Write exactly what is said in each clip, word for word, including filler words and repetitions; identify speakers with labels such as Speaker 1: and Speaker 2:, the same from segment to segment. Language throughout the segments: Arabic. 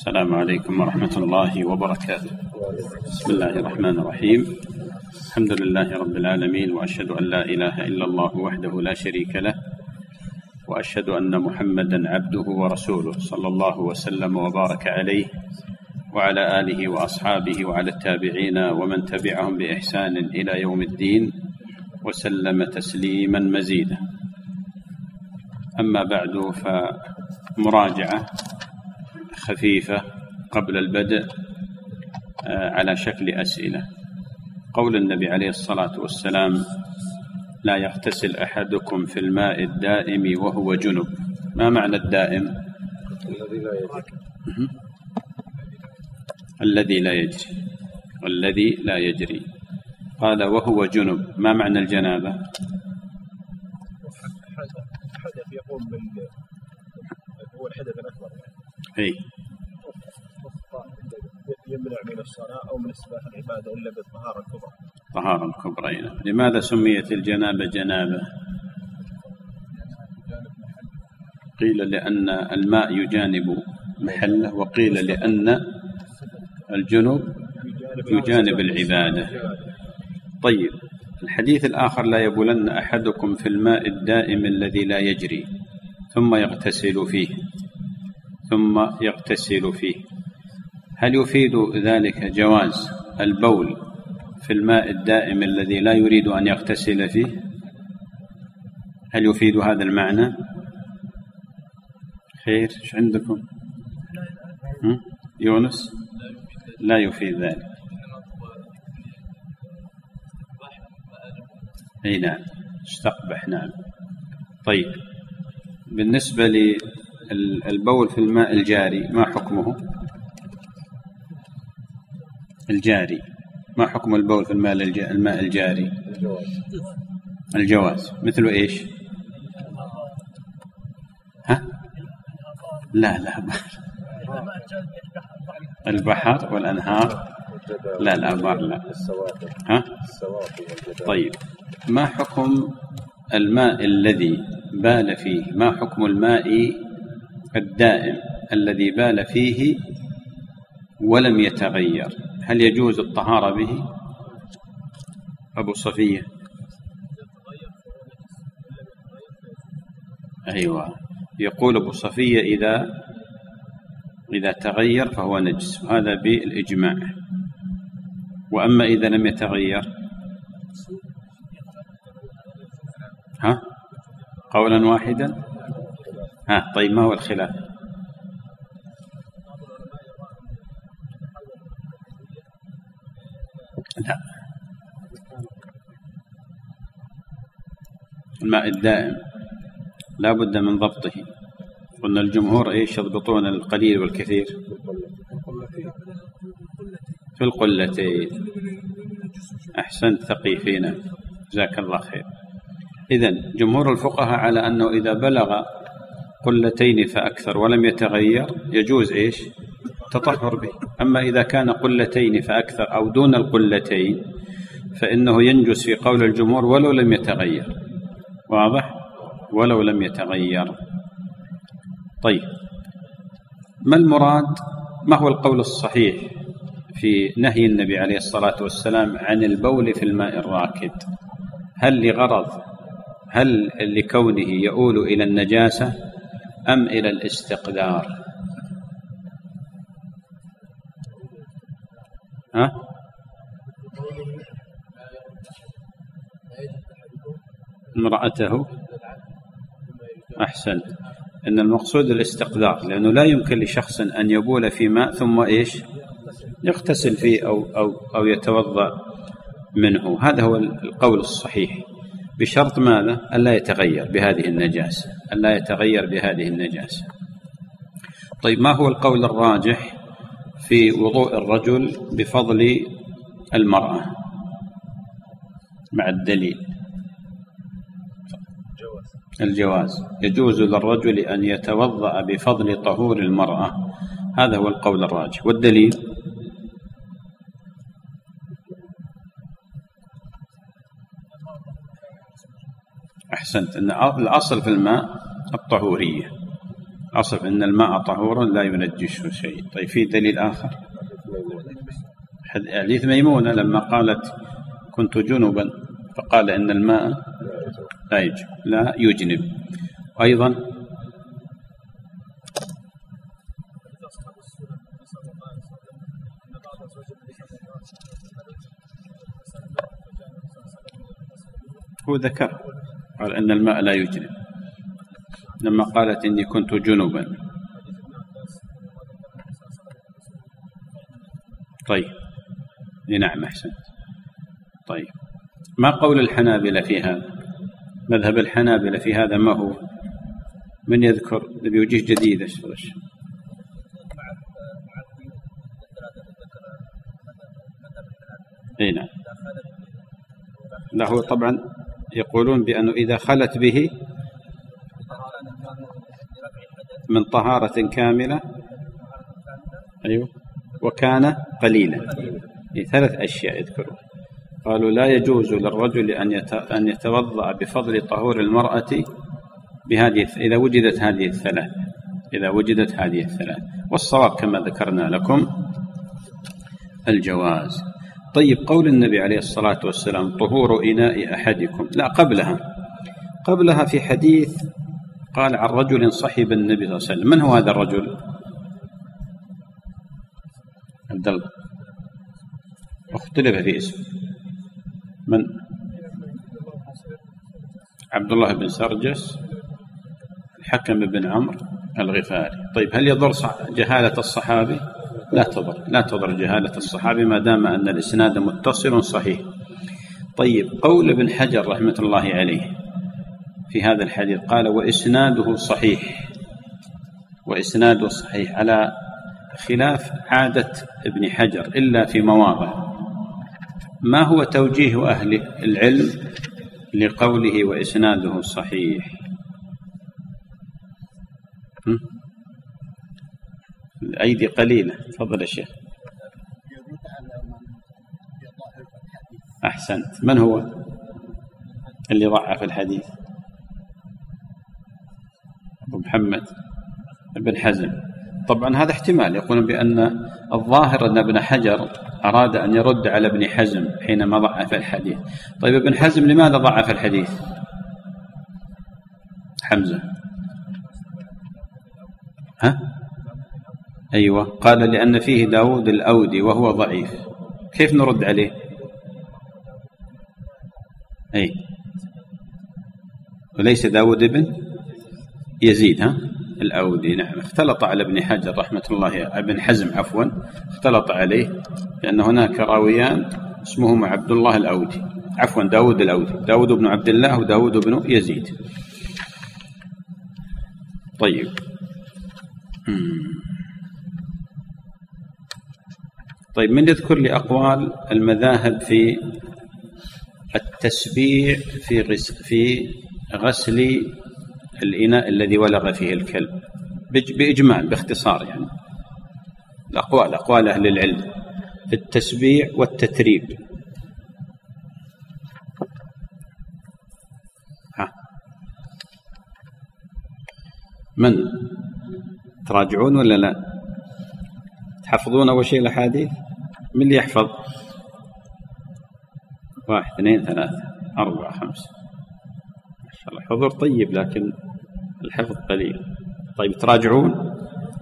Speaker 1: السلام عليكم ورحمة الله وبركاته. بسم الله الرحمن الرحيم. الحمد لله رب العالمين، وأشهد أن لا إله إلا الله وحده لا شريك له، وأشهد أن محمدا عبده ورسوله صلى الله وسلم وبارك عليه وعلى آله وأصحابه وعلى التابعين ومن تبعهم بإحسان إلى يوم الدين وسلم تسليما مزيدا. أما بعد، فمراجعة خفيفة قبل البدء على شكل أسئلة. قول النبي عليه الصلاة والسلام: لا يغتسل أحدكم في الماء الدائم وهو جنب. ما معنى الدائم؟
Speaker 2: الذي لا يجري.
Speaker 1: الذي لا يجري الذي لا يجري قال وهو جنب. ما معنى الجنابة؟
Speaker 2: حدث يقوم بال هو الحدث الأكبر،
Speaker 1: أي
Speaker 2: يمنع من الصلاة أو من إصلاح العبادة إلا بالطهارة الكبرى.
Speaker 1: طهارة الكبرى. لماذا سميت الجنابة جنابة؟ قيل لأن الماء يجانب محله، وقيل لأن الجنوب يجانب العبادة. طيب، الحديث الآخر: لا يبولن أحدكم في الماء الدائم الذي لا يجري ثم يغتسل فيه ثم يغتسل فيه هل يفيد ذلك جواز البول في الماء الدائم الذي لا يريد أن يغتسل فيه؟ هل يفيد هذا المعنى؟ خير، ايش عندكم؟ يونس؟ لا يفيد ذلك. اي نعم، استقبح. نعم. طيب، بالنسبة للبول في الماء الجاري ما حكمه؟ الجاري ما حكم البول في الماء الماء الجاري؟ الجواز. مثل ايش؟ ها؟ لا لا البحر والأنهار. لا الأبار لا. ها؟ طيب، ما حكم الماء الذي بال فيه؟ ما حكم الماء الدائم الذي بال فيه ولم يتغير؟ هل يجوز الطهارة به؟ أبو صفية. أيوة، يقول أبو صفية إذا إذا تغير فهو نجس، وهذا بالإجماع. وأما إذا لم يتغير، ها؟ قولا واحدا. ها طيب، ما هو الخلاف؟ لا، الماء الدائم لا بد من ضبطه. قلنا الجمهور ايش يضبطون القليل والكثير؟ في القلتين. أحسنت ثقيفين، جزاك الله خير. إذن جمهور الفقهاء على أنه إذا بلغ قلتين فأكثر ولم يتغير يجوز إيش؟ تطهر به. أما إذا كان قلتين فأكثر أو دون القلتين فإنه ينجس في قول الجمهور ولو لم يتغير. واضح؟ ولو لم يتغير. طيب، ما المراد؟ ما هو القول الصحيح في نهي النبي عليه الصلاة والسلام عن البول في الماء الراكد؟ هل لغرض هل لكونه يؤول إلى النجاسة أم إلى الاستقذار؟ ها؟ امرأته. أحسنت. إن المقصود الاستقذار، لأنه لا يمكن لشخص أن يبول في ماء ثم إيش؟ يغتسل فيه أو, أو, أو يتوضأ منه. هذا هو القول الصحيح، بشرط ماذا؟ ألا يتغير بهذه النجاسة ألا يتغير بهذه النجاسة. طيب، ما هو القول الراجح في وضوء الرجل بفضل المرأة مع الدليل؟ الجواز. يجوز للرجل أن يتوضأ بفضل طهور المرأة، هذا هو القول الراجح. والدليل؟ أحسنت. أن الأصل في الماء الطهورية، أصف إن الماء طهور لا ينجشه شيء. طيب في دليل آخر؟ حديث ميمونة لما قالت كنت جنبا فقال إن الماء لا يجب لا يجنب. أيضا هو ذكر قال إن الماء لا يجنب لما قالت إني كنت جنبا. طيب نعم أحسنت. طيب ما قول الحنابلة في هذا؟ مذهب الحنابلة في هذا ما هو؟ من يذكر بوجه جديد؟ ايش اي نعم. لا هو طبعا يقولون بأنه إذا خلت به من طهارة كاملة أيوه وكان قليلا. ثلاث أشياء يذكرون. قالوا لا يجوز للرجل أن يتوضأ بفضل طهور المرأة بهذه إذا وجدت هذه الثلاث إذا وجدت هذه الثلاث والصواب كما ذكرنا لكم الجواز. طيب قول النبي عليه الصلاة والسلام طهور إناء أحدكم، لا قبلها قبلها في حديث قال عن رجل صحب النبي صلى الله عليه وسلم. من هو هذا الرجل؟ عبد الله اختلف في اسمه. من؟ عبد الله بن سرجس الحكم بن عمرو الغفاري. طيب هل يضر جهالة الصحابي؟ لا تضر لا تضر جهالة الصحابي ما دام أن الإسناد متصل صحيح. طيب قول ابن حجر رحمة الله عليه في هذا الحديث قال وإسناده صحيح وإسناده صحيح على خلاف عادة ابن حجر إلا في مواضع. ما هو توجيه أهل العلم لقوله وإسناده صحيح؟ الأيدي قليلة. تفضل يا شيخ. أحسنت. من هو اللي ضعف الحديث؟ أبو محمد ابن حزم. طبعا هذا احتمال يقولون بأن الظاهر أن ابن حجر أراد أن يرد على ابن حزم حينما ضعف الحديث. طيب ابن حزم لماذا ضعف الحديث؟ حمزة ها؟ أيوة قال لأن فيه داود الأودي وهو ضعيف. كيف نرد عليه؟ أي وليس داود بن يزيد ها الأودي. نعم اختلط على ابن حجر رحمة الله ابن حزم عفوا اختلط عليه لأن هناك راويان اسمهما عبد الله الأودي عفوا داود الأودي داود بن عبد الله وداود بن يزيد. طيب طيب من يذكر لي أقوال المذاهب في التسبيع في غسل في غسل الإناء الذي ولغ فيه الكلب بإجمال باختصار يعني الأقوال أقوال أهل العلم في التسبيع والتتريب. ها من تراجعون ولا لا؟ تحفظون أول شيء الأحاديث؟ من اللي يحفظ؟ واحد اثنين ثلاثة أربعة خمسة ما شاء الله حضور طيب لكن الحفظ قليل. طيب تراجعون؟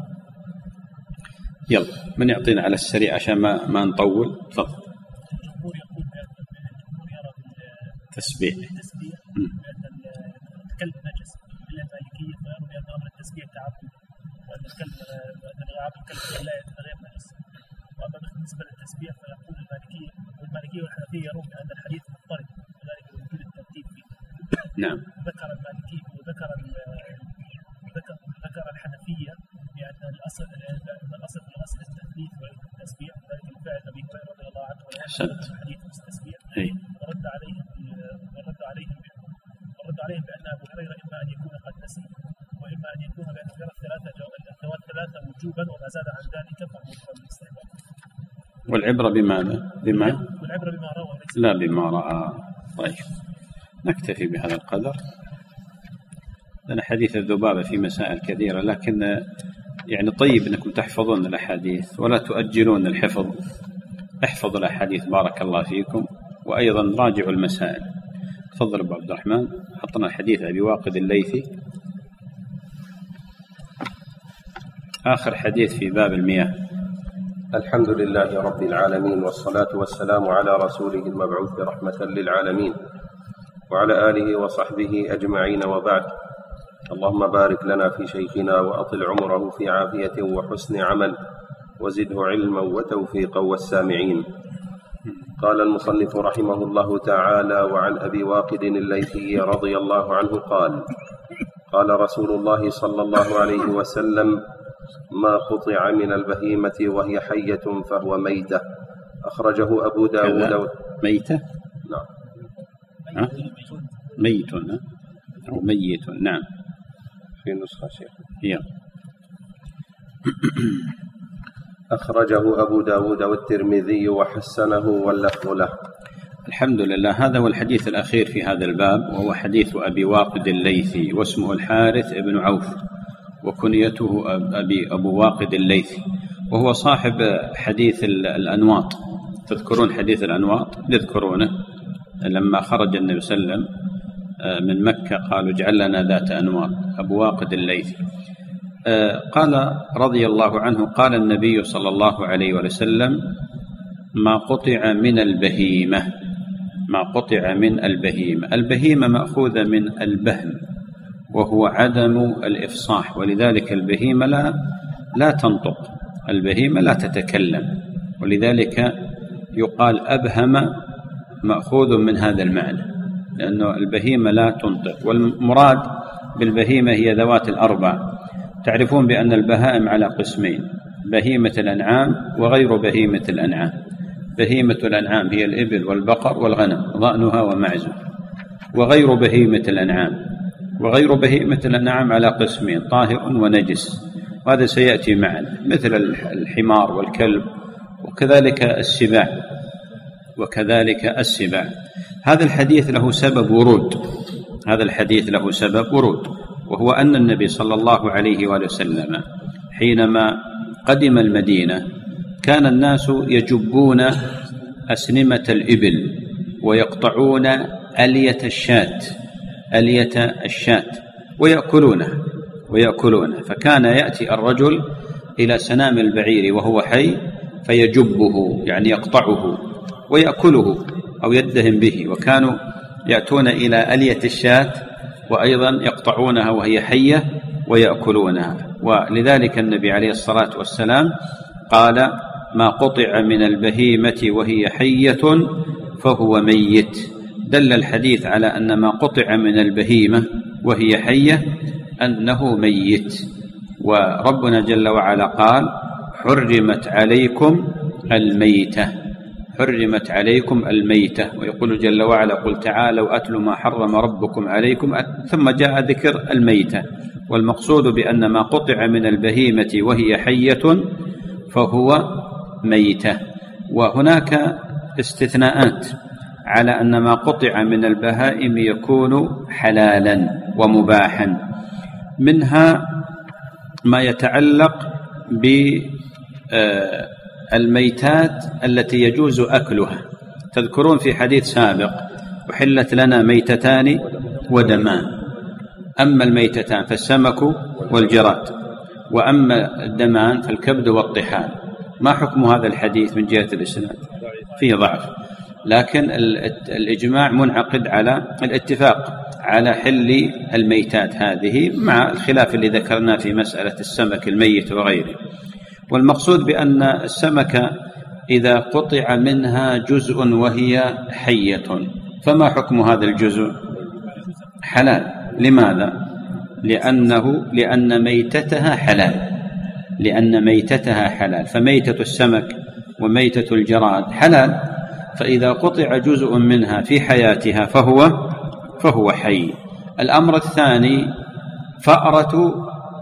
Speaker 1: يلا من يعطينا على السريع عشان ما ما نطول. تفضل.
Speaker 2: الجمهور يقول الجمهور يرى
Speaker 1: بالتسبيح
Speaker 2: التسبيح الكلب نجس إلا المالكية فيروا بأن أمر التسبيح تعبد وأن الكلب أن لعاب الكلب لا غير نجس. وأما بالنسبة للتسبيح فيقول المالكية والمالكية والحنفية يرون بأن الحديث مضطرب وذلك لوجود الترتيب فيه.
Speaker 1: نعم.
Speaker 2: ذكر المالكية وذكر ذكر ذكر الحنفية بأن الأصل أن الأصل في الغسل التثبيت والتسبيح وذلك لفعل أبي هريرة رضي الله عنه ولأن الحديث التسبيح ورد عليهم ورد عليهم ورد عليهم بأن أبو هريرة إما أن يكون قد نسي وإما أن يكون بأن ذكر ثلاثة جواب ثلاثة وجوبا وما زاد عن ذلك فهو الاستحباب.
Speaker 1: والعبرة بماذا؟ بما
Speaker 2: والعبرة بما روى
Speaker 1: لا بما رأى. طيب نكتفي بهذا القدر. لأن حديث الذبابة في مسائل كثيرة، لكن يعني طيب أنكم تحفظون الأحاديث ولا تؤجلون الحفظ. احفظوا الأحاديث بارك الله فيكم، وأيضا راجعوا المسائل. تفضل أبو عبد الرحمن، حطنا الحديث أبي واقد الليثي، آخر حديث في باب المياه.
Speaker 3: الحمد لله رب العالمين، والصلاة والسلام على رسوله المبعوث رحمة للعالمين، وعلى آله وصحبه أجمعين، وبعد. اللهم بارك لنا في شيخنا وأطل عمره في عافية وحسن عمل، وزده علما وتوفيقا والسامعين. قال المصنف رحمه الله تعالى: وعن أبي واقد الليثي رضي الله عنه قال: قال رسول الله صلى الله عليه وسلم: ما قطع من البهيمة وهي حية فهو ميتة. أخرجه أبو داود.
Speaker 1: ميتة؟
Speaker 3: نعم.
Speaker 1: ها؟ ميت أو ميت. نعم،
Speaker 3: في نسخة شيخ.
Speaker 1: هي.
Speaker 3: أخرجه أبو داود والترمذي وحسنه واللفظ له.
Speaker 1: الحمد لله. هذا هو الحديث الأخير في هذا الباب، وهو حديث أبي واقد الليثي، واسمه الحارث بن عوف، وكنيته أبي أبو واقد الليثي، وهو صاحب حديث الأنواط. تذكرون حديث الأنواط؟ يذكرونه لما خرج النبي صلى الله عليه وسلم من مكة قالوا: اجعل لنا ذات أنواط. أبو واقد الليثي قال رضي الله عنه: قال النبي صلى الله عليه وسلم: ما قطع من البهيمة. ما قطع من البهيمة. البهيمة مأخوذة من البهم، وهو عدم الإفصاح، ولذلك البهيمة لا لا تنطق، البهيمة لا تتكلم، ولذلك يقال أبهم، مأخوذ من هذا المعنى، لأنه البهيمة لا تنطق. والمراد بالبهيمة هي ذوات الأربع. تعرفون بأن البهائم على قسمين: بهيمة الأنعام وغير بهيمة الأنعام. بهيمة الأنعام هي الإبل والبقر والغنم، ضأنها ومعزها. وغير بهيمة الأنعام وغير بهيمة الأنعام على قسمين: طاهر ونجس، وهذا سيأتي معنا، مثل الحمار والكلب، وكذلك السباع وكذلك السباع. هذا الحديث له سبب ورود هذا الحديث له سبب ورود وهو أن النبي صلى الله عليه وآله وسلم حينما قدم المدينة كان الناس يجبون أسنمة الإبل ويقطعون ألية الشاة ألية الشاة ويأكلونها ويأكلونها فكان يأتي الرجل إلى سنام البعير وهو حي فيجبه، يعني يقطعه ويأكله أو يدهن به، وكانوا يأتون إلى ألية الشاة وأيضا يقطعونها وهي حية ويأكلونها. ولذلك النبي عليه الصلاة والسلام قال: ما قطع من البهيمة وهي حية فهو ميت. دل الحديث على أن ما قطع من البهيمة وهي حية أنه ميت. وربنا جل وعلا قال: حرمت عليكم الميتة حرمت عليكم الميتة ويقول جل وعلا: قل تعالوا أتل ما حرم ربكم عليكم، ثم جاء ذكر الميتة. والمقصود بأن ما قطع من البهيمة وهي حية فهو ميتة. وهناك استثناءات على أن ما قطع من البهائم يكون حلالا ومباحا، منها ما يتعلق بالميتات التي يجوز أكلها. تذكرون في حديث سابق: وحلت لنا ميتتان ودمان. أما الميتتان فالسمك والجراد، وأما الدمان فالكبد والطحال. ما حكم هذا الحديث من جهة الإسناد؟ فيه ضعف، لكن الإجماع منعقد على الاتفاق على حل الميتات هذه، مع الخلاف اللي ذكرناه في مسألة السمك الميت وغيره. والمقصود بأن السمكة إذا قطع منها جزء وهي حية فما حكم هذا الجزء؟ حلال. لماذا؟ لأنه لأن ميتتها حلال لأن ميتتها حلال فميتة السمك وميتة الجراد حلال، فإذا قطع جزء منها في حياتها فهو فهو حي. الأمر الثاني: فأرة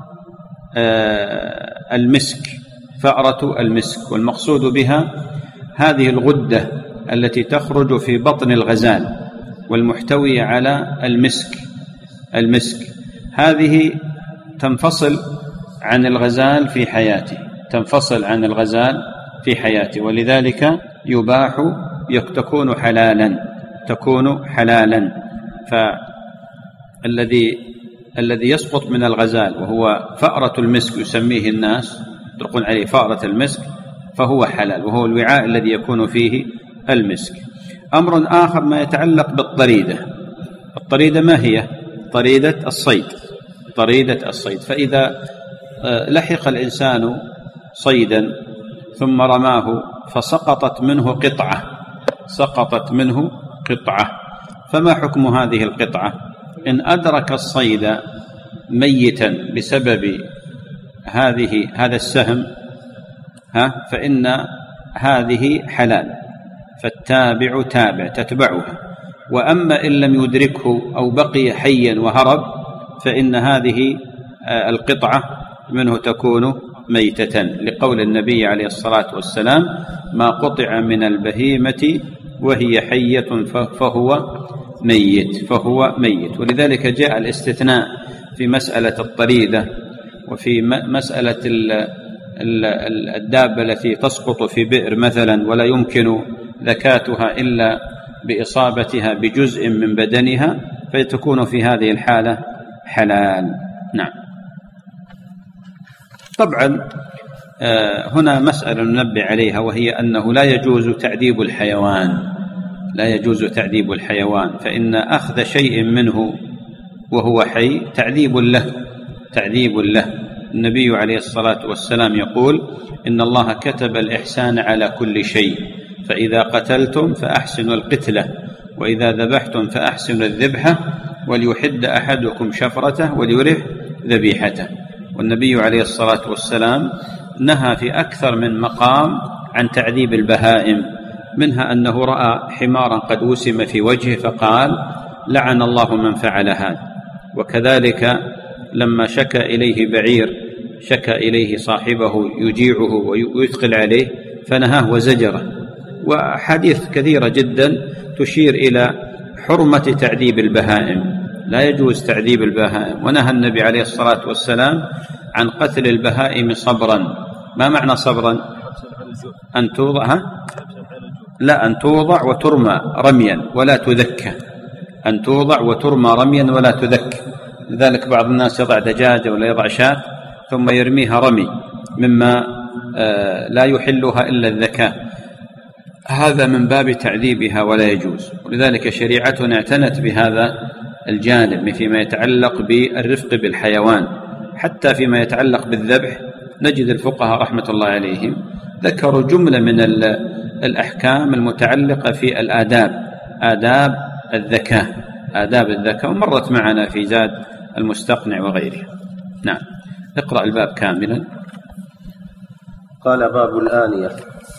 Speaker 1: المسك فأرة المسك والمقصود بها هذه الغدة التي تخرج في بطن الغزال والمحتوية على المسك المسك هذه تنفصل عن الغزال في حياته، تنفصل عن الغزال في حياته، ولذلك يباح تكون حلالا، تكون حلالا. فالذي الذي يسقط من الغزال وهو فأرة المسك يسميه الناس، يطلقون عليه فأرة المسك، فهو حلال، وهو الوعاء الذي يكون فيه المسك. أمر آخر ما يتعلق بالطريدة. الطريدة ما هي؟ طريدة الصيد، طريدة الصيد. فإذا لحق الإنسان صيدا ثم رماه فسقطت منه قطعة، سقطت منه قطعة، فما حكم هذه القطعة؟ إن أدرك الصيد ميتا بسبب هذه هذا السهم ها فإن هذه حلال، فالتابع تابع تتبعها. وأما إن لم يدركه أو بقي حيا وهرب فإن هذه القطعة منه تكون ميتة، لقول النبي عليه الصلاة والسلام: ما قطع من البهيمة وهي حية فهو ميت، فهو ميت. ولذلك جاء الاستثناء في مسألة الطريدة وفي مسألة الدابة التي تسقط في بئر مثلا ولا يمكن ذكاتها إلا بإصابتها بجزء من بدنها، فتكون في هذه الحالة حلال. نعم. طبعا هنا مسألة ننبه عليها، وهي أنه لا يجوز تعذيب الحيوان، لا يجوز تعذيب الحيوان، فإن أخذ شيء منه وهو حي تعذيب له، تعذيب له. النبي عليه الصلاة والسلام يقول: إن الله كتب الإحسان على كل شيء، فإذا قتلتم فأحسنوا القتلة، وإذا ذبحتم فأحسنوا الذبحة، وليحد أحدكم شفرته وليرح ذبيحته. والنبي عليه الصلاة والسلام نهى في أكثر من مقام عن تعذيب البهائم، منها أنه رأى حمارا قد وسم في وجهه فقال: لعن الله من فعل هذا. وكذلك لما شكى إليه بعير، شكى إليه صاحبه يجيعه ويثقل عليه فنهاه وزجره. وحديث كثيرة جدا تشير إلى حرمة تعذيب البهائم، لا يجوز تعذيب البهائم. ونهى النبي عليه الصلاة والسلام عن قتل البهائم صبرا. ما معنى صبرا؟ أن توضع لا أن توضع وترمى رميا ولا تذكى، أن توضع وترمى رميا ولا تذكى. لذلك بعض الناس يضع دجاجة ولا يضع شاة ثم يرميها رمي مما لا يحلها إلا الذكاء، هذا من باب تعذيبها ولا يجوز. ولذلك شريعتنا اعتنت بهذا الجانب فيما يتعلق بالرفق بالحيوان. حتى فيما يتعلق بالذبح نجد الفقهاء رحمة الله عليهم ذكروا جملة من الأحكام المتعلقة في الآداب، آداب الذكاء، آداب الذكاء، ومرت معنا في زاد المستقنع وغيره. نعم. اقرأ الباب كاملا.
Speaker 3: قال: باب الآنية.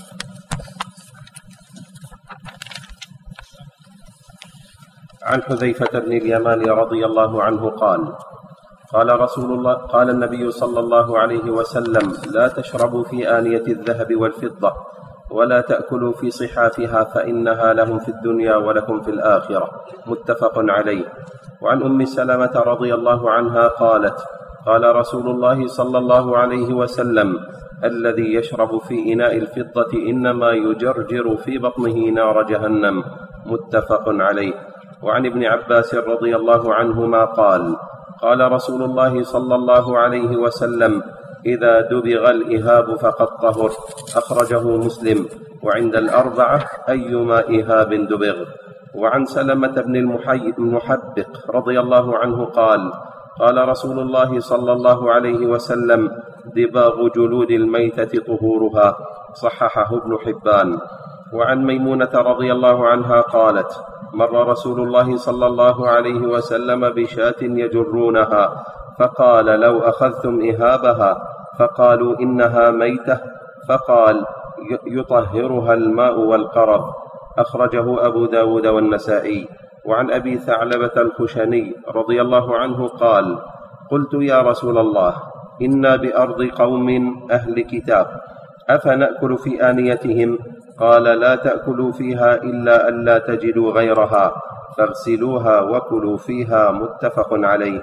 Speaker 3: عن حذيفة بن اليمان رضي الله عنه قال: قال رسول الله قال النبي صلى الله عليه وسلم: لا تشربوا في آنية الذهب والفضة، ولا تأكلوا في صحافها، فإنها لهم في الدنيا ولكم في الآخرة. متفق عليه. وعن أم سلمة رضي الله عنها قالت: قال رسول الله صلى الله عليه وسلم: الذي يشرب في إناء الفضة إنما يجرجر في بطنه نار جهنم. متفق عليه. وعن ابن عباس رضي الله عنهما قال: قال رسول الله صلى الله عليه وسلم: إذا دبغ الإهاب فقد طهر. أخرجه مسلم. وعند الأربعة أيما إهاب دبغ. وعن سلمة بن المحبق رضي الله عنه قال: قال رسول الله صلى الله عليه وسلم: دباغ جلود الميتة طهورها. صححه ابن حبان. وعن ميمونة رضي الله عنها قالت: مر رسول الله صلى الله عليه وسلم بشاة يجرونها، فقال: لو أخذتم إهابها، فقالوا: إنها ميتة، فقال: يطهرها الماء والقرض. أخرجه أبو داود والنسائي. وعن أبي ثعلبة الخشني رضي الله عنه قال: قلت: يا رسول الله، إنا بأرض قوم أهل كتاب، أفنأكل في آنيتهم؟ قال: لا تأكلوا فيها إلا أن لا تجدوا غيرها، فاغسلوها وكلوا فيها. متفق عليه.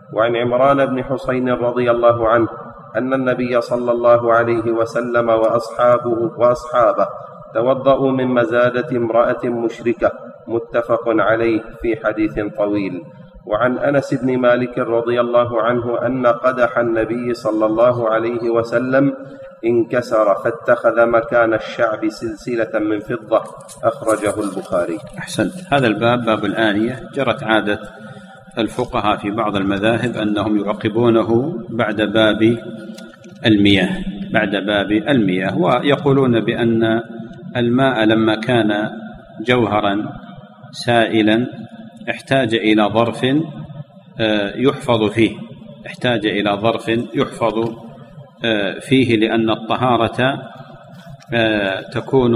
Speaker 3: وعن عمران بن حسين رضي الله عنه أن النبي صلى الله عليه وسلم وأصحابه وأصحابه توضأوا من مزادة امرأة مشركة، متفق عليه في حديث طويل. وعن أنس بن مالك رضي الله عنه أن قدح النبي صلى الله عليه وسلم انكسر فاتخذ مكان الشعب سلسلة من فضة، أخرجه البخاري.
Speaker 1: أحسنت. هذا الباب باب الآنية جرت عادة الفقهاء في بعض المذاهب أنهم يعقبونه بعد باب المياه بعد باب المياه ويقولون بأن الماء لما كان جوهرا سائلا احتاج إلى ظرف يحفظ فيه احتاج إلى ظرف يحفظ فيه لأن الطهارة تكون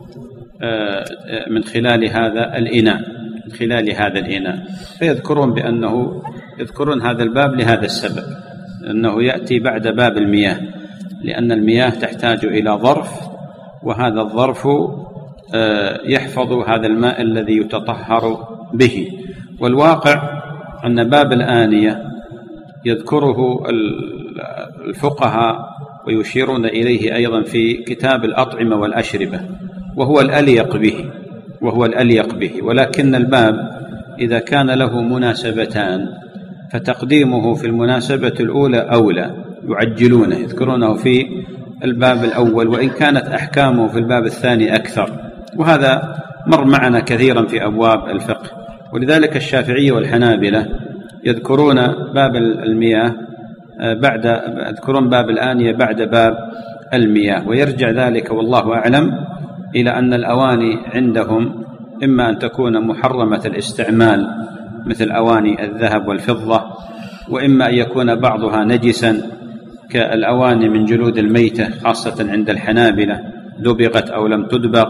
Speaker 1: من خلال هذا الإناء من خلال هذا الإناء فيذكرون بأنه يذكرون هذا الباب لهذا السبب، أنه يأتي بعد باب المياه، لأن المياه تحتاج إلى ظرف، وهذا الظرف يحفظ هذا الماء الذي يتطهر به. والواقع أن باب الآنية يذكره الفقهاء ويشيرون إليه أيضا في كتاب الأطعمة والأشربة، وهو الأليق به وهو الأليق به ولكن الباب إذا كان له مناسبتان فتقديمه في المناسبة الأولى أولى، يعجلونه يذكرونه في الباب الأول وإن كانت أحكامه في الباب الثاني أكثر، وهذا مر معنا كثيرا في أبواب الفقه. ولذلك الشافعية والحنابلة يذكرون باب المياه بعد يذكرون باب الآنية بعد باب المياه، ويرجع ذلك والله أعلم إلى أن الأواني عندهم إما أن تكون محرمة الاستعمال مثل أواني الذهب والفضة، وإما أن يكون بعضها نجسا كالأواني من جلود الميتة خاصة عند الحنابلة دبغت أو لم تدبغ،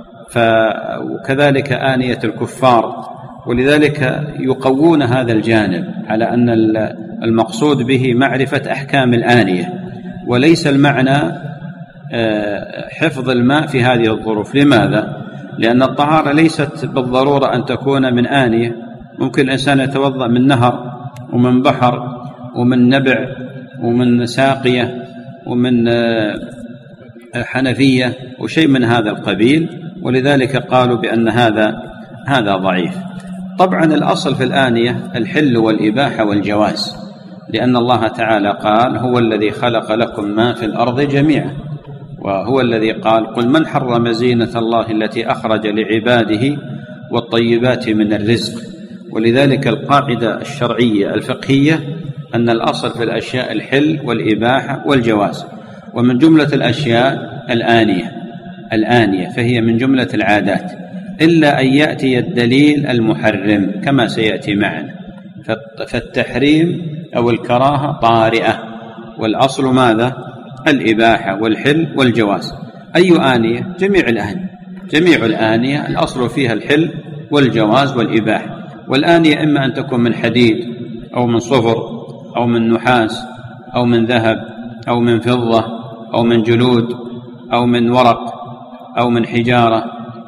Speaker 1: وكذلك آنية الكفار. ولذلك يقوون هذا الجانب على أن المقصود به معرفة أحكام الآنية، وليس المعنى حفظ الماء في هذه الظروف. لماذا؟ لأن الطهارة ليست بالضرورة أن تكون من آنية، ممكن الإنسان يتوضأ من نهر ومن بحر ومن نبع ومن ساقية ومن حنفية وشيء من هذا القبيل، ولذلك قالوا بأن هذا هذا ضعيف. طبعا الأصل في الآنية الحل والإباحة والجواز، لأن الله تعالى قال هو الذي خلق لكم ما في الأرض جميعا، وهو الذي قال قل من حرم زينة الله التي أخرج لعباده والطيبات من الرزق. ولذلك القاعدة الشرعية الفقهية أن الأصل في الأشياء الحل والإباحة والجواز، ومن جملة الأشياء الآنية الآنية فهي من جملة العادات، إلا أن يأتي الدليل المحرم كما سيأتي معنا، فالتحريم أو الكراهة طارئة، والأصل ماذا؟ الإباحة والحل والجواز. أي آنية؟ جميع الآنية جميع الآنية الأصل فيها الحل والجواز والإباحة. والآنية إما أن تكون من حديد أو من صفر أو من نحاس أو من ذهب أو من فضة أو من جلود أو من ورق أو من حجارة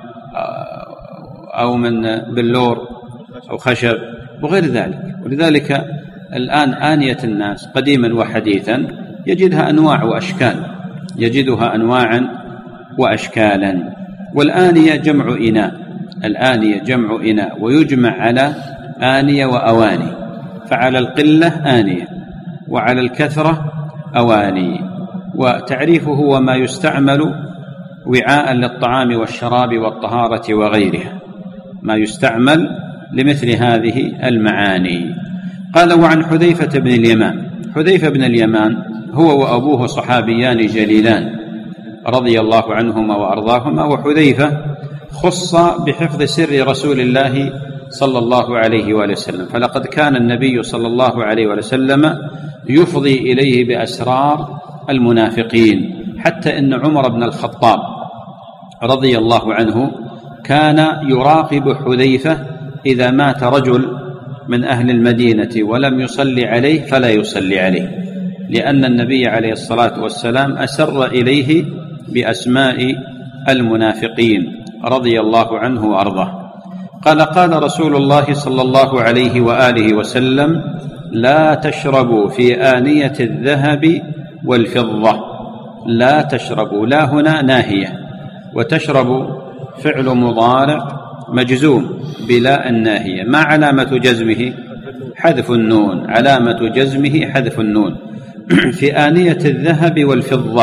Speaker 1: أو من بلور أو خشب وغير ذلك. ولذلك الآن آنية الناس قديما وحديثا يجدها أنواع وأشكال يجدها أنواعا وأشكالا. والآنية جمع إناء الآنية جمع إناء ويجمع على آنية وأواني، فعلى القلة آنية وعلى الكثرة أواني. وتعريفه هو ما يستعمل وعاء للطعام والشراب والطهارة وغيرها، ما يستعمل لمثل هذه المعاني. قال وعن حذيفة بن اليمان. حذيفة بن اليمان هو وأبوه صحابيان جليلان رضي الله عنهما وأرضاهما، وحذيفة خص بحفظ سر رسول الله صلى الله عليه وآله وسلم، فلقد كان النبي صلى الله عليه وآله وسلم يفضي إليه بأسرار المنافقين، حتى إن عمر بن الخطاب رضي الله عنه كان يراقب حذيفة إذا مات رجل من أهل المدينة ولم يصلي عليه فلا يصلي عليه، لأن النبي عليه الصلاة والسلام أسر إليه بأسماء المنافقين رضي الله عنه وأرضاه. قال قال رسول الله صلى الله عليه وآله وسلم لا تشربوا في آنية الذهب والفضة. لا تشربوا، لا هنا ناهية، وتشرب فعل مضارع مجزوم بلا الناهية. ما علامة جزمه؟ حذف النون. علامة جزمه حذف النون. في آنية الذهب والفضة.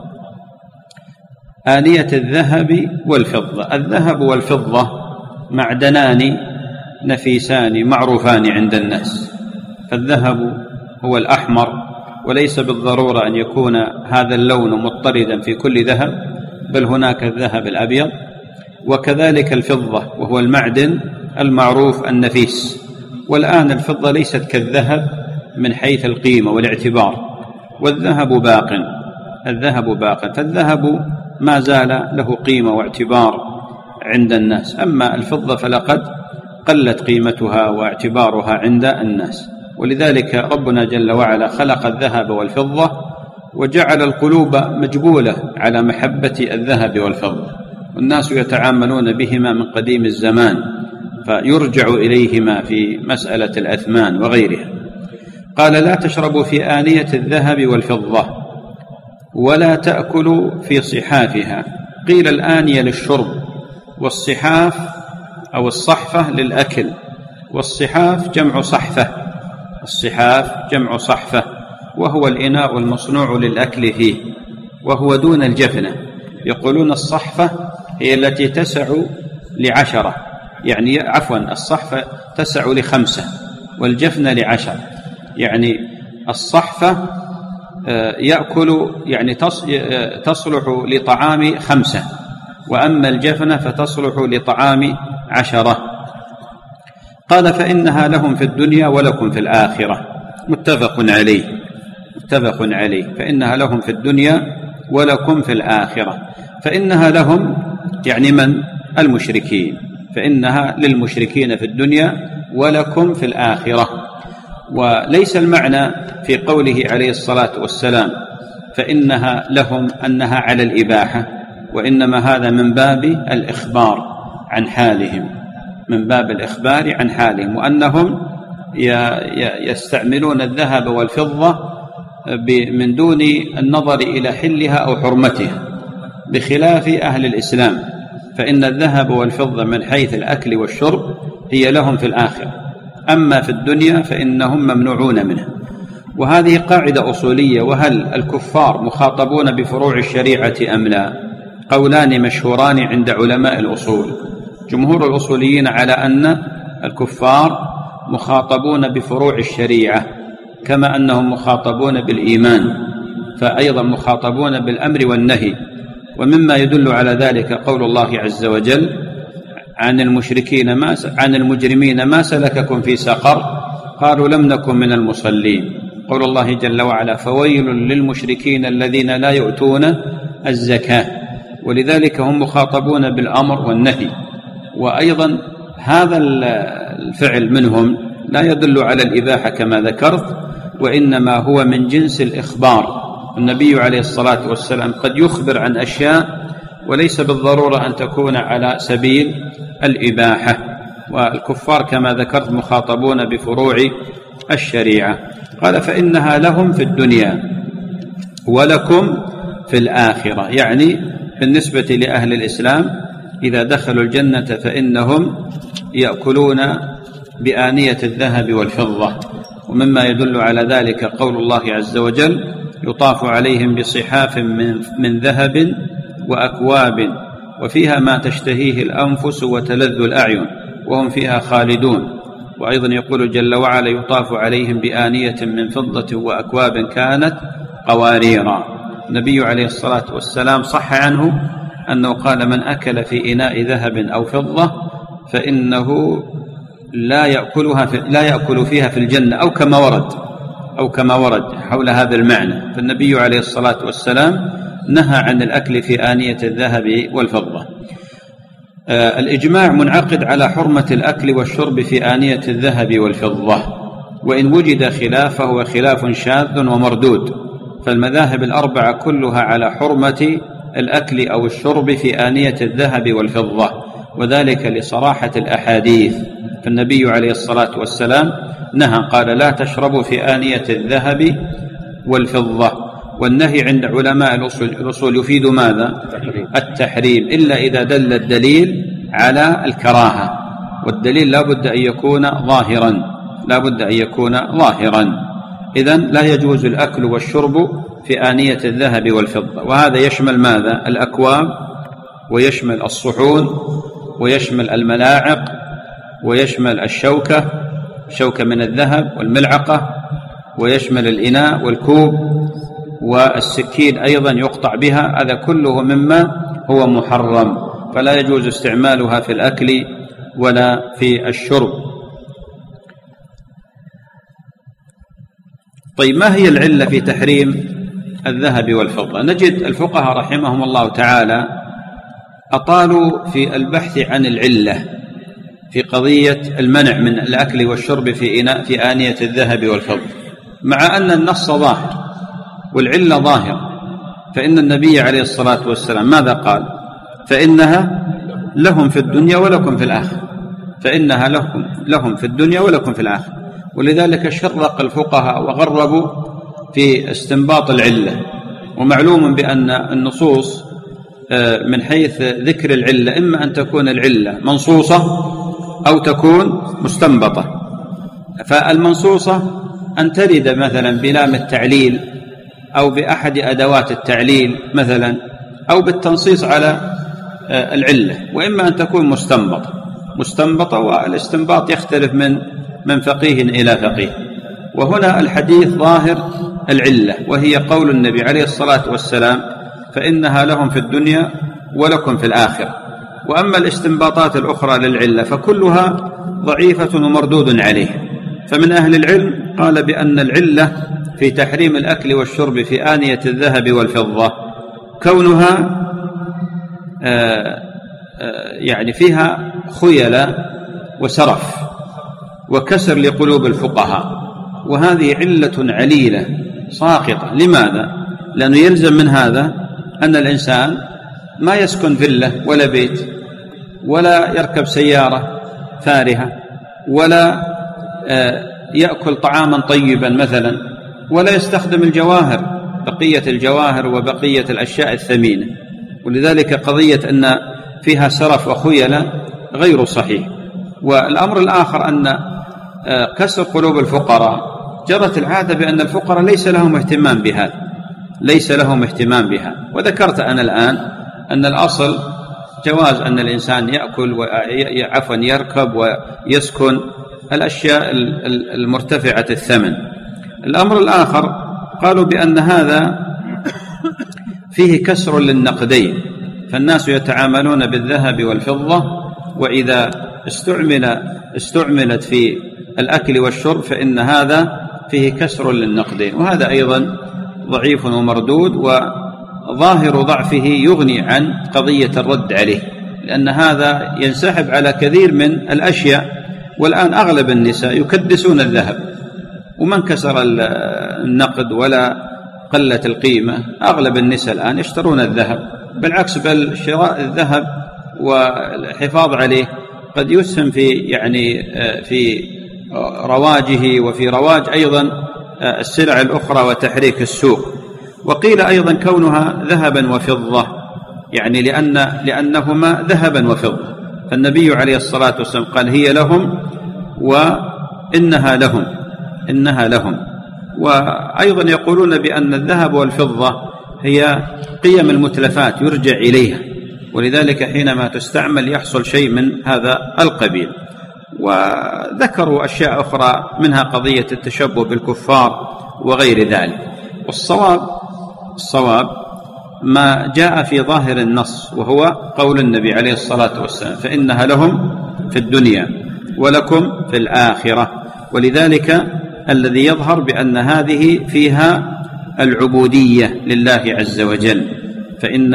Speaker 1: آنية الذهب والفضة. الذهب والفضة معدنان نفيسان معروفان عند الناس. فالذهب هو الأحمر، وليس بالضرورة أن يكون هذا اللون مضطردا في كل ذهب، بل هناك الذهب الأبيض. وكذلك الفضة، وهو المعدن المعروف النفيس. والآن الفضة ليست كالذهب من حيث القيمة والاعتبار، والذهب باق. الذهب باق، فالذهب ما زال له قيمة واعتبار عند الناس. أما الفضة فلقد قلت قيمتها واعتبارها عند الناس. ولذلك ربنا جل وعلا خلق الذهب والفضة، وجعل القلوب مجبولة على محبة الذهب والفضة، والناس يتعاملون بهما من قديم الزمان، فيرجع إليهما في مسألة الأثمان وغيرها. قال: لا تشربوا في آنية الذهب والفضة ولا تأكلوا في صحافها. قيل الآنية للشرب، والصحاف أو الصحفة للأكل. والصحاف جمع صحفة. الصحاف جمع صحفة، وهو الإناء المصنوع للأكل فيه، وهو دون الجفنة. يقولون الصحفة هي التي تسع لعشرة، يعني عفوا الصحفة تسع لخمسة والجفنة لعشر. يعني الصحفة يأكل يعني تصلح لطعام خمسة، وأما الجفنة فتصلح لطعام عشرة. قال: فإنها لهم في الدنيا ولكم في الآخرة. متفق عليه. متفق عليه. فإنها لهم في الدنيا ولكم في الآخرة. فإنها لهم يعني من؟ المشركين. فإنها للمشركين في الدنيا ولكم في الآخرة. وليس المعنى في قوله عليه الصلاة والسلام فإنها لهم أنها على الإباحة، وإنما هذا من باب الإخبار عن حالهم، من باب الإخبار عن حالهم، وأنهم يستعملون الذهب والفضة من دون النظر إلى حلها أو حرمتها، بخلاف أهل الإسلام، فإن الذهب والفضة من حيث الأكل والشرب هي لهم في الآخرة، أما في الدنيا فإنهم ممنوعون منها. وهذه قاعدة أصولية. وهل الكفار مخاطبون بفروع الشريعة أم لا؟ قولان مشهوران عند علماء الأصول. جمهور الأصوليين على أن الكفار مخاطبون بفروع الشريعة، كما أنهم مخاطبون بالإيمان، فأيضا مخاطبون بالأمر والنهي. ومما يدل على ذلك قول الله عز وجل عن المشركين ما عن المجرمين ما سلككم في سقر؟ قالوا لم نكن من المصلين. قول الله جل وعلا فويل للمشركين الذين لا يؤتون الزكاة. ولذلك هم مخاطبون بالأمر والنهي. وأيضا هذا الفعل منهم لا يدل على الإباحة كما ذكرت، وإنما هو من جنس الإخبار. النبي عليه الصلاة والسلام قد يخبر عن أشياء وليس بالضرورة أن تكون على سبيل الإباحة. والكفار كما ذكرت مخاطبون بفروع الشريعة. قال فإنها لهم في الدنيا ولكم في الآخرة، يعني بالنسبة لأهل الإسلام إذا دخلوا الجنة فإنهم يأكلون بآنية الذهب والفضة. ومما يدل على ذلك قول الله عز وجل يطاف عليهم بصحاف من, من ذهب وأكواب وفيها ما تشتهيه الأنفس وتلذ الأعين وهم فيها خالدون. وأيضا يقول جل وعلا يطاف عليهم بآنية من فضة وأكواب كانت قواريرا. النبي عليه الصلاة والسلام صح عنه أنه قال من أكل في إناء ذهب أو فضة فإنه لا يأكلها في لا يأكل فيها في الجنة، أو كما ورد أو كما ورد حول هذا المعنى. فالنبي عليه الصلاة والسلام نهى عن الأكل في آنية الذهب والفضة. آه الإجماع منعقد على حرمة الأكل والشرب في آنية الذهب والفضة، وإن وجد خلاف فهو خلاف شاذ ومردود. فالمذاهب الأربعة كلها على حرمة الأكل أو الشرب في آنية الذهب والفضة، وذلك لصراحة الأحاديث فالنبي عليه الصلاة والسلام نهى، قال لا تشربوا في آنية الذهب والفضة. والنهي عند علماء الأصول يفيد ماذا؟ التحريم، إلا إذا دل الدليل على الكراهة، والدليل لا بد أن يكون ظاهرا، لا بد أن يكون ظاهرا. إذن لا يجوز الأكل والشرب في آنية الذهب والفضة، وهذا يشمل ماذا؟ الأكواب، ويشمل الصحون، ويشمل الملاعق، ويشمل الشوكة، شوكة من الذهب، والملعقة، ويشمل الإناء والكوب، والسكين أيضا يقطع بها، هذا كله مما هو محرم، فلا يجوز استعمالها في الأكل ولا في الشرب. طيب، ما هي العلة في تحريم الذهب والفضة؟ نجد الفقهاء رحمهم الله تعالى أطالوا في البحث عن العلة في قضية المنع من الأكل والشرب في إناء في آنية الذهب والفضة، مع أن النص ظاهر والعلة ظاهرة. فإن النبي عليه الصلاة والسلام ماذا قال؟ فإنها لهم في الدنيا ولكم في الآخرة، فإنها لهم لهم في الدنيا ولكم في الآخرة. ولذلك شرق الفقهاء وغربوا في استنباط العلة. ومعلوم بأن النصوص من حيث ذكر العلة إما أن تكون العلة منصوصة أو تكون مستنبطة. فالمنصوصة أن ترد مثلا بلام التعليل أو بأحد أدوات التعليل مثلا، أو بالتنصيص على العلة، وإما أن تكون مستنبطة مستنبطة والاستنباط يختلف من من فقيه إلى فقيه. وهنا الحديث ظاهر العلة، وهي قول النبي عليه الصلاة والسلام فإنها لهم في الدنيا ولكم في الآخرة. وأما الاستنباطات الأخرى للعلة فكلها ضعيفة ومردود عليه. فمن أهل العلم قال بأن العلة في تحريم الأكل والشرب في آنية الذهب والفضة كونها آآ آآ يعني فيها خيلة وسرف وكسر لقلوب الفقهاء، وهذه علة عليلة ساقطة. لماذا؟ لأنه يلزم من هذا أن الإنسان ما يسكن فيلا ولا بيت، ولا يركب سيارة فارهة، ولا يأكل طعاما طيبا مثلا، ولا يستخدم الجواهر، بقية الجواهر وبقية الأشياء الثمينة. ولذلك قضية أن فيها سرف وخيلة غير صحيح. والأمر الآخر أن كسر قلوب الفقراء، جرت العادة بأن الفقراء ليس لهم اهتمام بهذا، ليس لهم اهتمام بها. وذكرت أنا الآن أن الأصل جواز أن الإنسان يأكل وعفوا يركب ويسكن الأشياء المرتفعة الثمن. الأمر الآخر قالوا بأن هذا فيه كسر للنقدين، فالناس يتعاملون بالذهب والفضة، وإذا استعمل استعملت في الأكل والشرب فإن هذا فيه كسر للنقدين، وهذا أيضا ضعيف ومردود، وظاهر ضعفه يغني عن قضية الرد عليه، لأن هذا ينسحب على كثير من الأشياء. والآن أغلب النساء يكدسون الذهب، ومن كسر النقد ولا قلت القيمة أغلب النساء الآن يشترون الذهب. بالعكس، بل شراء الذهب والحفاظ عليه قد يسهم في يعني في رواجه وفي رواج أيضا السلع الأخرى وتحريك السوق. وقيل أيضا كونها ذهبا وفضة، يعني لأن لأنهما ذهبا وفضة، فالنبي عليه الصلاة والسلام قال هي لهم وإنها لهم إنها لهم. وأيضا يقولون بأن الذهب والفضة هي قيم المتلفات يرجع إليها، ولذلك حينما تستعمل يحصل شيء من هذا القبيل. وذكروا أشياء أخرى منها قضية التشبه بالكفار وغير ذلك. والصواب الصواب ما جاء في ظاهر النص، وهو قول النبي عليه الصلاة والسلام فإنها لهم في الدنيا ولكم في الآخرة. ولذلك الذي يظهر بأن هذه فيها العبودية لله عز وجل، فإن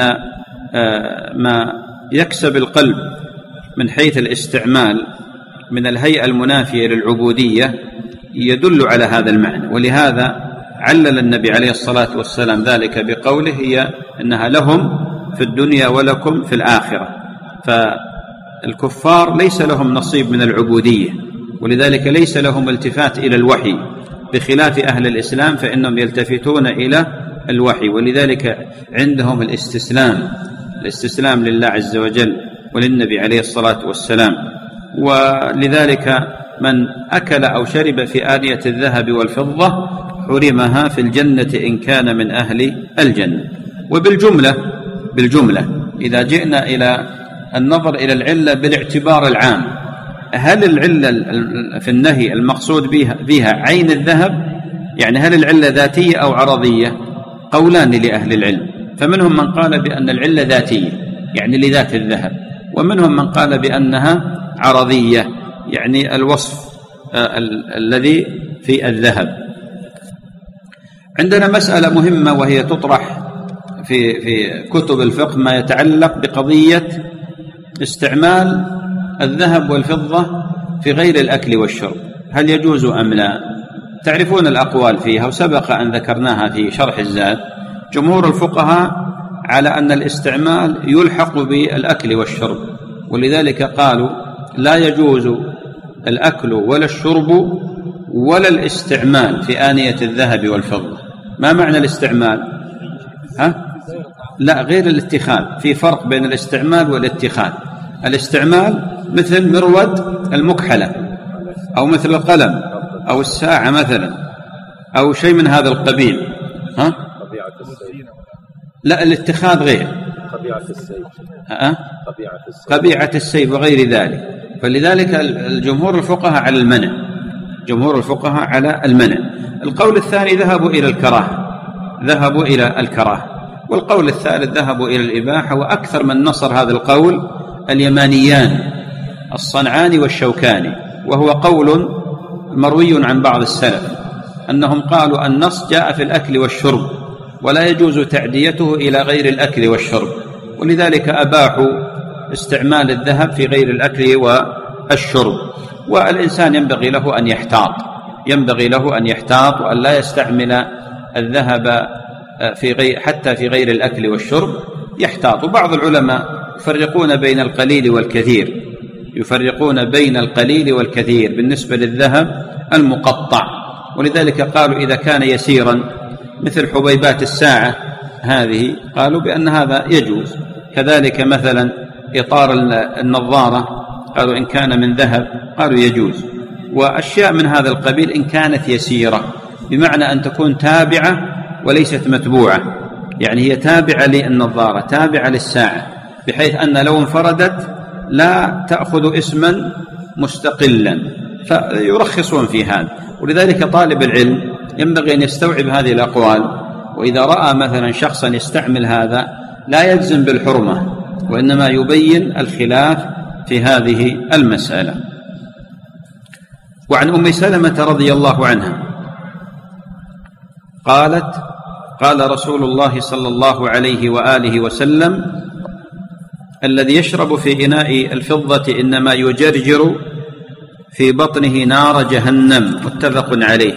Speaker 1: ما يكسب القلب من حيث الاستعمال من الهيئة المنافية للعبودية يدل على هذا المعنى. ولهذا علل النبي عليه الصلاة والسلام ذلك بقوله هي إنها لهم في الدنيا ولكم في الآخرة. الكفار ليس لهم نصيب من العبودية، ولذلك ليس لهم التفات إلى الوحي، بخلاف أهل الإسلام فإنهم يلتفتون إلى الوحي، ولذلك عندهم الاستسلام الاستسلام لله عز وجل وللنبي عليه الصلاة والسلام. ولذلك من أكل أو شرب في آنية الذهب والفضة حرمها في الجنة إن كان من أهل الجنة. وبالجملة بالجملة إذا جئنا إلى النظر إلى العلة بالاعتبار العام، هل العلة في النهي المقصود بها, بها عين الذهب؟ يعني هل العلة ذاتية أو عرضية؟ قولان لأهل العلم، فمنهم من قال بأن العلة ذاتية يعني لذات الذهب، ومنهم من قال بأنها عرضية يعني الوصف ال- الذي في الذهب. عندنا مسألة مهمة وهي تطرح في, في كتب الفقه، ما يتعلق بقضية استعمال الذهب والفضة في غير الأكل والشرب، هل يجوز أم لا؟ تعرفون الأقوال فيها وسبق أن ذكرناها في شرح الزاد. جمهور الفقهاء على أن الاستعمال يلحق بالأكل والشرب، ولذلك قالوا لا يجوز الأكل ولا الشرب ولا الاستعمال في آنية الذهب والفضة. ما معنى الاستعمال؟ ها؟ لا، غير الاتخاذ، في فرق بين الاستعمال والاتخاذ. الاستعمال مثل مرود المكحلة، أو مثل القلم، أو الساعة مثلا، أو شيء من هذا القبيل. ها؟ لا، الاتخاذ غير.
Speaker 3: طبيعة السيف.
Speaker 1: ها؟
Speaker 3: طبيعة السيف.
Speaker 1: طبيعة السيف وغير ذلك. فلذلك الجمهور الفقهاء على المنع، جمهور الفقهاء على المنع. القول الثاني ذهبوا إلى الكراهة، ذهبوا إلى الكراهة. والقول الثالث ذهبوا إلى الإباحة، وأكثر من نصر هذا القول اليمانيان الصنعاني والشوكاني، وهو قول مروي عن بعض السلف أنهم قالوا النص جاء في الأكل والشرب ولا يجوز تعديته إلى غير الأكل والشرب، ولذلك أباحوا استعمال الذهب في غير الأكل والشرب. والإنسان ينبغي له أن يحتاط، ينبغي له أن يحتاط وأن لا يستعمل الذهب في غير حتى في غير الأكل والشرب، يحتاط. وبعض العلماء يفرقون بين القليل والكثير، يفرقون بين القليل والكثير بالنسبة للذهب المقطع، ولذلك قالوا إذا كان يسيرا مثل حبيبات الساعة هذه قالوا بأن هذا يجوز. كذلك مثلا إطار النظارة قالوا إن كان من ذهب قالوا يجوز. وأشياء من هذا القبيل إن كانت يسيرة، بمعنى أن تكون تابعة وليست متبوعة، يعني هي تابعة للنظارة تابعة للساعة، بحيث أن لو انفردت لا تأخذ اسما مستقلا، فيرخصون في هذا. ولذلك طالب العلم ينبغي أن يستوعب هذه الأقوال، وإذا رأى مثلا شخصا يستعمل هذا لا يجزم بالحرمة، وإنما يبين الخلاف في هذه المسألة. وعن أم سلمة رضي الله عنها قالت قال رسول الله صلى الله عليه وآله وسلم الذي يشرب في إناء الفضة إنما يجرجر في بطنه نار جهنم، متفق عليه.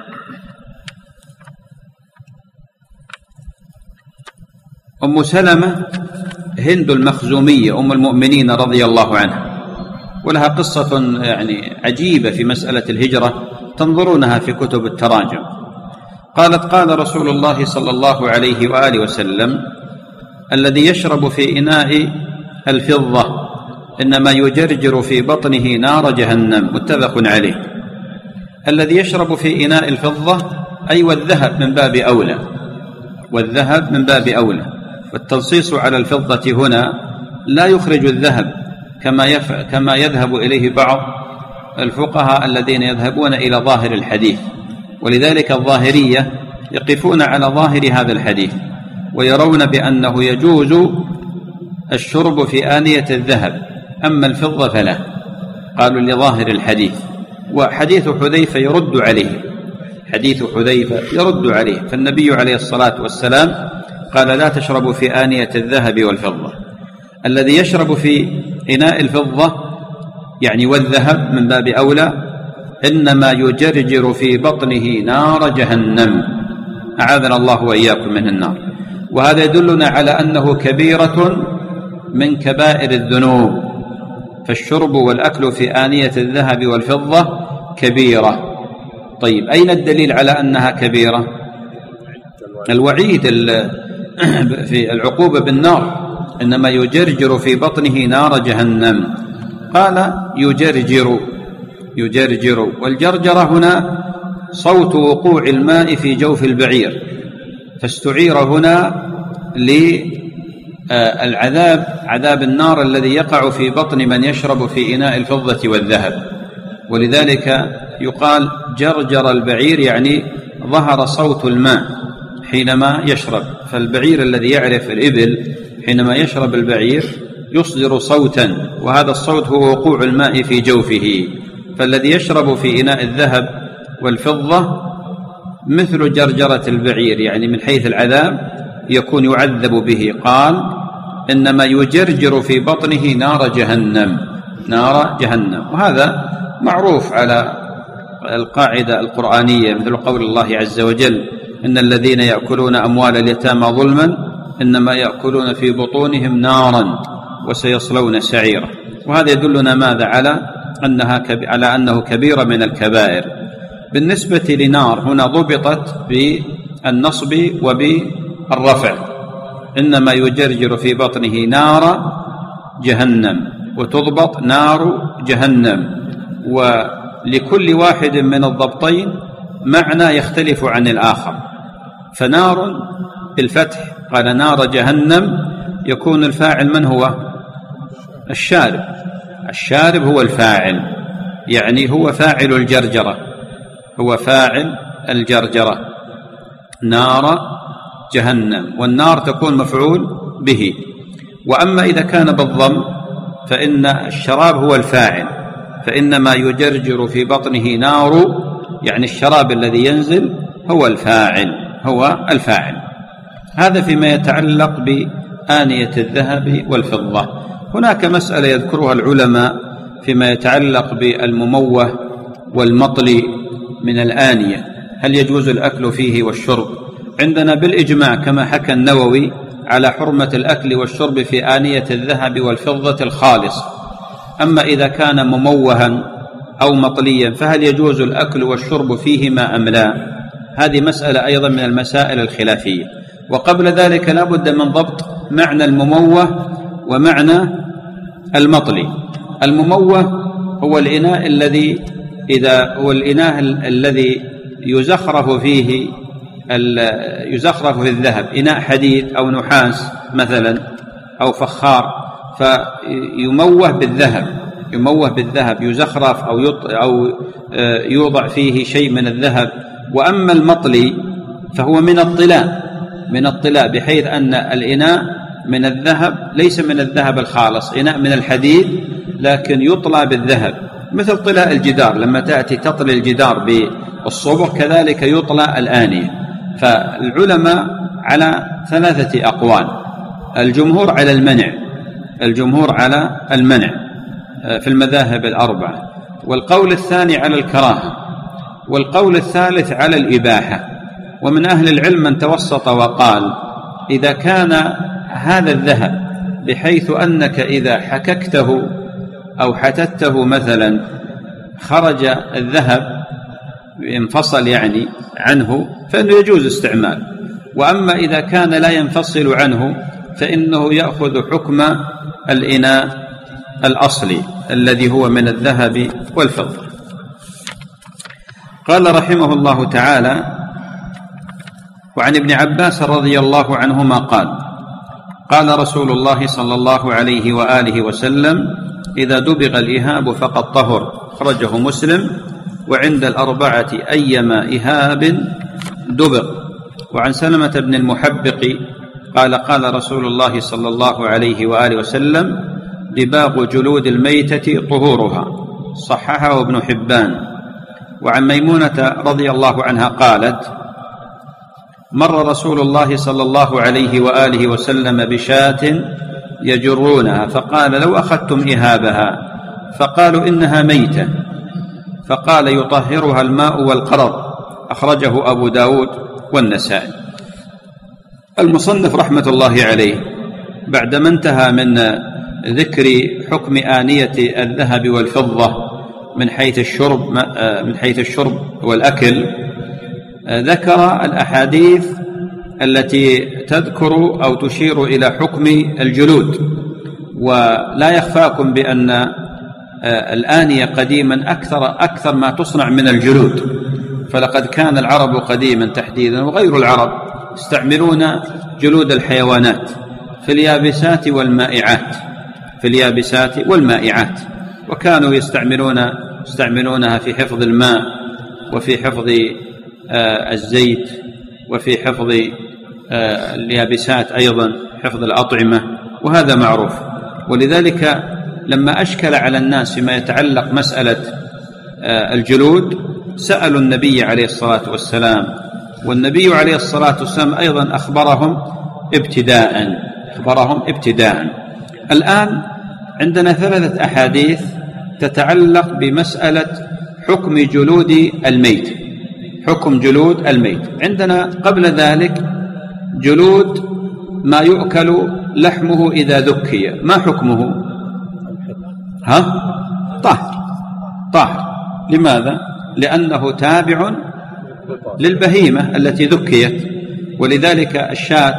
Speaker 1: أم سلمة هند المخزومية أم المؤمنين رضي الله عنها، ولها قصة يعني عجيبة في مسألة الهجرة تنظرونها في كتب التراجم. قالت قال رسول الله صلى الله عليه وآله وسلم الذي يشرب في إناء الفضة إنما يجرجر في بطنه نار جهنم، متفق عليه. الذي يشرب في إناء الفضة أي والذهب من باب أولى، والذهب من باب أولى. والتنصيص على الفضة هنا لا يخرج الذهب كما, يف... كما يذهب إليه بعض الفقهاء الذين يذهبون إلى ظاهر الحديث، ولذلك الظاهرية يقفون على ظاهر هذا الحديث ويرون بأنه يجوز الشرب في آنية الذهب، أما الفضة فلا، قالوا لظاهر الحديث. وحديث حذيفة يرد عليه، حديث حذيفة يرد عليه، فالنبي عليه الصلاة والسلام قال لا تشربوا في آنية الذهب والفضة. الذي يشرب في إناء الفضة يعني والذهب من باب أولى إنما يجرجر في بطنه نار جهنم، أعاذنا الله وإياكم من النار. وهذا يدلنا على أنه كبيرة من كبائر الذنوب، فالشرب والأكل في آنية الذهب والفضة كبيرة. طيب أين الدليل على أنها كبيرة؟ الوعيد في العقوبة بالنار، إنما يجرجر في بطنه نار جهنم. قال يجرجر يجرجر والجرجرة هنا صوت وقوع الماء في جوف البعير، فاستعير هنا للعذاب عذاب النار الذي يقع في بطن من يشرب في إناء الفضة والذهب. ولذلك يقال جرجر البعير، يعني ظهر صوت الماء حينما يشرب. فالبعير الذي يعرف الإبل حينما يشرب البعير يصدر صوتا، وهذا الصوت هو وقوع الماء في جوفه. فالذي يشرب في إناء الذهب والفضة مثل جرجرة البعير، يعني من حيث العذاب يكون يعذب به. قال إنما يجرجر في بطنه نار جهنم، نار جهنم. وهذا معروف على القاعدة القرآنية، مثل قول الله عز وجل إن الذين يأكلون أموال اليتامى ظلما إنما يأكلون في بطونهم نارا وسيصلون سعيرا. وهذا يدلنا ماذا؟ على أنها كب... على أنه كبيرة من الكبائر. بالنسبة لنار هنا ضبطت بالنصب وبالرفع، إنما يجرجر في بطنه نار جهنم، وتضبط نار جهنم. ولكل واحد من الضبطين معنى يختلف عن الآخر. فنار بالفتح قال نار جهنم يكون الفاعل من هو؟ الشارب، الشارب هو الفاعل، يعني هو فاعل الجرجرة، هو فاعل الجرجرة. نار جهنم، والنار تكون مفعول به. وأما إذا كان بالضم فإن الشراب هو الفاعل، فإنما يجرجر في بطنه نار، يعني الشراب الذي ينزل هو الفاعل، هو الفاعل. هذا فيما يتعلق بآنية الذهب والفضة. هناك مسألة يذكرها العلماء فيما يتعلق بالمموه والمطلي من الآنية، هل يجوز الأكل فيه والشرب؟ عندنا بالإجماع كما حكى النووي على حرمة الأكل والشرب في آنية الذهب والفضة الخالص. أما إذا كان مموها أو مطليا فهل يجوز الأكل والشرب فيهما أم لا؟ هذه مسألة أيضا من المسائل الخلافية. وقبل ذلك لا بد من ضبط معنى المموه ومعنى المطلي. المموه هو الإناء الذي إذا هو الإناء الذي يزخرف فيه يزخرف في الذهب، إناء حديد أو نحاس مثلا أو فخار، فيموه بالذهب، يموه بالذهب يزخرف أو أو يوضع فيه شيء من الذهب. وأما المطلي فهو من الطلاء، من الطلاء بحيث أن الإناء من الذهب ليس من الذهب الخالص، إناء من الحديد لكن يطلى بالذهب، مثل طلاء الجدار، لما تأتي تطلي الجدار بالصبغ كذلك يطلى الآنية. فالعلماء على ثلاثة أقوال: الجمهور على المنع، الجمهور على المنع في المذاهب الأربعة، والقول الثاني على الكراهة، والقول الثالث على الإباحة. ومن أهل العلم من توسط وقال إذا كان هذا الذهب بحيث أنك إذا حككته أو حتته مثلا خرج الذهب ينفصل يعني عنه فإنه يجوز استعمال. وأما إذا كان لا ينفصل عنه فإنه يأخذ حكم الإناء الأصلي الذي هو من الذهب والفضة. قال رحمه الله تعالى: وعن ابن عباس رضي الله عنهما قال: قال رسول الله صلى الله عليه وآله وسلم: إذا دبغ الإهاب فقد طهر. أخرجه مسلم. وعند الأربعة أيما إهاب دبغ. وعن سلمة بن المحبق قال: قال رسول الله صلى الله عليه وآله وسلم: دباغ جلود الميتة طهورها. صححه ابن حبان. وعن ميمونة رضي الله عنها قالت: مر رسول الله صلى الله عليه وآله وسلم بشاة يجرونها، فقال: لو أخذتم إهابها. فقالوا: إنها ميتة. فقال: يطهرها الماء والقرض. أخرجه أبو داود والنسائي. المصنف رحمة الله عليه بعدما انتهى من ذكر حكم آنية الذهب والفضة من حيث الشرب من حيث الشرب والأكل، ذكر الأحاديث التي تذكر أو تشير إلى حكم الجلود. ولا يخفاكم بأن الآنية قديما أكثر أكثر ما تصنع من الجلود، فلقد كان العرب قديما تحديدا وغير العرب يستعملون جلود الحيوانات في اليابسات والمائعات في اليابسات والمائعات وكانوا يستعملون يستعملونها في حفظ الماء وفي حفظ الزيت وفي حفظ اليابسات أيضا، حفظ الأطعمة، وهذا معروف. ولذلك لما أشكل على الناس فيما يتعلق مسألة الجلود سألوا النبي عليه الصلاة والسلام، والنبي عليه الصلاة والسلام أيضا أخبرهم ابتداء أخبرهم ابتداء. الآن عندنا ثلاثة أحاديث تتعلق بمسألة حكم جلود الميت حكم جلود الميت. عندنا قبل ذلك جلود ما يؤكل لحمه إذا ذكي، ما حكمه؟ ها؟ طاهر طاهر. لماذا؟ لأنه تابع للبهيمة التي ذكيت، ولذلك الشاة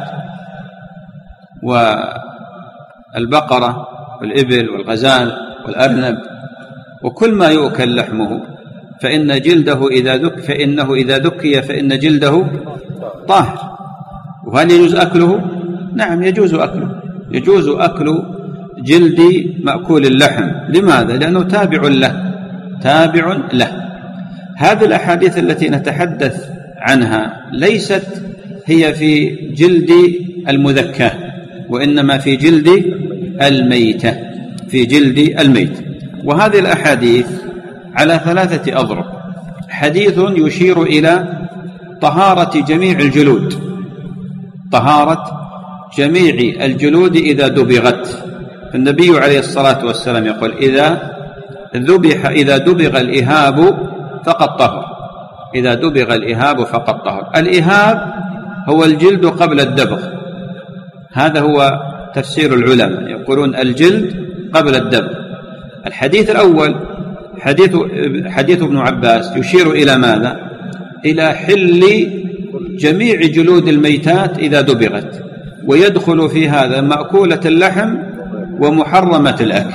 Speaker 1: والبقرة والإبل والغزال والأرنب وكل ما يؤكل لحمه فإن جلده إذا ذك فإنه إذا ذكي فإن جلده طاهر. وهل يجوز أكله؟ نعم يجوز أكله يجوز أكل جلد مأكول اللحم. لماذا؟ لأنه تابع له تابع له. هذه الأحاديث التي نتحدث عنها ليست هي في جلد المذكى، وإنما في جلد الميتة في جلد الميت. وهذه الأحاديث على ثلاثة أضرب. حديث يشير إلى طهارة جميع الجلود طهارة جميع الجلود إذا دبغت. النبي عليه الصلاة والسلام يقول إذا ذبح إذا دبغ الإهاب فقد طهر إذا دبغ الإهاب فقد طهر. الإهاب هو الجلد قبل الدبغ، هذا هو تفسير العلماء، يقولون الجلد قبل الدبغ. الحديث الأول حديث حديث ابن عباس يشير إلى ماذا؟ إلى حل جميع جلود الميتات إذا دبغت، ويدخل في هذا مأكولة اللحم ومحرمة الأكل.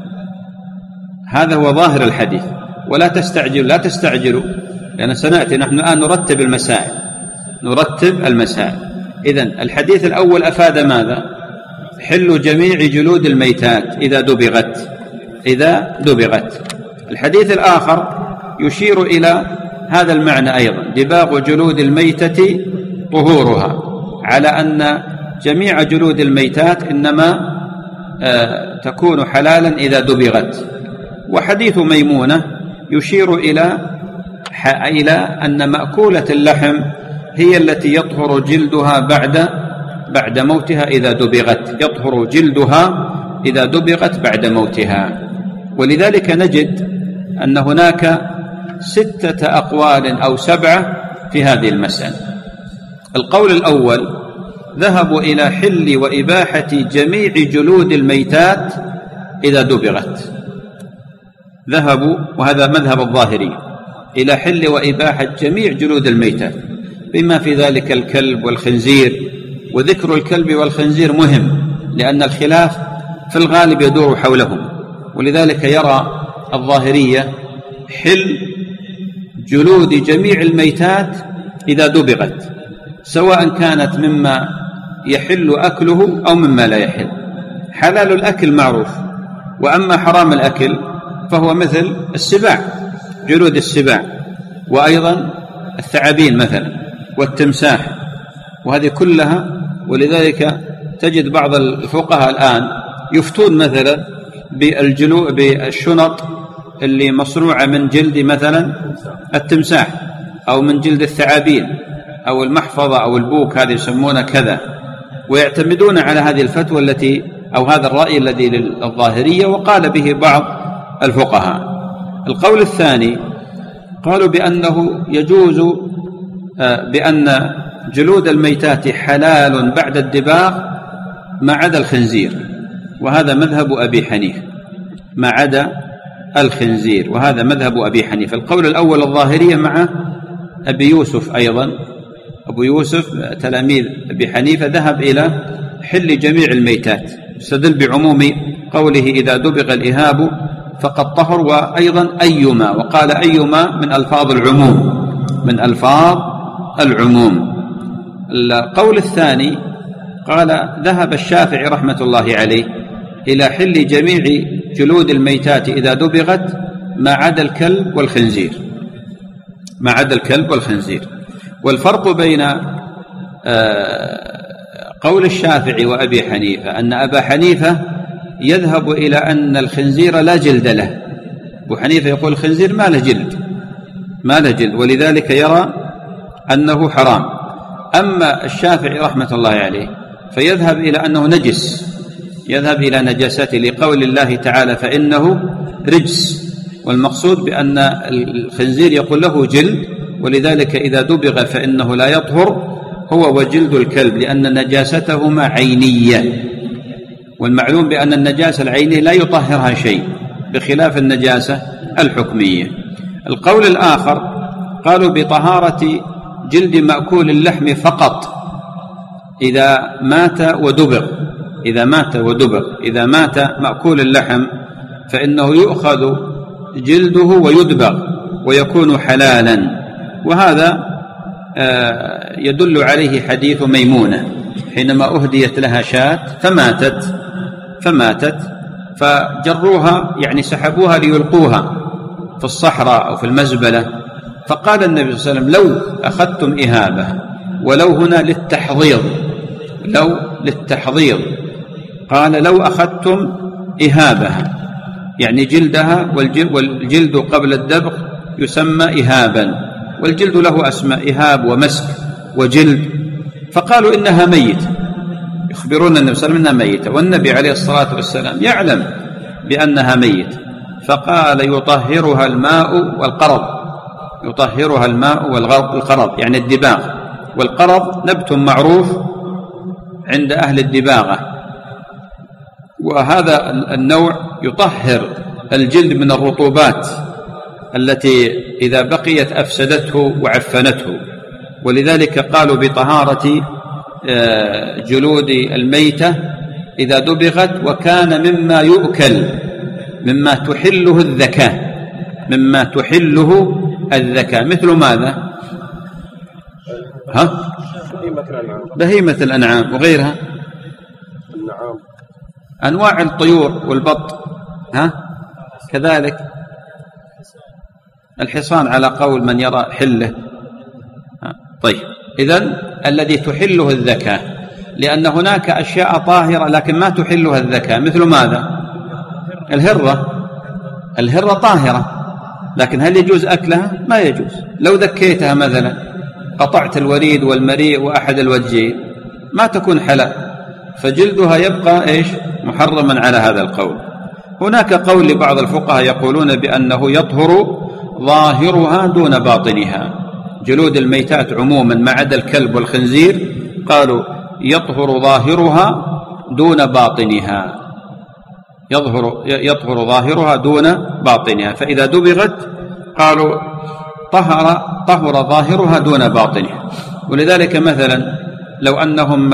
Speaker 1: هذا هو ظاهر الحديث. ولا تستعجلوا لا تستعجلوا لأن سنأتي نحن الآن نرتب المسائل نرتب المسائل. إذن الحديث الأول أفاد ماذا؟ حل جميع جلود الميتات إذا دبغت إذا دبغت. الحديث الآخر يشير إلى هذا المعنى أيضا، دباغ جلود الميتة طهورها، على أن جميع جلود الميتات إنما آه تكون حلالا إذا دبغت. وحديث ميمونة يشير إلى إلى أن مأكولة اللحم هي التي يطهر جلدها بعد بعد موتها إذا دبغت يطهر جلدها إذا دبغت بعد موتها. ولذلك نجد أن هناك ستة أقوال أو سبعة في هذه المسألة. القول الأول ذهبوا إلى حل وإباحة جميع جلود الميتات إذا دبغت، ذهبوا وهذا مذهب الظاهري إلى حل وإباحة جميع جلود الميتات بما في ذلك الكلب والخنزير. وذكر الكلب والخنزير مهم لأن الخلاف في الغالب يدور حولهم، ولذلك يرى الظاهرية حل جلود جميع الميتات إذا دبغت، سواء كانت مما يحل أكله أو مما لا يحل. حلال الأكل معروف، وأما حرام الأكل فهو مثل السباع، جلود السباع، وأيضا الثعابين مثلا والتمساح، وهذه كلها. ولذلك تجد بعض الفقهاء الآن يفتون مثلا بالجلو بالشنط اللي مصنوعة من جلد مثلا التمساح أو من جلد الثعابين أو المحفظة أو البوك، هذه يسمونه كذا، ويعتمدون على هذه الفتوى التي أو هذا الرأي الذي للظاهرية وقال به بعض الفقهاء. القول الثاني قالوا بأنه يجوز بأن جلود الميتات حلال بعد الدباغ ما عدا الخنزير، وهذا مذهب أبي حنيفة. ما عدا الخنزير، وهذا مذهب أبي حنيفة. القول الأول الظاهرية مع أبي يوسف أيضا، أبو يوسف تلاميذ أبي حنيفة ذهب إلى حل جميع الميتات، استدل بعموم قوله إذا دبغ الإهاب فقد طهر، وأيضا أيما، وقال أيما من ألفاظ العموم، من ألفاظ العموم. القول الثاني قال ذهب الشافعي رحمة الله عليه إلى حل جميع جلود الميتات إذا دبغت ما عدا الكلب والخنزير، ما عدا الكلب والخنزير. والفرق بين قول الشافعي وأبي حنيفة أن أبا حنيفة يذهب إلى أن الخنزير لا جلد له، أبو حنيفة يقول الخنزير ما له جلد، ما له جلد، ولذلك يرى أنه حرام. أما الشافعي رحمة الله عليه فيذهب إلى أنه نجس، يذهب إلى نجاسته لقول الله تعالى فإنه رجس، والمقصود بأن الخنزير يقول له جلد، ولذلك إذا دبغ فإنه لا يطهر هو وجلد الكلب، لأن نجاستهما عينية، والمعلوم بأن النجاسة العينية لا يطهرها شيء بخلاف النجاسة الحكمية. القول الآخر قالوا بطهارة جلد مأكول اللحم فقط إذا مات ودبغ، إذا مات ودبغ إذا مات مأكول اللحم فإنه يؤخذ جلده ويدبغ ويكون حلالا، وهذا يدل عليه حديث ميمونة حينما أهديت لها شاة فماتت فماتت فجروها، يعني سحبوها ليلقوها في الصحراء أو في المزبلة، فقال النبي صلى الله عليه وسلم لو أخذتم إهابة، ولو هنا للتحضيض، لو للتحضيض، قال لو أخذتم إهابها يعني جلدها، والجلد قبل الدبغ يسمى إهابا، والجلد له أسماء إهاب ومسك وجلد، فقالوا إنها ميت، يخبرون النبي صلى الله عليه وسلم إنها ميتة، والنبي عليه الصلاة والسلام يعلم بأنها ميت، فقال يطهرها الماء والقرض، يطهرها الماء والقرض يعني الدباغ، والقرض نبت معروف عند أهل الدباغة، وهذا النوع يطهر الجلد من الرطوبات التي إذا بقيت أفسدته وعفنته، ولذلك قالوا بطهارة جلود الميتة إذا دبغت، وكان مما يؤكل مما تحله الذكاة، مما تحله الذكاة، مثل ماذا؟ ها؟ بهيمة الأنعام وغيرها، أنواع الطيور والبط، ها؟ كذلك الحصان على قول من يرى حله. طيب، إذن الذي تحله الذكاة، لأن هناك أشياء طاهرة لكن ما تحلها الذكاة، مثل ماذا؟ الهرة، الهرة طاهرة لكن هل يجوز أكلها؟ ما يجوز. لو ذكيتها مثلا قطعت الوريد والمريء وأحد الوجهين ما تكون حلال، فجلدها يبقى إيش؟ محرما على هذا القول. هناك قول لبعض الفقهاء يقولون بأنه يطهر ظاهرها دون باطنها، جلود الميتات عموما ما عدا الكلب والخنزير قالوا يطهر ظاهرها دون باطنها، يظهر يطهر ظاهرها دون باطنها، فإذا دبغت قالوا طهر طهر ظاهرها دون باطنها. ولذلك مثلا لو أنهم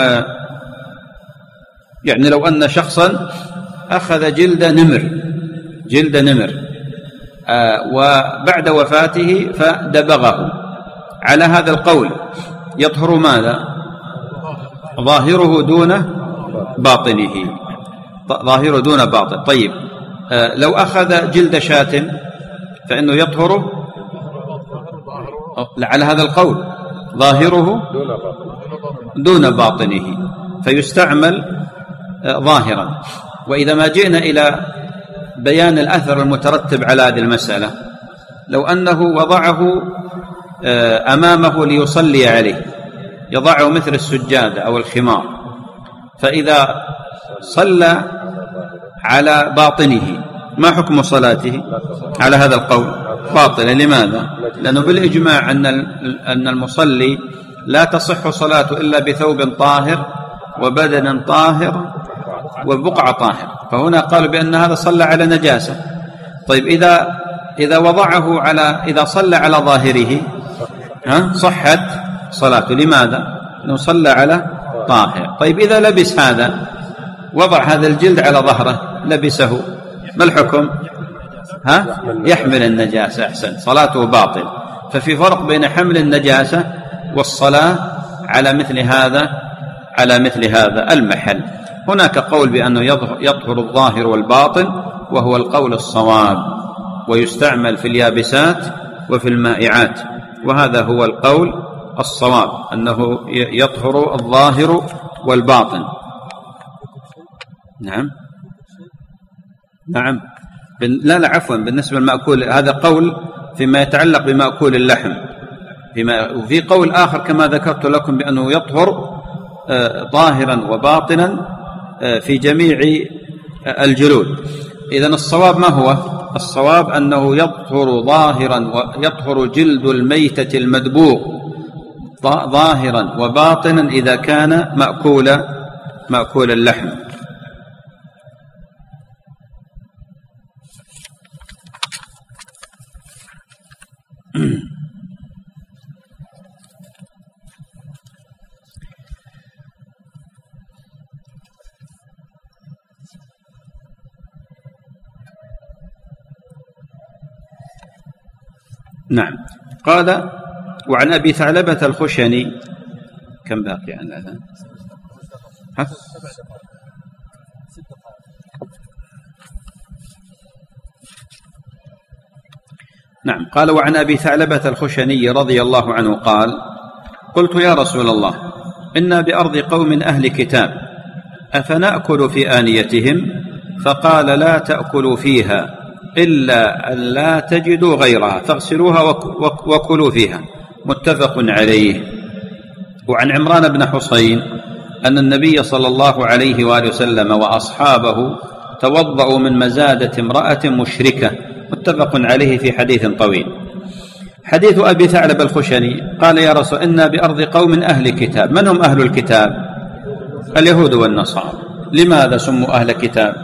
Speaker 1: يعني لو أن شخصا أخذ جلد نمر جلد نمر آه وبعد وفاته فدبغه، على هذا القول يطهر ماذا؟ ظاهره دون باطنه، ظاهره دون باطن. طيب، آه لو أخذ جلد شاة فإنه يطهر على هذا القول ظاهره دون باطنه، فيستعمل آه ظاهرا. وإذا ما جئنا إلى بيان الأثر المترتب على هذه المسألة، لو أنه وضعه أمامه ليصلي عليه، يضعه مثل السجادة أو الخمار، فإذا صلى على باطنه ما حكم صلاته؟ على هذا القول باطلة. لماذا؟ لأنه بالإجماع أن أن المصلي لا تصح صلاته إلا بثوب طاهر وبدن طاهر وبقعة طاهر، فهنا قالوا بأن هذا صلى على نجاسة. طيب إذا إذا وضعه على إذا صلى على ظاهره ها صحت صلاته. لماذا؟ لأنه صلى على طاهر. طيب إذا لبس هذا، وضع هذا الجلد على ظهره لبسه، ما الحكم؟ ها يحمل النجاسة. أحسن، صلاته باطل. ففي فرق بين حمل النجاسة والصلاة على مثل هذا على مثل هذا المحل. هناك قول بأنه يطهر الظاهر والباطن، وهو القول الصواب، ويستعمل في اليابسات وفي المائعات، وهذا هو القول الصواب أنه يطهر الظاهر والباطن. نعم نعم لا لا عفوا، بالنسبة للمأكول هذا قول فيما يتعلق بمأكول اللحم، فيما وفي قول آخر كما ذكرت لكم بأنه يطهر ظاهرا وباطنا في جميع الجلود. إذن الصواب ما هو؟ الصواب أنه يطهر ظاهرا ويطهر جلد الميتة المدبوغ ظاهرا وباطنا إذا كان مأكول مأكول اللحم. نعم. قال: وعن أبي ثعلبة الخشني. كم باقي عن الأذان؟ ها؟ نعم. قال: وعن أبي ثعلبة الخشني رضي الله عنه قال: قلت يا رسول الله، إنا بأرض قوم أهل كتاب، أفنأكل في آنيتهم؟ فقال: لا تأكلوا فيها إلا أن لا تجدوا غيرها، فاغسلوها وكلوا فيها. متفق عليه. وعن عمران بن حصين أن النبي صلى الله عليه وآله وسلم وأصحابه توضأوا من مزادة امرأة مشركة. متفق عليه في حديث طويل. حديث أبي ثعلب الخشني قال: يا رسول، إنا بأرض قوم أهل كتاب. من هم أهل الكتاب؟ اليهود والنصارى. لماذا سموا أهل كتاب؟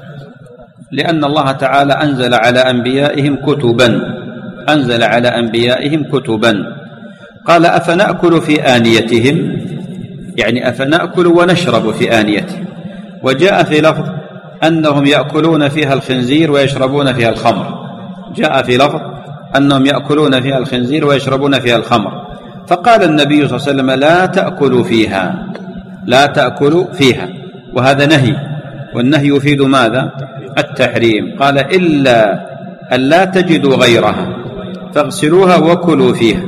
Speaker 1: لأن الله تعالى أنزل على أنبيائهم كتبا أنزل على أنبيائهم كتبا قال: أفنأكل في آنيتهم؟ يعني أفنأكل ونشرب في آنيتهم. وجاء في لفظ أنهم يأكلون فيها الخنزير ويشربون فيها الخمر. جاء في لفظ أنهم يأكلون فيها الخنزير ويشربون فيها الخمر. فقال النبي صلى الله عليه وسلم: لا تأكلوا فيها لا تأكلوا فيها وهذا نهي، والنهي يفيد ماذا؟ التحريم. قال: إلا أن لا تجدوا غيرها فاغسلوها وكلوا فيها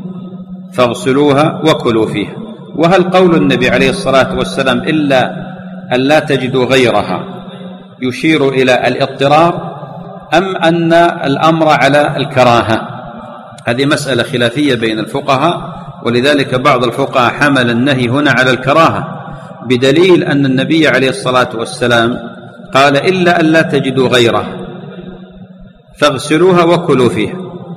Speaker 1: فاغسلوها وكلوا فيها. وهل قول النبي عليه الصلاة والسلام إلا أن لا تجدوا غيرها يشير إلى الاضطرار، أم أن الأمر على الكراهة؟ هذه مسألة خلافية بين الفقهاء، ولذلك بعض الفقهاء حمل النهي هنا على الكراهة، بدليل أن النبي عليه الصلاة والسلام قال: إلا أن لا تجدوا غيرها فاغسلوها وكلوا فيها.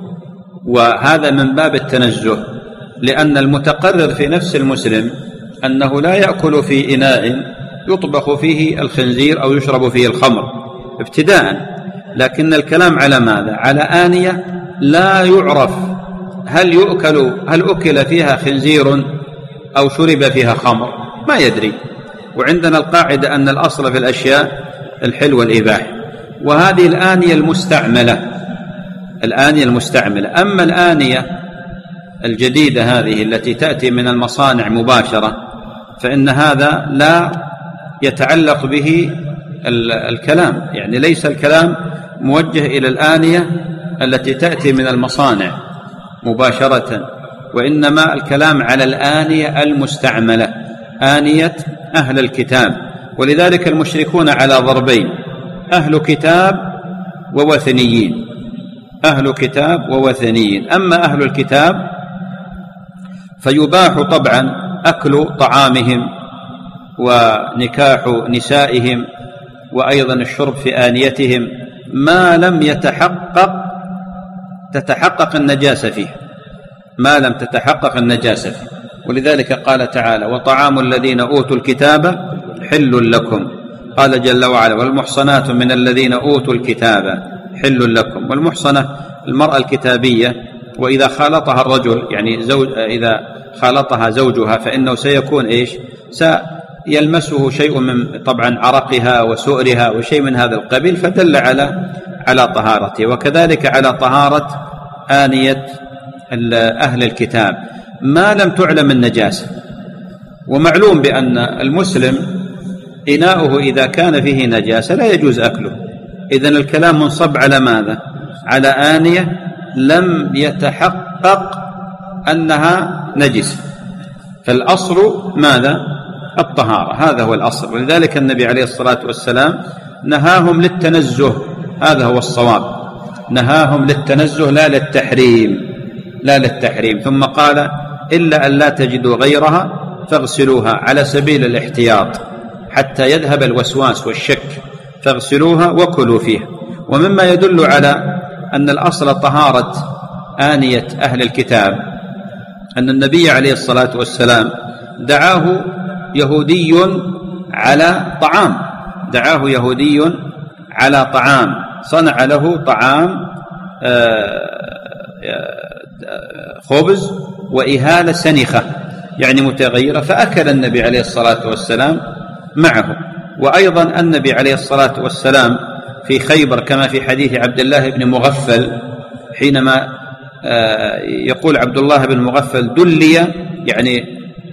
Speaker 1: وهذا من باب التنزه، لأن المتقرر في نفس المسلم أنه لا يأكل في إناء يطبخ فيه الخنزير أو يشرب فيه الخمر ابتداء، لكن الكلام على ماذا؟ على آنية لا يعرف هل يؤكل هل أكل فيها خنزير أو شرب فيها خمر، ما يدري. وعندنا القاعدة أن الأصل في الأشياء الحل والإباحة. وهذه الآنية المستعملة الآنية المستعملة أما الآنية الجديدة هذه التي تأتي من المصانع مباشرة، فإن هذا لا يتعلق به الكلام، يعني ليس الكلام موجه إلى الآنية التي تأتي من المصانع مباشرة، وإنما الكلام على الآنية المستعملة، آنية أهل الكتاب. ولذلك المشركون على ضربين: أهل كتاب ووثنيين أهل كتاب ووثنيين. أما أهل الكتاب فيباح طبعا أكل طعامهم ونكاح نسائهم وأيضا الشرب في آنيتهم ما لم يتحقق تتحقق النجاسة فيه ما لم تتحقق النجاسة فيه. ولذلك قال تعالى: وطعام الذين أوتوا الكتاب حل لكم قال جل وعلا: والمحصنات من الذين أوتوا الكتاب حل لكم. والمحصنة المرأة الكتابية، وإذا خالطها الرجل يعني زوج إذا خالطها زوجها فإنه سيكون إيش؟ سيلمسه شيء من طبعا عرقها وسؤرها وشيء من هذا القبيل، فدل على على طهارته. وكذلك على طهارة آنية أهل الكتاب ما لم تعلم النجاسة. ومعلوم بأن المسلم إناؤه إذا كان فيه نجاسة لا يجوز أكله. إذن الكلام منصب على ماذا؟ على آنية لم يتحقق أنها نجسة. فالأصل ماذا؟ الطهارة، هذا هو الأصل. ولذلك النبي عليه الصلاة والسلام نهاهم للتنزه، هذا هو الصواب، نهاهم للتنزه لا للتحريم، لا للتحريم. ثم قال: إلا أن لا تجدوا غيرها فاغسلوها على سبيل الاحتياط حتى يذهب الوسواس والشك، فاغسلوها وكلوا فيها. ومما يدل على أن الأصل طهارة آنية أهل الكتاب أن النبي عليه الصلاة والسلام دعاه يهودي على طعام، دعاه يهودي على طعام، صنع له طعام خبز وإهالة سنخة يعني متغيرة، فأكل النبي عليه الصلاة والسلام معه. وأيضا النبي عليه الصلاة والسلام في خيبر كما في حديث عبد الله بن مغفل، حينما يقول عبد الله بن مغفل: دلي يعني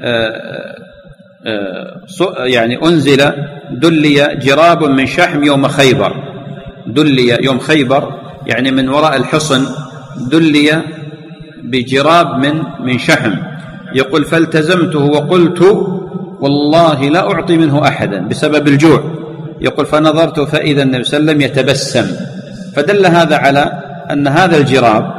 Speaker 1: يعني أنزل دلي جراب من شحم يوم خيبر، دلي يوم خيبر يعني من وراء الحصن دلي بجراب من من شحم. يقول: فالتزمته وقلت والله لا أعطي منه أحدا بسبب الجوع. يقول: فنظرت فإذا النبي صلى الله عليه وسلم يتبسم. فدل هذا على أن هذا الجراب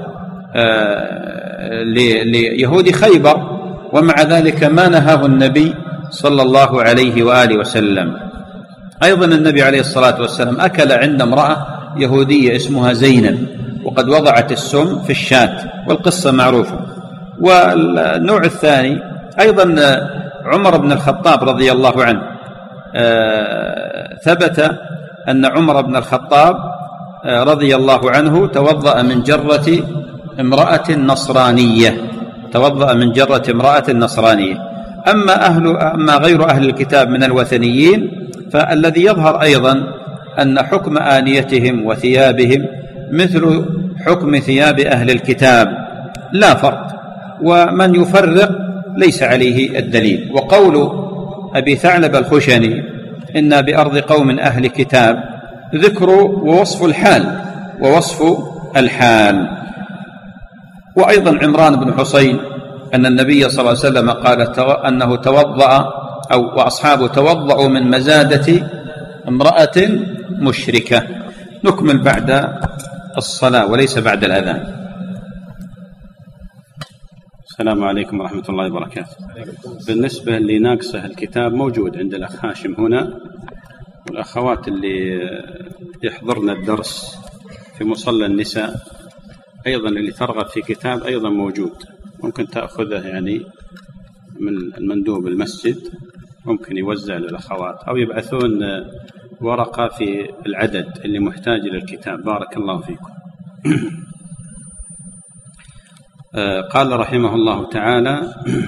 Speaker 1: ليهود خيبر، ومع ذلك ما نهاه النبي صلى الله عليه وآله وسلم. أيضا النبي عليه الصلاة والسلام أكل عند امرأة يهودية اسمها زينب، وقد وضعت السم في الشاة، والقصة معروفة. والنوع الثاني أيضا عمر بن الخطاب رضي الله عنه، ثبت أن عمر بن الخطاب رضي الله عنه توضأ من جرة امرأة نصرانية، توضأ من جرة امرأة نصرانية. أما, أهل أما غير أهل الكتاب من الوثنيين فالذي يظهر أيضا أن حكم آنيتهم وثيابهم مثل حكم ثياب أهل الكتاب لا فرق، ومن يفرق ليس عليه الدليل. وقول أبي ثعلب الخشني: إنا بأرض قوم أهل كتاب، ذكر ووصف الحال ووصف الحال. وأيضا عمران بن حسين أن النبي صلى الله عليه وسلم قال أنه توضأ أو وأصحابه توضأوا من مزادة امرأة مشركة. نكمل بعد الصلاة وليس بعد الأذان.
Speaker 4: السلام عليكم ورحمة الله وبركاته. بالنسبة لناقصه الكتاب موجود عند الأخ هاشم هنا، والأخوات اللي يحضرن الدرس في مصلى النساء أيضا اللي ترغب في كتاب أيضا موجود، ممكن تأخذه يعني من المندوب المسجد، ممكن يوزع للأخوات أو يبعثون ورقة في العدد اللي محتاج للكتاب. بارك الله فيكم.
Speaker 1: قال رحمه الله تعالى: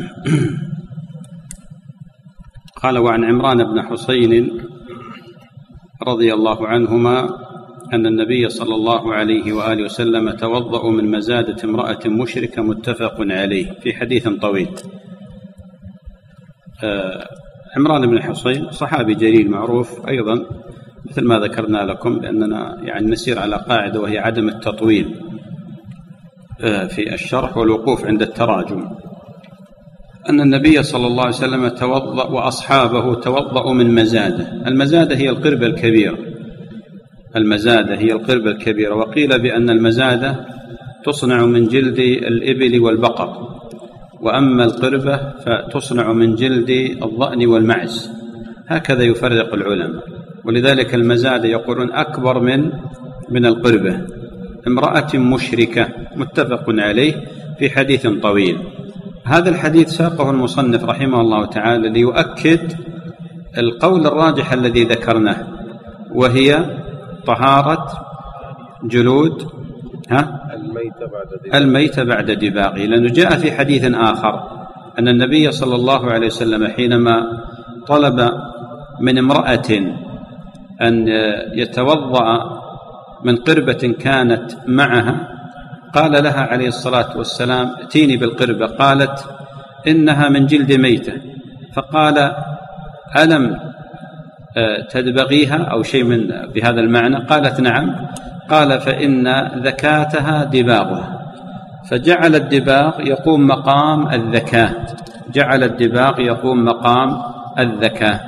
Speaker 1: قال: وعن عمران بن حسين رضي الله عنهما أن النبي صلى الله عليه وآله وسلم توضأ من مزادة امرأة مشركة، متفق عليه، في حديث طويل. عمران بن حسين صحابي جليل معروف أيضا، مثل ما ذكرنا لكم، لأننا يعني نسير على قاعدة وهي عدم التطويل في الشرح والوقوف عند التراجم. أن النبي صلى الله عليه وسلم توضأ وأصحابه توضأوا من مزادة. المزادة هي القربة الكبيرة، المزادة هي القربة الكبيرة. وقيل بأن المزادة تصنع من جلد الإبل والبقر، وأما القربة فتصنع من جلد الضأن والمعز. هكذا يفرق العلماء. ولذلك المزادة يقولون أكبر من من القربة. امرأة مشركة، متفق عليه، في حديث طويل. هذا الحديث ساقه المصنف رحمه الله تعالى ليؤكد القول الراجح الذي ذكرناه وهي طهارة جلود ها الميت بعد دباغه، لأنه جاء في حديث آخر أن النبي صلى الله عليه وسلم حينما طلب من امرأة أن يتوضأ من قربة كانت معها قال لها عليه الصلاة والسلام ائتيني بالقربة، قالت إنها من جلد ميتة، فقال ألم تدبغيها أو شيء من بهذا المعنى؟ قالت نعم، قال فإن ذكاتها دباغها، فجعل الدباغ يقوم مقام الذكاة، جعل الدباغ يقوم مقام الذكاة.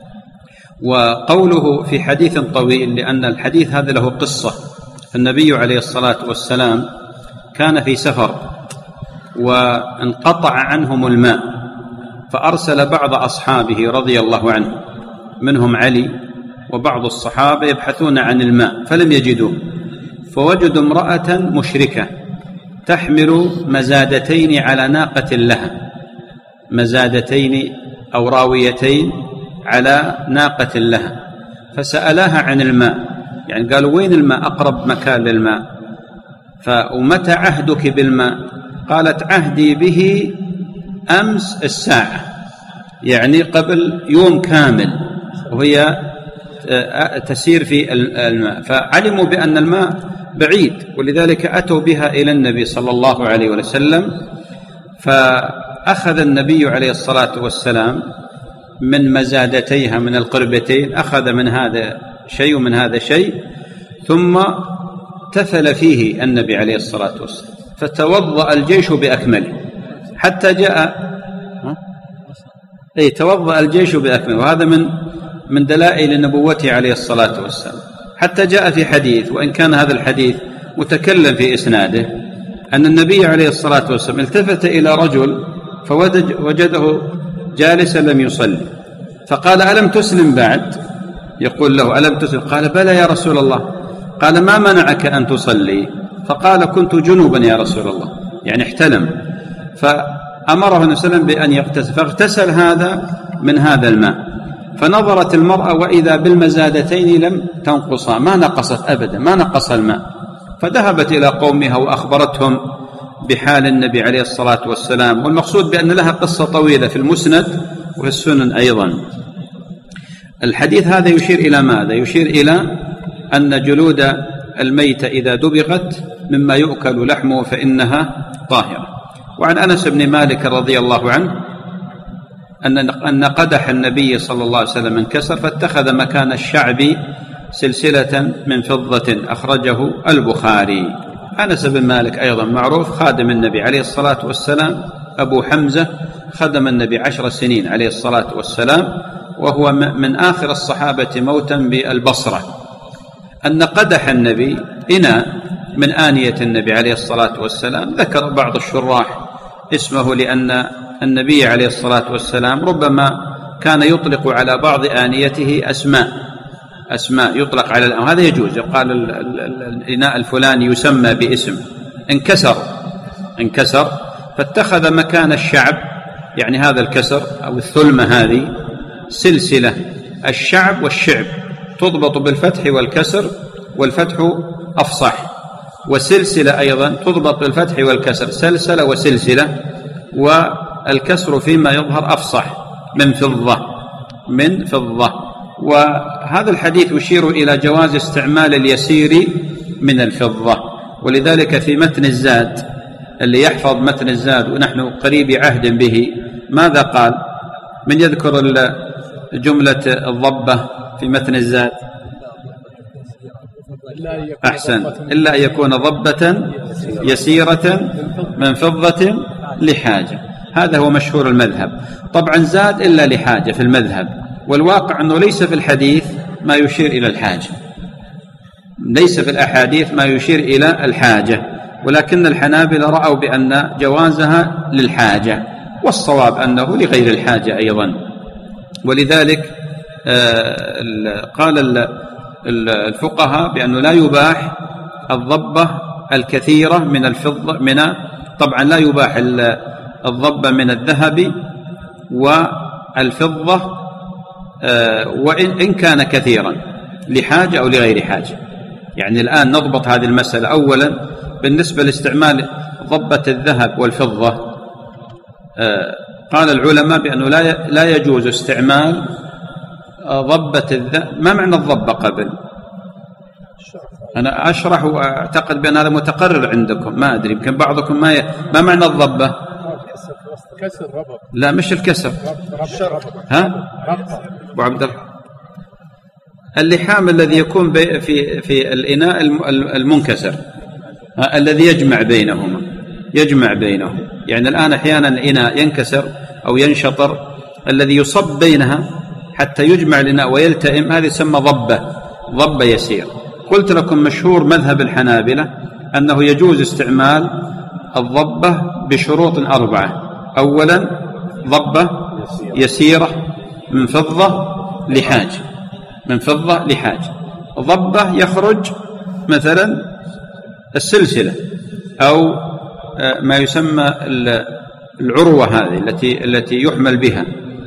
Speaker 1: وقوله في حديث طويل لأن الحديث هذا له قصة. النبي عليه الصلاة والسلام كان في سفر وانقطع عنهم الماء، فأرسل بعض أصحابه رضي الله عنه منهم علي وبعض الصحابة يبحثون عن الماء فلم يجدوه، فوجدوا امرأة مشركة تحمل مزادتين على ناقة لها، مزادتين أو راويتين على ناقة لها، فسألاها عن الماء، يعني قالوا وين الماء، أقرب مكان للماء، فمتى عهدك بالماء؟ قالت عهدي به أمس الساعة، يعني قبل يوم كامل وهي تسير في الماء، فعلموا بأن الماء بعيد ولذلك أتوا بها إلى النبي صلى الله عليه وسلم، فأخذ النبي عليه الصلاة والسلام من مزادتيها من القربتين، أخذ من هذا شيء ومن هذا شيء، ثم تفل فيه النبي عليه الصلاة والسلام، فتوضأ الجيش بأكمله حتى جاء أي توضأ الجيش بأكمله، وهذا من من دلائل نبوته عليه الصلاة والسلام، حتى جاء في حديث وإن كان هذا الحديث متكلم في إسناده أن النبي عليه الصلاة والسلام التفت إلى رجل فوجده جالسا لم يصلي، فقال ألم تسلم بعد؟ يقول له ألم تسلم؟ قال بلى يا رسول الله. قال ما منعك أن تصلي؟ فقال كنت جنوبا يا رسول الله، يعني احتلم، فأمره النبي صلى الله عليه وسلم بأن يغتسل، فاغتسل هذا من هذا الماء، فنظرت المرأة وإذا بالمزادتين لم تنقصا، ما نقصت أبدا، ما نقص الماء، فذهبت إلى قومها وأخبرتهم بحال النبي عليه الصلاة والسلام. والمقصود بأن لها قصة طويلة في المسند وفي السنن أيضا. الحديث هذا يشير إلى ماذا؟ يشير إلى أن جلود الميت إذا دبغت مما يؤكل لحمه فإنها طاهرة. وعن أنس بن مالك رضي الله عنه أن قدح النبي صلى الله عليه وسلم انكسر فاتخذ مكان الشعب سلسلة من فضة، أخرجه البخاري. أنس بن مالك أيضا معروف خادم النبي عليه الصلاة والسلام، أبو حمزة، خدم النبي عشر سنين عليه الصلاة والسلام، وهو من آخر الصحابة موتا بالبصرة. أن قدح النبي إناء من آنية النبي عليه الصلاة والسلام، ذكر بعض الشراح اسمه لأن النبي عليه الصلاة والسلام ربما كان يطلق على بعض آنيته أسماء أسماء يطلق على الأمر، هذا يجوز، قال الإناء الفلاني يسمى باسم، انكسر انكسر فاتخذ مكان الشعب، يعني هذا الكسر أو الثلمة هذه سلسلة، الشعب والشعب تضبط بالفتح والكسر، والفتح أفصح، والسلسلة أيضا تضبط بالفتح والكسر، سلسلة وسلسلة، والكسر فيما يظهر أفصح من فضة من فضة. وهذا الحديث يشير إلى جواز استعمال اليسير من الفضة، ولذلك في متن الزاد اللي يحفظ متن الزاد ونحن قريب عهد به ماذا قال؟ من يذكر جملة الضبة في متن الزاد؟ أحسن، إلا أن يكون ضبة يسيرة من فضة لحاجة، هذا هو مشهور المذهب. طبعا زاد إلا لحاجة في المذهب، والواقع أنه ليس في الحديث ما يشير إلى الحاجة، ليس في الأحاديث ما يشير إلى الحاجة، ولكن الحنابلة رأوا بأن جوازها للحاجة، والصواب أنه لغير الحاجة أيضا. ولذلك قال الفقهاء بأنه لا يباح الضبة الكثيرة من الفضة، من طبعا لا يباح الضبة من الذهب والفضة وإن كان كثيرا لحاجة أو لغير حاجة. يعني الآن نضبط هذه المسألة. أولا بالنسبة لاستعمال ضبة الذهب والفضة، قال العلماء بأنه لا يجوز استعمال ضبة الذهب. ما معنى الضبة قبل؟ أنا أشرح وأعتقد بأن هذا متقرر عندكم، ما أدري يمكن بعضكم ما ي... ما معنى الضبة؟
Speaker 5: كسر ربط.
Speaker 1: لا مش الكسر. ها؟ أبو عبد الله، اللحام الذي يكون بي في في الإناء المنكسر الذي يجمع بينهما، يجمع بينهم. يعني الآن أحيانا الإناء ينكسر أو ينشطر، الذي يصب بينها حتى يجمع الإناء ويلتئم، هذه يسمى ضبة، ضبة يسير. قلت لكم مشهور مذهب الحنابلة أنه يجوز استعمال الضبة بشروط أربعة. أولا ضبة يسيرة من فضة لحاجة، من فضة لحاجة. ضبة يخرج مثلا السلسلة أو ما يسمى العروة هذه التي التي يحمل بها.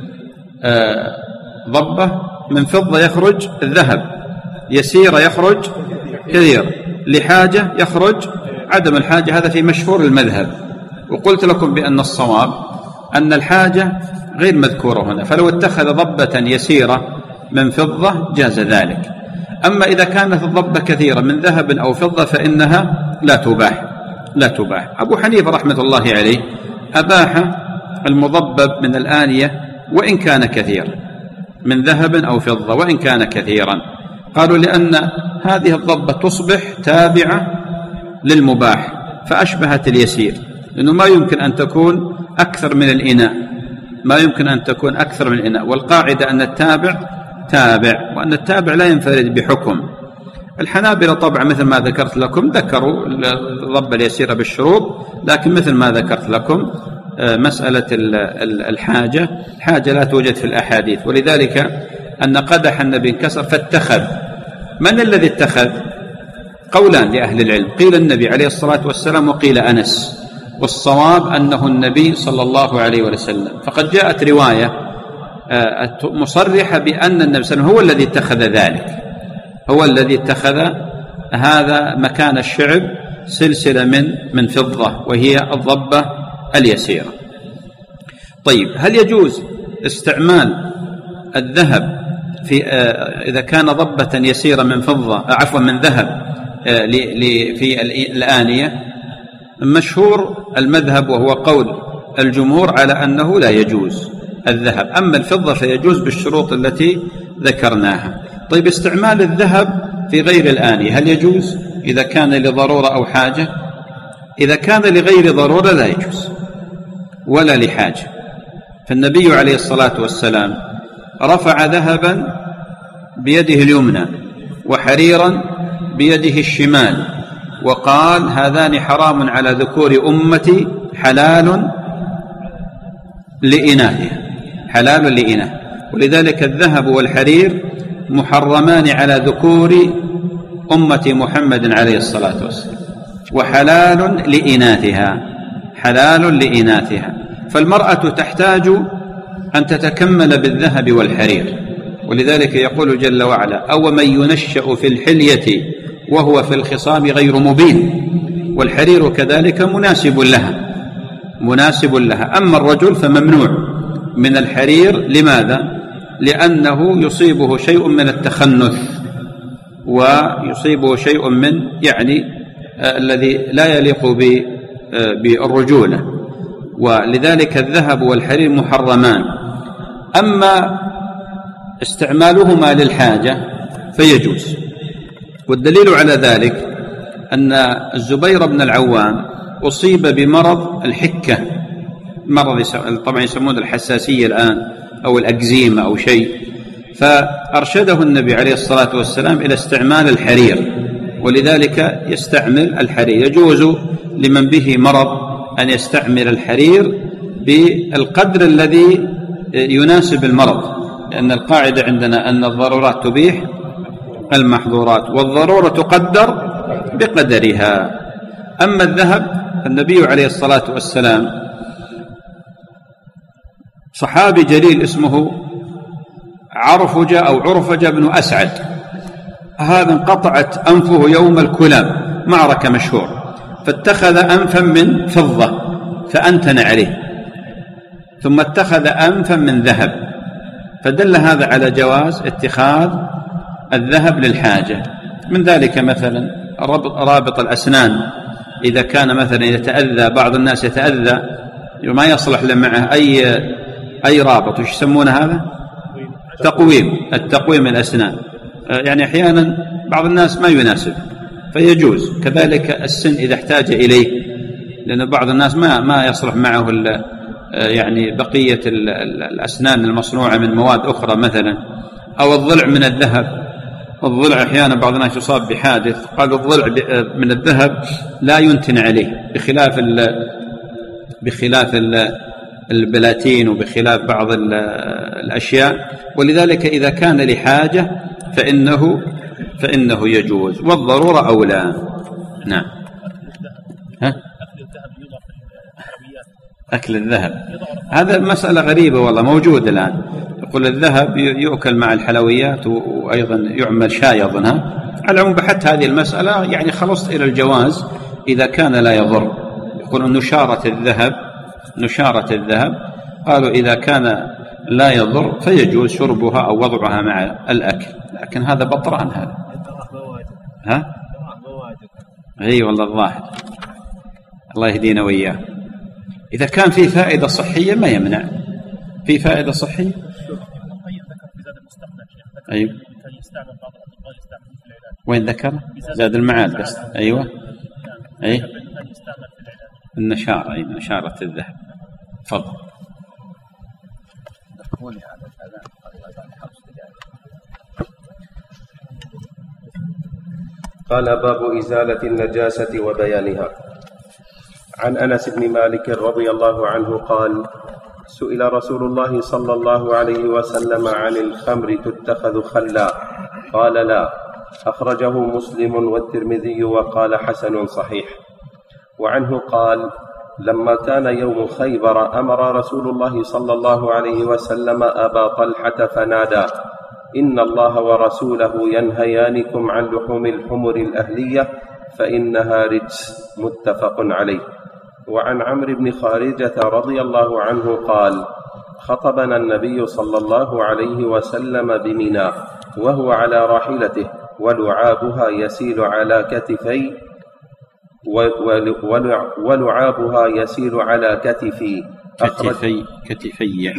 Speaker 1: ضبة من فضة يخرج الذهب، يسيرة يخرج كثير، لحاجة يخرج عدم الحاجة. هذا في مشهور المذهب. وقلت لكم بأن الصواب أن الحاجة غير مذكورة هنا، فلو اتخذ ضبة يسيرة من فضة جاز ذلك. أما إذا كانت الضبة كثيرة من ذهب أو فضة فإنها لا تباح، لا تباح. أبو حنيفة رحمة الله عليه أباح المضبب من الآنية وإن كان كثيرا، من ذهب أو فضة وإن كان كثيرا. قالوا لأن هذه الضبة تصبح تابعة للمباح فأشبهت اليسير، لأنه ما يمكن أن تكون أكثر من الإناء، ما يمكن أن تكون أكثر من الإناء. والقاعدة أن التابع تابع، وأن التابع لا ينفرد بحكم. الحنابلة طبعا مثل ما ذكرت لكم ذكروا الضبة اليسيرة بالشروط، لكن مثل ما ذكرت لكم مسألة الحاجة، الحاجة لا توجد في الأحاديث. ولذلك أن قدح النبي انكسر فاتخذ. من الذي اتخذ؟ قولان لأهل العلم، قيل النبي عليه الصلاة والسلام وقيل أنس، والصواب أنه النبي صلى الله عليه وسلم. فقد جاءت رواية مصرحة بأن النبي صلى الله عليه وسلم هو الذي اتخذ ذلك، هو الذي اتخذ هذا مكان الشعب سلسلة من من فضة وهي الضبة اليسيرة. طيب، هل يجوز استعمال الذهب في إذا كان ضبة يسيرة من فضة عفوا من ذهب في الآنية؟ مشهور المذهب وهو قول الجمهور على أنه لا يجوز الذهب، أما الفضة فيجوز بالشروط التي ذكرناها. طيب، استعمال الذهب في غير الآنية هل يجوز إذا كان لضرورة أو حاجة؟ إذا كان لغير ضرورة لا يجوز ولا لحاجة. فالنبي عليه الصلاة والسلام رفع ذهبا بيده اليمنى وحريرا بيده الشمال وقال هذان حرام على ذكور أمتي حلال لإناثها، حلال لإناث. ولذلك الذهب والحرير محرمان على ذكور أمة محمد عليه الصلاة والسلام، وحلال لإناثها، حلال لإناثها. فالمرأة تحتاج أن تتكمل بالذهب والحرير، ولذلك يقول جل وعلا أو من ينشأ في الحلية وهو في الخصام غير مبين. والحرير كذلك مناسب لها، مناسب لها. أما الرجل فممنوع من الحرير. لماذا؟ لأنه يصيبه شيء من التخنث ويصيبه شيء من يعني آه الذي لا يليق بالرجولة، ولذلك الذهب والحرير محرمان. أما استعمالهما للحاجة فيجوز. والدليل على ذلك أن الزبير بن العوام أصيب بمرض الحكة، مرض طبعا يسمونه الحساسية الآن أو الأكزيما أو شيء، فأرشده النبي عليه الصلاة والسلام إلى استعمال الحرير، ولذلك يستعمل الحرير. يجوز لمن به مرض أن يستعمل الحرير بالقدر الذي يناسب المرض، لأن القاعدة عندنا أن الضرورات تبيح المحظورات، والضرورة تقدر بقدرها. أما الذهب النبي عليه الصلاة والسلام صحابي جليل اسمه عرفج أو عرفج بن أسعد، هذا انقطعت أنفه يوم الكلاب، معركة مشهور، فاتخذ أنفا من فضة فأنتن عليه، ثم اتخذ أنفا من ذهب، فدل هذا على جواز اتخاذ الذهب للحاجة. من ذلك مثلا رابط الأسنان، إذا كان مثلا يتأذى بعض الناس يتأذى ما يصلح له معه أي أي رابط، وش يسمونه هذا؟ تقويم، التقويم الأسنان، يعني أحيانا بعض الناس ما يناسب فيجوز. كذلك السن إذا احتاج إليه، لأن بعض الناس ما ما يصلح معه يعني بقية الأسنان المصنوعة من مواد أخرى مثلا، أو الضلع من الذهب. الضلع أحيانا بعض الناس يصاب بحادث، قالوا الضلع من الذهب لا ينتن عليه، بخلاف ال بخلاف ال البلاتين وبخلاف بعض الأشياء، ولذلك إذا كان لحاجة فإنه فإنه يجوز، والضرورة أولى. نعم. ها؟ أكل الذهب هذا مسألة غريبة والله، موجود الآن، يقول الذهب يؤكل مع الحلويات وأيضا يعمل شاي أظنها. على العموم بحثت هذه المسألة، يعني خلصت إلى الجواز إذا كان لا يضر. يقولون نشارة الذهب نشارة الذهب قالوا إذا كان لا يضر فيجوز شربها أو وضعها مع الأكل، لكن هذا بطران هذا. ها؟ أي والله الظاهر، الله يهدينا وإياه. إذا كان في فائدة صحية ما يمنع، في فائدة صحية. أيوة. وين ذكر؟ زاد المعاد بس. أيوة. أي النشارة، أي نشارة الذهب. تفضل.
Speaker 3: قال باب إزالة النجاسة وبيانها. عن أنس بن مالك رضي الله عنه قال: سئل رسول الله صلى الله عليه وسلم عن الخمر تتخذ خلا؟ قال: لا. أخرجه مسلم والترمذي وقال حسن صحيح. وعنه قال: لما كان يوم خيبر أمر رسول الله صلى الله عليه وسلم أبا طلحة فنادى: إن الله ورسوله ينهيانكم عن لحوم الحمر الأهلية فإنها رجس. متفق عليه. وعن عمرو بن خارجة رضي الله عنه قال: خطبنا النبي صلى الله عليه وسلم بمنى وهو على راحلته ولعابها يسيل على كتفي ولعابها يسيل على كتفي
Speaker 1: كتفي كتفي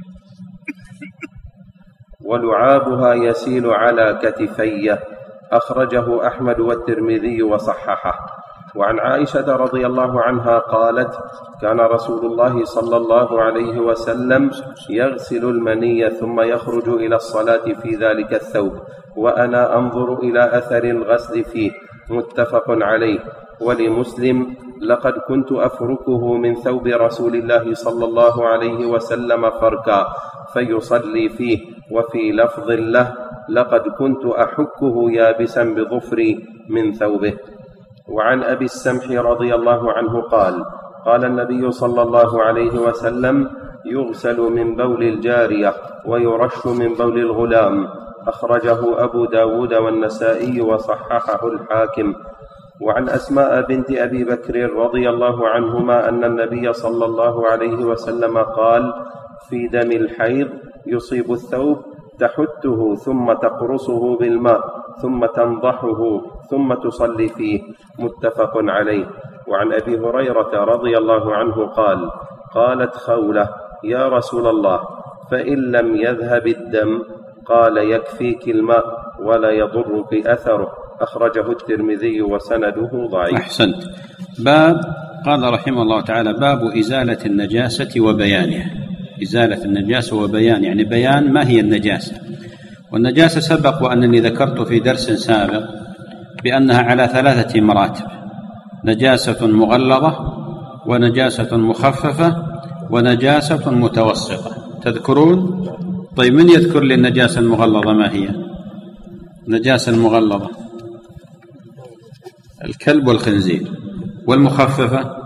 Speaker 3: ولعابها يسيل على كتفي. أخرجه أحمد والترمذي وصححه. وعن عائشة رضي الله عنها قالت: كان رسول الله صلى الله عليه وسلم يغسل المني ثم يخرج إلى الصلاة في ذلك الثوب وأنا أنظر إلى أثر الغسل فيه. متفق عليه. ولمسلم: لقد كنت أفركه من ثوب رسول الله صلى الله عليه وسلم فركا فيصلي فيه. وفي لفظ له: لقد كنت أحكه يابسا بظفري من ثوبه. وعن أبي السمح رضي الله عنه قال: قال النبي صلى الله عليه وسلم: يغسل من بول الجارية ويرش من بول الغلام. أخرجه أبو داود والنسائي وصححه الحاكم. وعن أسماء بنت أبي بكر رضي الله عنهما أن النبي صلى الله عليه وسلم قال: في دم الحيض يصيب الثوب تحته ثم تقرصه بالماء ثم تنضحه ثم تصلي فيه. متفق عليه. وعن أبي هريرة رضي الله عنه قال: قالت خولة: يا رسول الله، فإن لم يذهب الدم؟ قال: يكفيك الماء ولا يضرك أثره. أخرجه الترمذي وسنده ضعيف.
Speaker 1: أحسنت. باب قال رحمه الله تعالى: باب إزالة النجاسة وبيانها. إزالة النجاسة وبيان، يعني بيان ما هي النجاسة. والنجاسة سبق وأنني ذكرت في درس سابق بأنها على ثلاثة مراتب: نجاسة مغلظة ونجاسة مخففة ونجاسة متوسطة. تذكرون؟ طيب من يذكر لي النجاسة المغلظة ما هي؟ النجاسة المغلظة الكلب والخنزير. والمخففة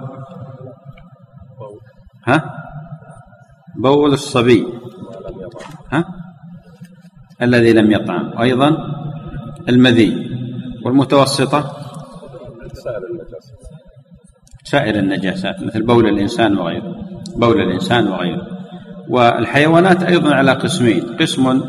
Speaker 1: ها؟ بول الصبي. ها؟ الذي لم يطعم، وأيضا المذي. والمتوسطة سائر النجاسات مثل بول الإنسان وغيره، بول الإنسان وغيره. والحيوانات أيضا على قسمين، قسم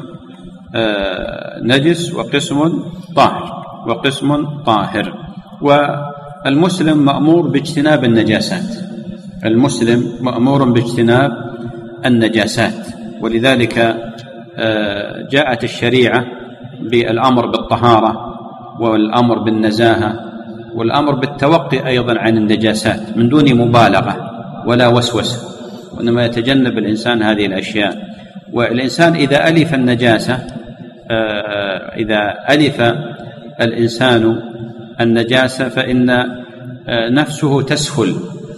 Speaker 1: نجس وقسم طاهر وقسم طاهر. والمسلم مأمور باجتناب النجاسات، المسلم مأمور باجتناب النجاسات، ولذلك جاءت الشريعة بالأمر بالطهارة والأمر بالنزاهة والأمر بالتوقي أيضا عن النجاسات من دون مبالغة ولا وسوسة، وإنما يتجنب الإنسان هذه الأشياء. والإنسان إذا ألف النجاسة، إذا ألف الإنسان النجاسة فإن نفسه تسهل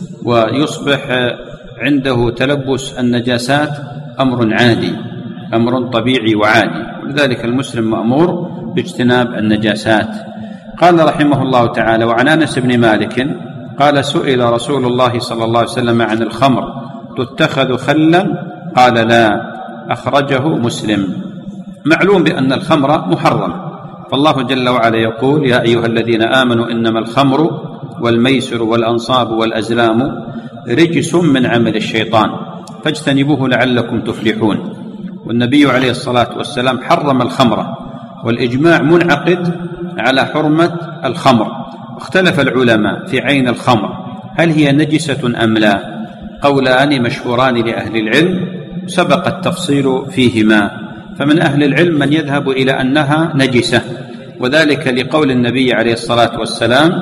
Speaker 1: ويصبح عنده تلبس النجاسات أمر عادي، أمر طبيعي وعادي، ولذلك المسلم مأمور باجتناب النجاسات. قال رحمه الله تعالى: وعن أنس بن مالك قال: سئل رسول الله صلى الله عليه وسلم عن الخمر تتخذ خلا؟ قال: لا. أخرجه مسلم. معلوم بأن الخمر محرم، فالله جل وعلا يقول: يا أيها الذين آمنوا إنما الخمر والميسر والأنصاب والأزلام رجس من عمل الشيطان فاجتنبوه لعلكم تفلحون. والنبي عليه الصلاة والسلام حرم الخمر، والإجماع منعقد على حرمة الخمر. اختلف العلماء في عين الخمر، هل هي نجسة أم لا؟ قولان مشهوران لأهل العلم سبق التفصيل فيهما. فمن أهل العلم من يذهب إلى أنها نجسة، وذلك لقول النبي عليه الصلاة والسلام،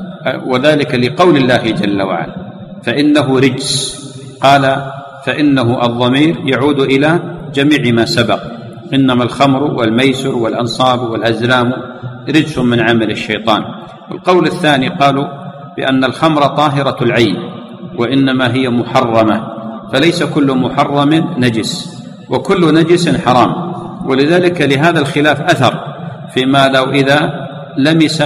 Speaker 1: وذلك لقول الله جل وعلا: فإنه رجس. قال: فإنه الضمير يعود إلى جميع ما سبق، إنما الخمر والميسر والأنصاب والأزلام رجس من عمل الشيطان. والقول الثاني قالوا بأن الخمر طاهرة العين، وإنما هي محرمة، فليس كل محرم نجس، وكل نجس حرام. ولذلك لهذا الخلاف أثر فيما لو إذا لمس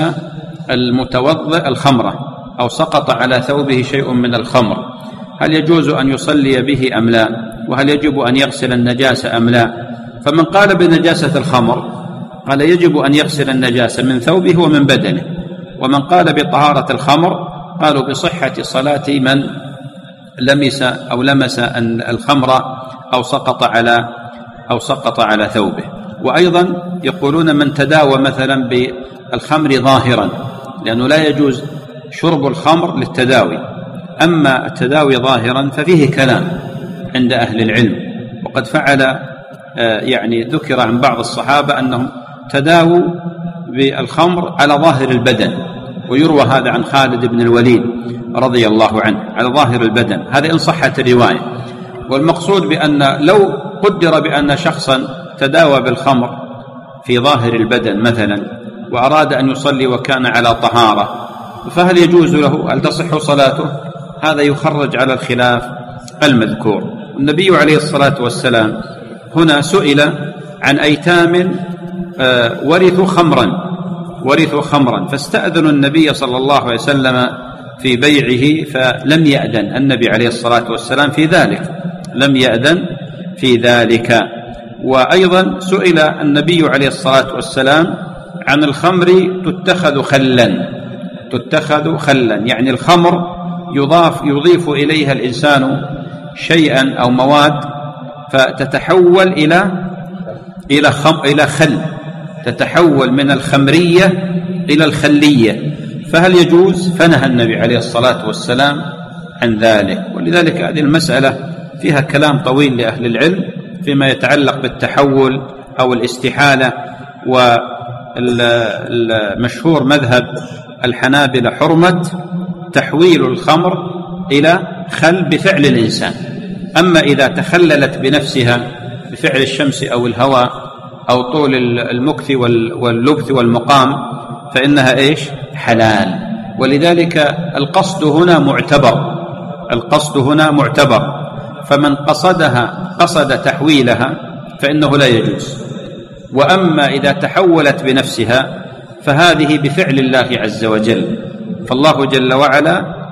Speaker 1: المتوضئ الخمرة أو سقط على ثوبه شيء من الخمر، هل يجوز أن يصلي به أم لا؟ وهل يجب أن يغسل النجاسة أم لا؟ فمن قال بنجاسة الخمر قال يجب أن يغسل النجاسة من ثوبه ومن بدنه، ومن قال بطهارة الخمر قالوا بصحة صلاة من لمس أو لمس الخمر أو سقط على أو سقط على ثوبه. وأيضا يقولون من تداوى مثلا بالخمر ظاهرا، لأنه لا يجوز شرب الخمر للتداوي، أما التداوي ظاهرا ففيه كلام عند أهل العلم. وقد فعل يعني ذكر عن بعض الصحابة أنهم تداووا بالخمر على ظاهر البدن، ويروى هذا عن خالد بن الوليد رضي الله عنه على ظاهر البدن، هذا إن صحت الرواية. والمقصود بأن لو قدر بأن شخصا تداوى بالخمر في ظاهر البدن مثلا وأراد أن يصلي وكان على طهارة، فهل يجوز له؟ هل تصح صلاته؟ هذا يخرج على الخلاف المذكور. النبي عليه الصلاة والسلام هنا سئل عن أيتام ورثوا خمرا ورثوا خمرا فاستأذنوا النبي صلى الله عليه وسلم في بيعه، فلم يأذن النبي عليه الصلاة والسلام في ذلك، لم يأذن في ذلك. وأيضا سئل النبي عليه الصلاة والسلام عن الخمر تتخذ خلا، تتخذ خلا يعني الخمر يضاف يضيف إليها الإنسان شيئا أو مواد فتتحول إلى إلى خم إلى خل، تتحول من الخمرية إلى الخلية، فهل يجوز؟ فنهى النبي عليه الصلاة والسلام عن ذلك. ولذلك هذه المسألة فيها كلام طويل لأهل العلم فيما يتعلق بالتحول أو الاستحالة. والمشهور مذهب الحنابلة حرمة تحويل الخمر إلى خل بفعل الإنسان، أما إذا تخللت بنفسها بفعل الشمس أو الهواء أو طول المكث واللبث والمقام فإنها إيش؟ حلال. ولذلك القصد هنا معتبر، القصد هنا معتبر، فمن قصدها قصد تحويلها فإنه لا يجوز. وأما إذا تحولت بنفسها فهذه بفعل الله عز وجل، فالله جل وعلا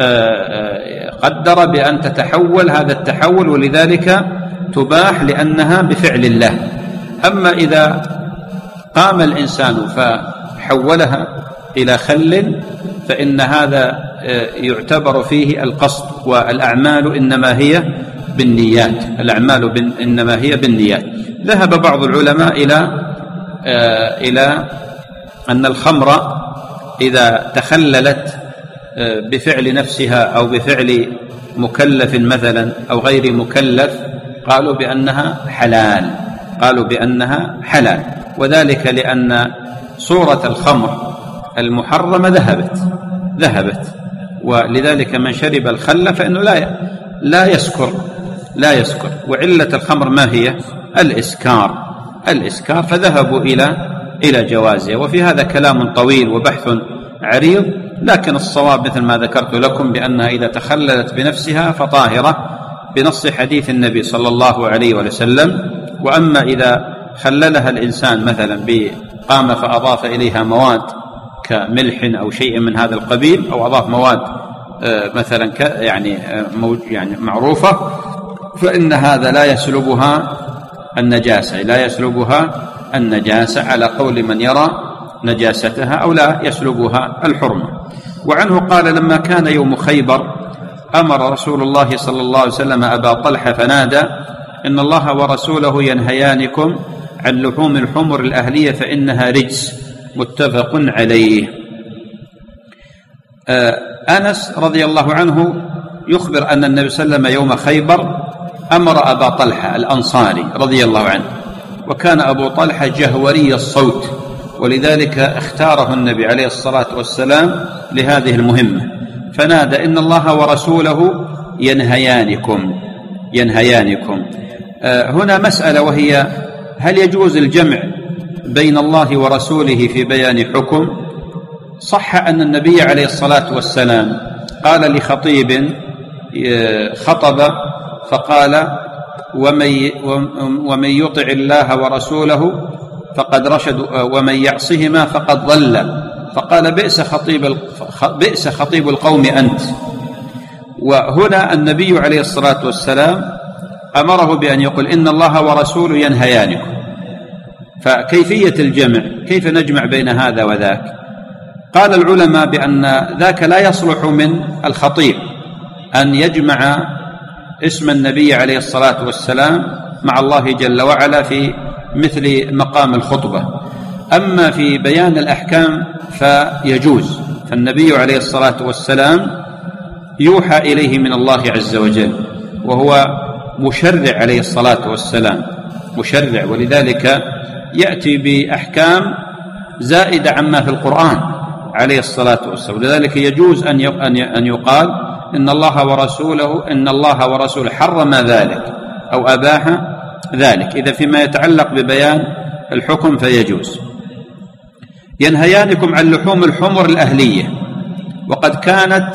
Speaker 1: قدر بأن تتحول هذا التحول، ولذلك تباح لأنها بفعل الله، أما إذا قام الإنسان فحولها إلى خل فإن هذا يعتبر فيه القصد، والأعمال إنما هي بالنيات، الأعمال إنما هي بالنيات. ذهب بعض العلماء إلى إلى أن الخمر إذا تخللت بفعل نفسها أو بفعل مكلف مثلا أو غير مكلف قالوا بأنها حلال، قالوا بأنها حلال، وذلك لأن صورة الخمر المحرمة ذهبت ذهبت ولذلك من شرب الخل فإنه لا لا يسكر لا يسكر وعلة الخمر ما هي؟ الإسكار الإسكار فذهبوا إلى إلى جوازها. وفي هذا كلام طويل وبحث عريض، لكن الصواب مثل ما ذكرت لكم بأنها إذا تخللت بنفسها فطاهرة بنص حديث النبي صلى الله عليه وسلم. وأما إذا خللها الإنسان مثلا بقام فأضاف إليها مواد كملح أو شيء من هذا القبيل، أو أضاف مواد مثلا يعني يعني معروفة، فإن هذا لا يسلبها النجاسة لا يسلبها النجاسة على قول من يرى نجاستها أو لا يسلبها الحرمة. وعنه قال لما كان يوم خيبر أمر رسول الله صلى الله عليه وسلم أبا طلحة فنادى إن الله ورسوله ينهيانكم عن لحوم الحمر الأهلية فإنها رجس، متفق عليه. أنس رضي الله عنه يخبر أن النبي صلى الله عليه وسلم يوم خيبر أمر أبا طلحة الأنصاري رضي الله عنه، وكان أبو طلحة جهوري الصوت، ولذلك اختاره النبي عليه الصلاة والسلام لهذه المهمة، فنادى إن الله ورسوله ينهيانكم ينهيانكم. آه هنا مسألة، وهي هل يجوز الجمع بين الله ورسوله في بيان حكم؟ صح أن النبي عليه الصلاة والسلام قال لخطيب خطب فقال ومن, ومن يطع الله ورسوله فقد رشد ومن يعصهما فقد ضل، فقال بئس خطيب بئس خطيب القوم أنت. وهنا النبي عليه الصلاة والسلام أمره بأن يقول إن الله ورسوله ينهيانكم، فكيفية الجمع، كيف نجمع بين هذا وذاك؟ قال العلماء بأن ذاك لا يصلح من الخطيب أن يجمع اسم النبي عليه الصلاة والسلام مع الله جل وعلا في مثل مقام الخطبة. أما في بيان الأحكام فيجوز، فالنبي عليه الصلاة والسلام يوحى إليه من الله عز وجل، وهو مشرع عليه الصلاة والسلام مشرع، ولذلك يأتي بأحكام زائدة عما في القرآن عليه الصلاة والسلام. لذلك يجوز أن يقال إن الله ورسوله إن الله ورسوله حرم ذلك أو أباح ذلك، إذا فيما يتعلق ببيان الحكم فيجوز. ينهيانكم عن لحوم الحمر الأهلية، وقد كانت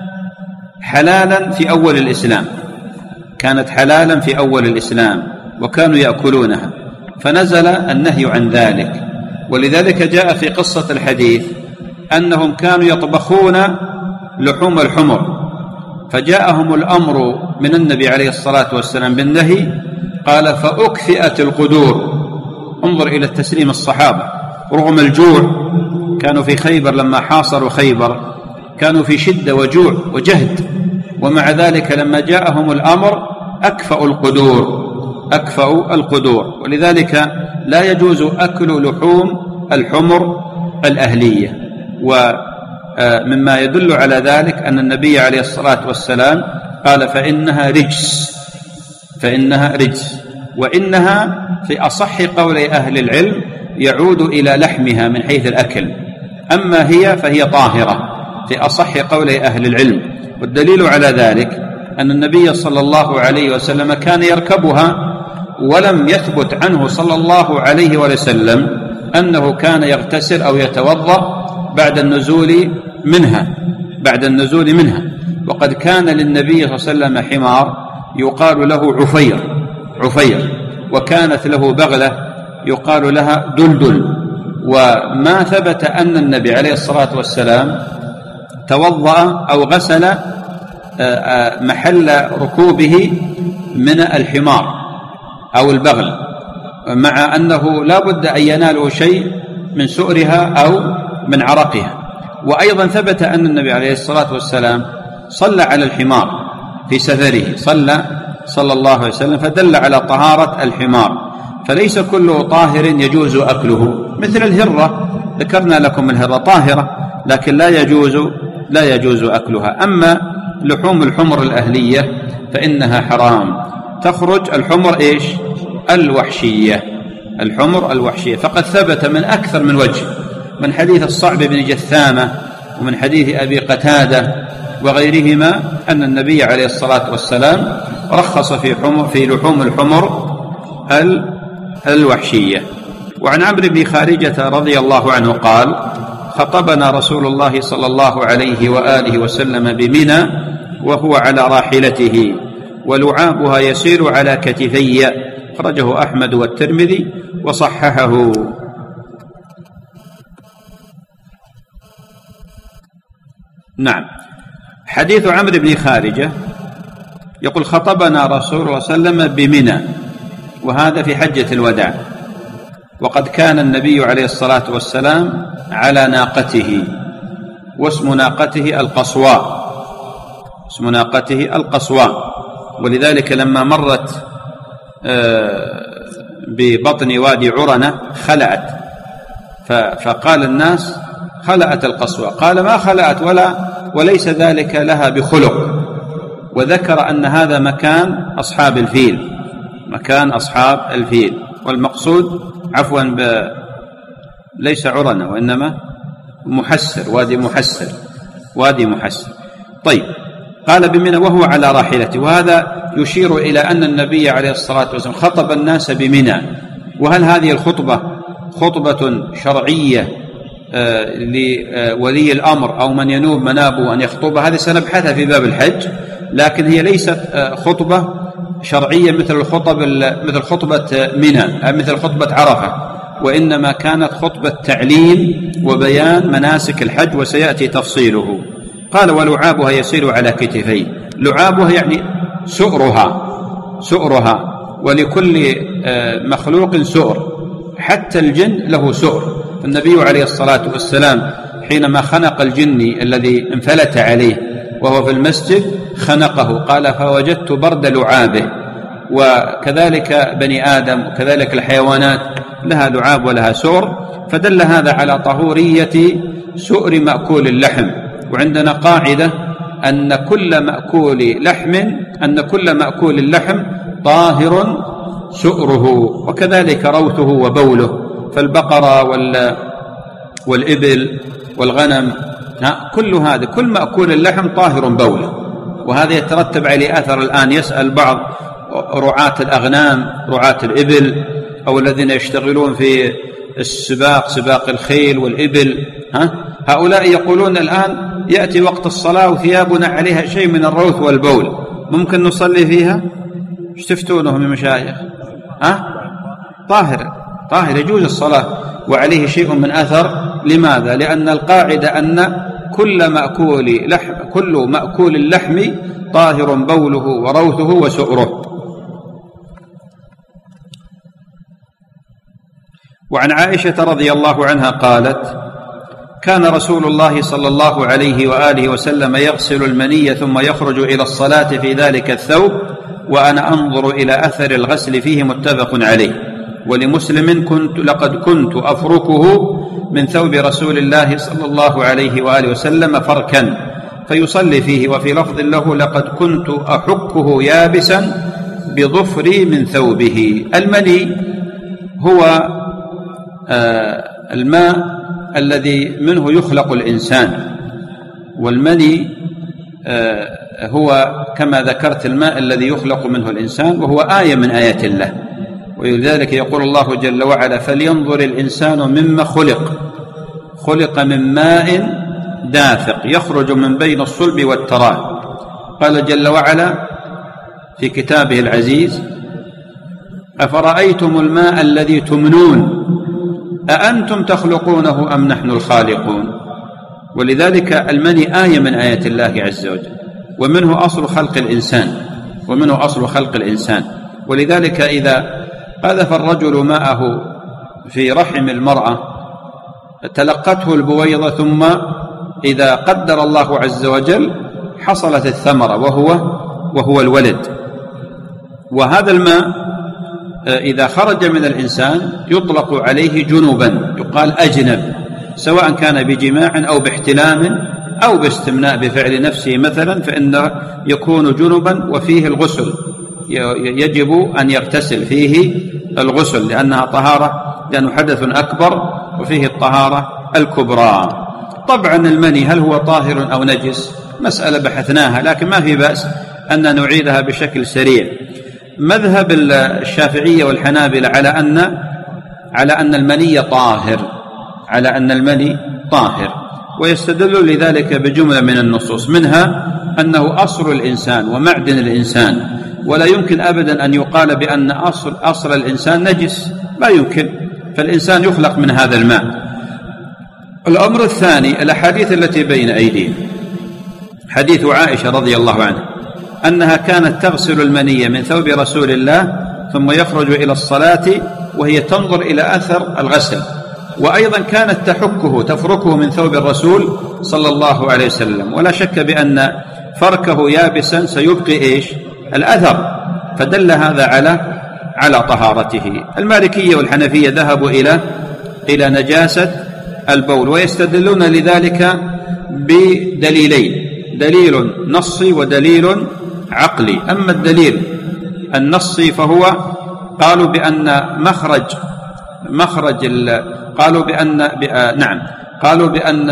Speaker 1: حلالا في أول الإسلام كانت حلالا في أول الإسلام وكانوا يأكلونها، فنزل النهي عن ذلك. ولذلك جاء في قصة الحديث أنهم كانوا يطبخون لحوم الحمر، فجاءهم الأمر من النبي عليه الصلاة والسلام بالنهي، قال فأكفئت القدور. انظر إلى التسليم الصحابة رغم الجوع، كانوا في خيبر لما حاصروا خيبر كانوا في شدة وجوع وجهد، ومع ذلك لما جاءهم الأمر أكفأوا القدور أكفأوا القدور. ولذلك لا يجوز أكل لحوم الحمر الأهلية. ومما يدل على ذلك أن النبي عليه الصلاة والسلام قال فإنها رجس فإنها رجس وإنها في أصح قول أهل العلم يعود إلى لحمها من حيث الأكل، أما هي فهي طاهرة في أصح قول أهل العلم. والدليل على ذلك أن النبي صلى الله عليه وسلم كان يركبها، ولم يثبت عنه صلى الله عليه وسلم أنه كان يغتسل أو يتوضأ بعد النزول منها بعد النزول منها وقد كان للنبي صلى الله عليه وسلم حمار يقال له عفير عفير وكانت له بغلة يقال لها دلدل. وما ثبت أن النبي عليه الصلاة والسلام توضأ أو غسل محل ركوبه من الحمار أو البغل، مع أنه لا بد أن يناله شيء من سؤرها أو من عرقها. وأيضا ثبت أن النبي عليه الصلاة والسلام صلى على الحمار في سفره، صلى صلى الله عليه وسلم، فدل على طهارة الحمار. فليس كل طاهر يجوز أكله، مثل الهرة ذكرنا لكم الهرة طاهرة لكن لا يجوز لا يجوز أكلها. أما لحوم الحمر الأهلية فإنها حرام، تخرج الحمر إيش؟ الوحشية، الحمر الوحشية. فقد ثبت من أكثر من وجه، من حديث الصعب بن جثامة ومن حديث أبي قتادة وغيرهما أن النبي عليه الصلاة والسلام رخص في حمر في لحوم الحمر الوحشية. وعن عمرو بن خارجة رضي الله عنه قال: خطبنا رسول الله صلى الله عليه وآله وسلم بمنى وهو على راحلته ولعابها يسير على كتفي، أخرجه أحمد والترمذي وصححه. نعم. حديث عمرو بن خارجة يقول: خطبنا رسول الله صلى الله عليه وسلم بمنى، وهذا في حجة الوداع، وقد كان النبي عليه الصلاة والسلام على ناقته، واسم ناقته القصواء، اسم ناقته القصواء، ولذلك لما مرت ببطن وادي عرنة خلأت، فقال الناس: خلأت القصواء. قال: ما خلأت ولا وليس ذلك لها بخلق. وذكر أن هذا مكان أصحاب الفيل، مكان أصحاب الفيل، والمقصود عفوا ب... ليس عرنة وإنما محسر، وادي محسر، وادي محسر. طيب، قال بمنى وهو على راحلته، وهذا يشير إلى أن النبي عليه الصلاة والسلام خطب الناس بمنى. وهل هذه الخطبة خطبة شرعية آه لولي الأمر أو من ينوب منابه أن يخطبها؟ هذه سنبحثها في باب الحج، لكن هي ليست آه خطبة شرعية مثل الخطب مثل خطبة منى، مثل خطبة عرفة، وإنما كانت خطبة تعليم وبيان مناسك الحج، وسيأتي تفصيله. قال: ولعابها يسير على كتفي. لعابها يعني سؤرها، سؤرها، ولكل مخلوق سؤر، حتى الجن له سؤر. النبي عليه الصلاة والسلام حينما خنق الجني الذي انفلت عليه وهو في المسجد خنقه، قال: فوجدت برد لعابه. وكذلك بني آدم وكذلك الحيوانات لها لعاب ولها سؤر، فدل هذا على طهورية سؤر مأكول اللحم. وعندنا قاعدة أن كل مأكول لحم أن كل مأكول اللحم طاهر سؤره، وكذلك روثه وبوله. فالبقرة والإبل والغنم كل هذا كل مأكول اللحم طاهر بوله. وهذا يترتب عليه أثر. الآن يسأل بعض رعاة الأغنام، رعاة الإبل، أو الذين يشتغلون في السباق، سباق الخيل والإبل، ها هؤلاء يقولون الآن يأتي وقت الصلاة وثيابنا عليها شيء من الروث والبول، ممكن نصلي فيها؟ ايش تفتونه من مشايخ؟ ها طاهر، طاهر يجوز الصلاة وعليه شيء من أثر. لماذا؟ لأن القاعدة أن كل مأكول لحم كل مأكول اللحم طاهر بوله وروثه وسؤره. وعن عائشة رضي الله عنها قالت: كان رسول الله صلى الله عليه وآله وسلم يغسل المني ثم يخرج إلى الصلاة في ذلك الثوب، وأنا أنظر إلى أثر الغسل فيه، متفق عليه. ولمسلم: كنت لقد كنت أفركه من ثوب رسول الله صلى الله عليه وآله وسلم فركا فيصلي فيه. وفي لفظ له: لقد كنت أحكه يابسا بظفري من ثوبه. المني هو آه الماء الذي منه يخلق الإنسان، والمني آه هو كما ذكرت الماء الذي يخلق منه الإنسان، وهو آية من آيات الله. ولذلك يقول الله جل وعلا: فلينظر الإنسان مما خلق، خلق من ماء دافق يخرج من بين الصلب والترائب. قال جل وعلا في كتابه العزيز: أفرأيتم الماء الذي تمنون أأنتم تخلقونه أم نحن الخالقون. ولذلك المني آية من آيات الله عز وجل، ومنه أصل خلق الإنسان، ومنه أصل خلق الإنسان. ولذلك إذا قذف الرجل ماءه في رحم المرأة تلقته البويضة، ثم إذا قدر الله عز وجل حصلت الثمرة وهو وهو الولد. وهذا الماء إذا خرج من الإنسان يطلق عليه جنبا، يقال أجنب، سواء كان بجماع أو باحتلام أو باستمناء بفعل نفسه مثلا، فإنه يكون جنبا وفيه الغسل، يجب أن يغتسل فيه الغسل لأنها طهارة، لأنه حدث أكبر وفيه الطهارة الكبرى. طبعا المني هل هو طاهر أو نجس مسألة بحثناها، لكن ما في بأس أن نعيدها بشكل سريع. مذهب الشافعية والحنابلة على أن على أن المني طاهر، على أن المني طاهر، ويستدل لذلك بجملة من النصوص، منها أنه أصل الإنسان ومعدن الإنسان، ولا يمكن أبدا أن يقال بأن أصل, أصل الإنسان نجس، لا يمكن، فالإنسان يخلق من هذا الماء. الأمر الثاني الأحاديث التي بين أيدينا، حديث عائشة رضي الله عنها أنها كانت تغسل المني من ثوب رسول الله ثم يخرج إلى الصلاة وهي تنظر إلى أثر الغسل، وأيضا كانت تحكه تفركه من ثوب الرسول صلى الله عليه وسلم، ولا شك بأن فركه يابسا سيبقي إيش؟ الأثر، فدل هذا على على طهارته. المالكية والحنفية ذهبوا إلى إلى نجاسة البول، ويستدلون لذلك بدليلين، دليل نصي ودليل عقلي. أما الدليل النصي فهو قالوا بأن مخرج مخرج قالوا بأن نعم قالوا بأن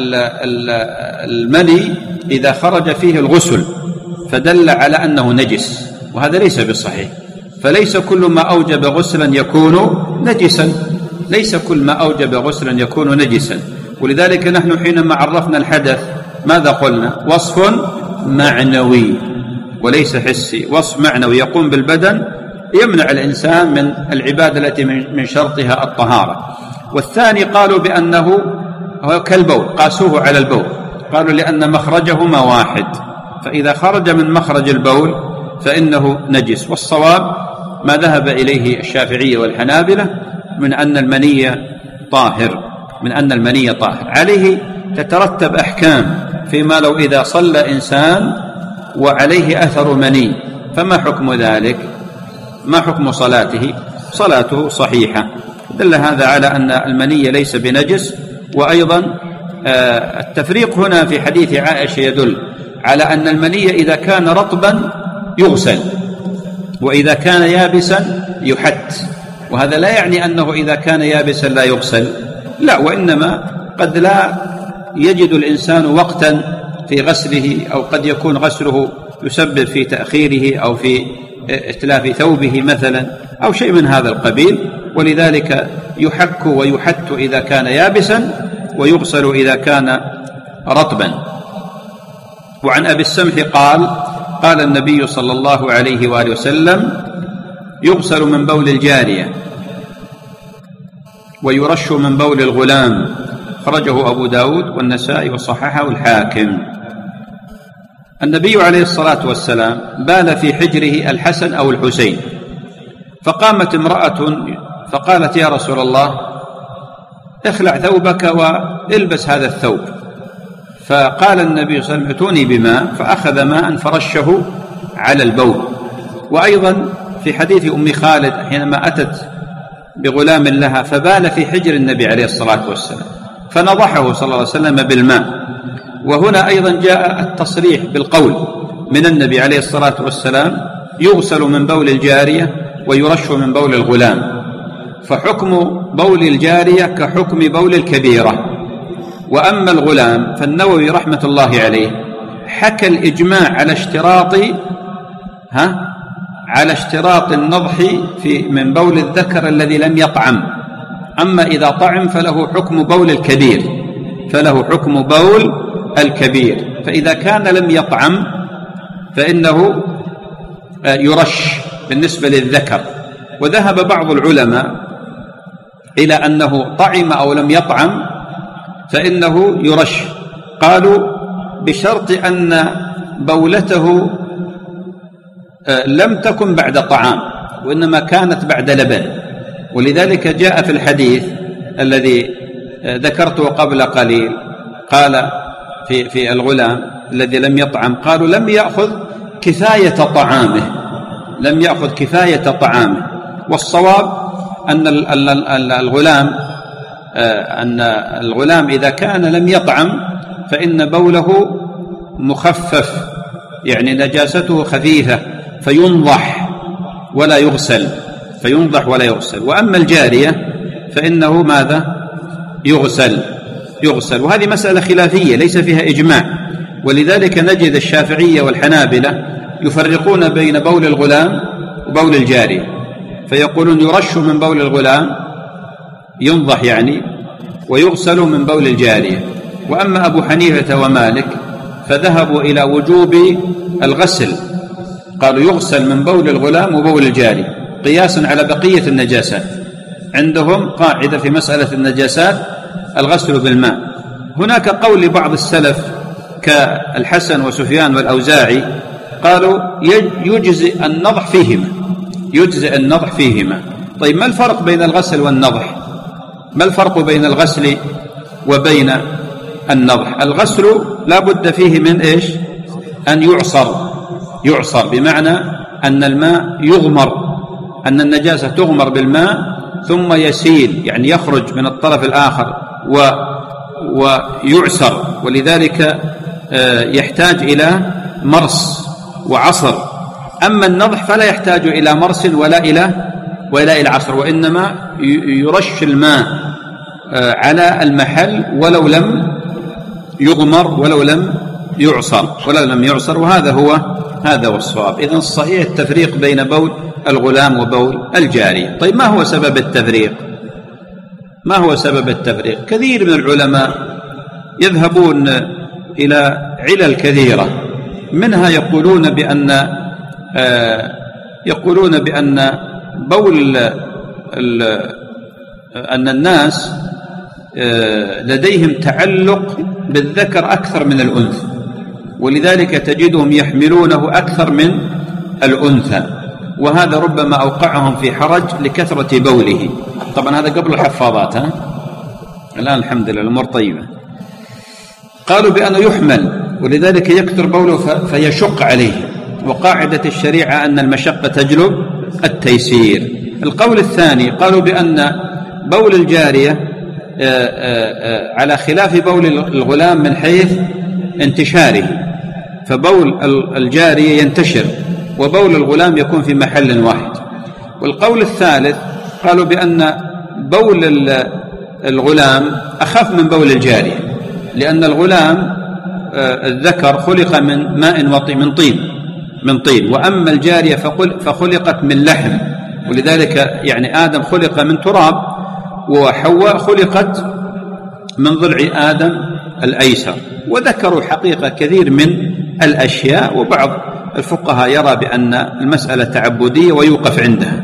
Speaker 1: المني إذا خرج فيه الغسل فدل على أنه نجس، وهذا ليس بالصحيح، فليس كل ما أوجب غسلا يكون نجسا، ليس كل ما أوجب غسلا يكون نجسا. ولذلك نحن حينما عرفنا الحدث ماذا قلنا؟ وصف معنوي وليس حسي، وصف معنوي يقوم بالبدن يمنع الإنسان من العبادة التي من شرطها الطهارة. والثاني قالوا بأنه هو كالبول، قاسوه على البول، قالوا لأن مخرجهما واحد، فإذا خرج من مخرج البول فإنه نجس. والصواب ما ذهب إليه الشافعية والحنابلة من أن المني طاهر، من أن المني طاهر. عليه تترتب أحكام فيما لو إذا صلى إنسان وعليه أثر مني، فما حكم ذلك؟ ما حكم صلاته؟ صلاته صحيحة. دل هذا على أن المني ليس بنجس. وأيضا التفريق هنا في حديث عائشة يدل على أن المني إذا كان رطبا يغسل، وإذا كان يابسا يحت، وهذا لا يعني أنه إذا كان يابسا لا يغسل، لا، وإنما قد لا يجد الإنسان وقتا في غسله، أو قد يكون غسله يسبب في تأخيره أو في اتلاف ثوبه مثلا أو شيء من هذا القبيل، ولذلك يحك ويحت إذا كان يابسا ويغسل إذا كان رطبا. وعن أبي السمح قال قال النبي صلى الله عليه وآله وسلم: يغسل من بول الجارية ويرش من بول الغلام، خرجه أبو داود والنسائي وصححه الحاكم. النبي عليه الصلاة والسلام بال في حجره الحسن أو الحسين، فقامت امرأة فقالت: يا رسول الله، اخلع ثوبك والبس هذا الثوب. فقال النبي صلى الله عليه وسلم: ائتوني بماء، فأخذ ماء فرشه على البول. وأيضا في حديث أم خالد حينما أتت بغلام لها فبال في حجر النبي عليه الصلاة والسلام فنضحه صلى الله عليه وسلم بالماء. وهنا أيضا جاء التصريح بالقول من النبي عليه الصلاة والسلام: يغسل من بول الجارية ويرش من بول الغلام، فحكم بول الجارية كحكم بول الكبيرة. وأما الغلام فالنووي رحمة الله عليه حكى الإجماع على اشتراط ها على اشتراط النضح في من بول الذكر الذي لم يطعم، أما إذا طعم فله حكم بول الكبير، فله حكم بول الكبير. فإذا كان لم يطعم فإنه يرش بالنسبة للذكر. وذهب بعض العلماء إلى أنه طعم أو لم يطعم فإنه يرش، قالوا بشرط أن بولته لم تكن بعد طعام، وإنما كانت بعد لبن. ولذلك جاء في الحديث الذي ذكرته قبل قليل قال في في الغلام الذي لم يطعم، قالوا لم يأخذ كفاية طعامه، لم يأخذ كفاية طعامه. والصواب أن الغلام أن الغلام إذا كان لم يطعم فإن بوله مخفف، يعني نجاسته خفيفة، فينضح ولا يغسل، فينضح ولا يغسل. وأما الجارية فإنه ماذا؟ يغسل يغسل وهذه مسألة خلافية ليس فيها إجماع. ولذلك نجد الشافعية والحنابلة يفرقون بين بول الغلام وبول الجارية، فيقولون يرش من بول الغلام ينضح يعني، ويغسل من بول الجارية. وأما أبو حنيفة ومالك فذهبوا إلى وجوب الغسل، قالوا يغسل من بول الغلام وبول الجارية قياسا على بقية النجاسات. عندهم قاعدة في مسألة النجاسات الغسل بالماء. هناك قول لبعض السلف كالحسن وسفيان والأوزاعي قالوا يجزئ النضح فيهما، يجزئ النضح فيهما. طيب ما الفرق بين الغسل والنضح؟ ما الفرق بين الغسل وبين النضح؟ الغسل لا بد فيه من إيش؟ أن يعصر، يعصر بمعنى أن الماء يغمر، أن النجاسة تغمر بالماء ثم يسيل، يعني يخرج من الطرف الآخر و ويعسر. ولذلك يحتاج إلى مرس وعصر. أما النضح فلا يحتاج إلى مرس ولا إلى ولا إلى عصر، وإنما يرش الماء على المحل ولو لم يغمر ولو لم يعصر ولو لم يعصر وهذا هو هذا هو الصواب. إذن الصحيح التفريق بين بول الغلام وبول الجارية. طيب ما هو سبب التفريق؟ ما هو سبب التفريق؟ كثير من العلماء يذهبون إلى علل كثيرة، منها يقولون بأن آه يقولون بأن بول ال أن الناس آه لديهم تعلق بالذكر أكثر من الأنثى، ولذلك تجدهم يحملونه أكثر من الأنثى، وهذا ربما أوقعهم في حرج لكثرة بوله. طبعا هذا قبل الحفاظات، ها؟ الآن الحمد لله الأمور طيبة. قالوا بأنه يحمل ولذلك يكثر بوله فيشق عليه، وقاعدة الشريعة أن المشقة تجلب التيسير. القول الثاني قالوا بأن بول الجارية على خلاف بول الغلام من حيث انتشاره، فبول الجارية ينتشر وبول الغلام يكون في محل واحد. والقول الثالث قالوا بأن بول الغلام أخف من بول الجارية، لأن الغلام الذكر خلق من ماء وطين من طين من طين وأما الجارية فخلقت من لحم، ولذلك يعني آدم خلق من تراب وحواء خلقت من ضلع آدم الأيسر. وذكروا حقيقة كثير من الأشياء، وبعض الفقهاء يرى بأن المسألة تعبدية ويوقف عندها.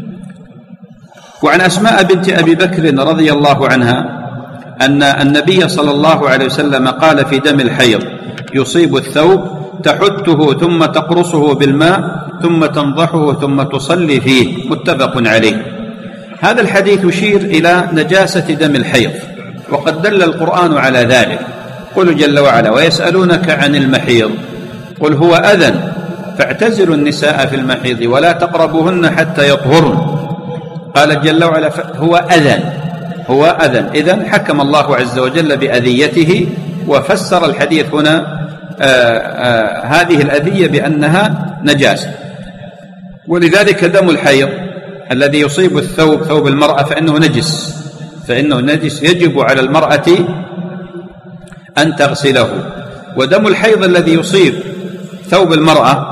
Speaker 1: وعن أسماء بنت أبي بكر رضي الله عنها أن النبي صلى الله عليه وسلم قال في دم الحيض يصيب الثوب تحته ثم تقرصه بالماء ثم تنضحه ثم تصلي فيه، متفق عليه. هذا الحديث يشير إلى نجاسة دم الحيض، وقد دل القرآن على ذلك. قل جل وعلا ويسألونك عن المحيض قل هو أذى فاعتزلوا النساء في المحيض ولا تقربوهن حتى يطهرن. قال جل وعلا هو أذى، هو أذى. إذن حكم الله عز وجل بأذيته، وفسر الحديث هنا آآ آآ هذه الأذية بأنها نجاسة. ولذلك دم الحيض الذي يصيب الثوب ثوب المرأة فإنه نجس، فإنه نجس يجب على المرأة أن تغسله. ودم الحيض الذي يصيب ثوب المرأة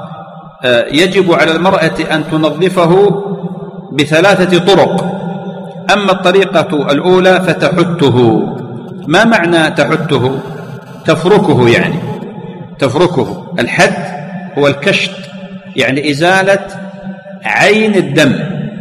Speaker 1: يجب على المرأة أن تنظفه بثلاثة طرق. أما الطريقة الأولى فتحته. ما معنى تحته؟ تفركه، يعني تفركه. الحد هو الكشط، يعني إزالة عين الدم،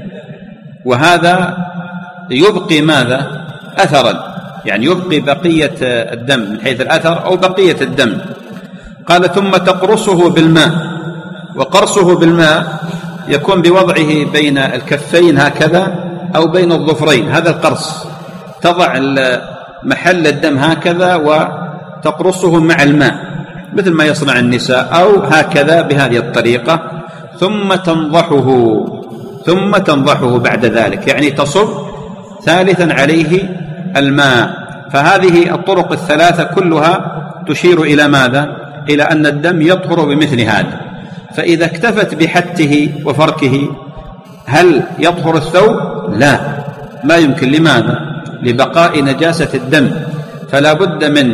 Speaker 1: وهذا يبقي ماذا؟ أثرا، يعني يبقي بقية الدم من حيث الأثر أو بقية الدم. قال ثم تقرصه بالماء، وقرصه بالماء يكون بوضعه بين الكفين هكذا أو بين الظفرين، هذا القرص، تضع محل الدم هكذا وتقرصه مع الماء مثل ما يصنع النساء، أو هكذا بهذه الطريقة، ثم تنضحه ثم تنضحه بعد ذلك، يعني تصب ثالثا عليه الماء. فهذه الطرق الثلاثة كلها تشير إلى ماذا؟ إلى أن الدم يطهر بمثل هذا. فإذا اكتفت بحته وفركه هل يطهر الثوب؟ لا، ما يمكن. لماذا؟ لبقاء نجاسة الدم، فلا بد من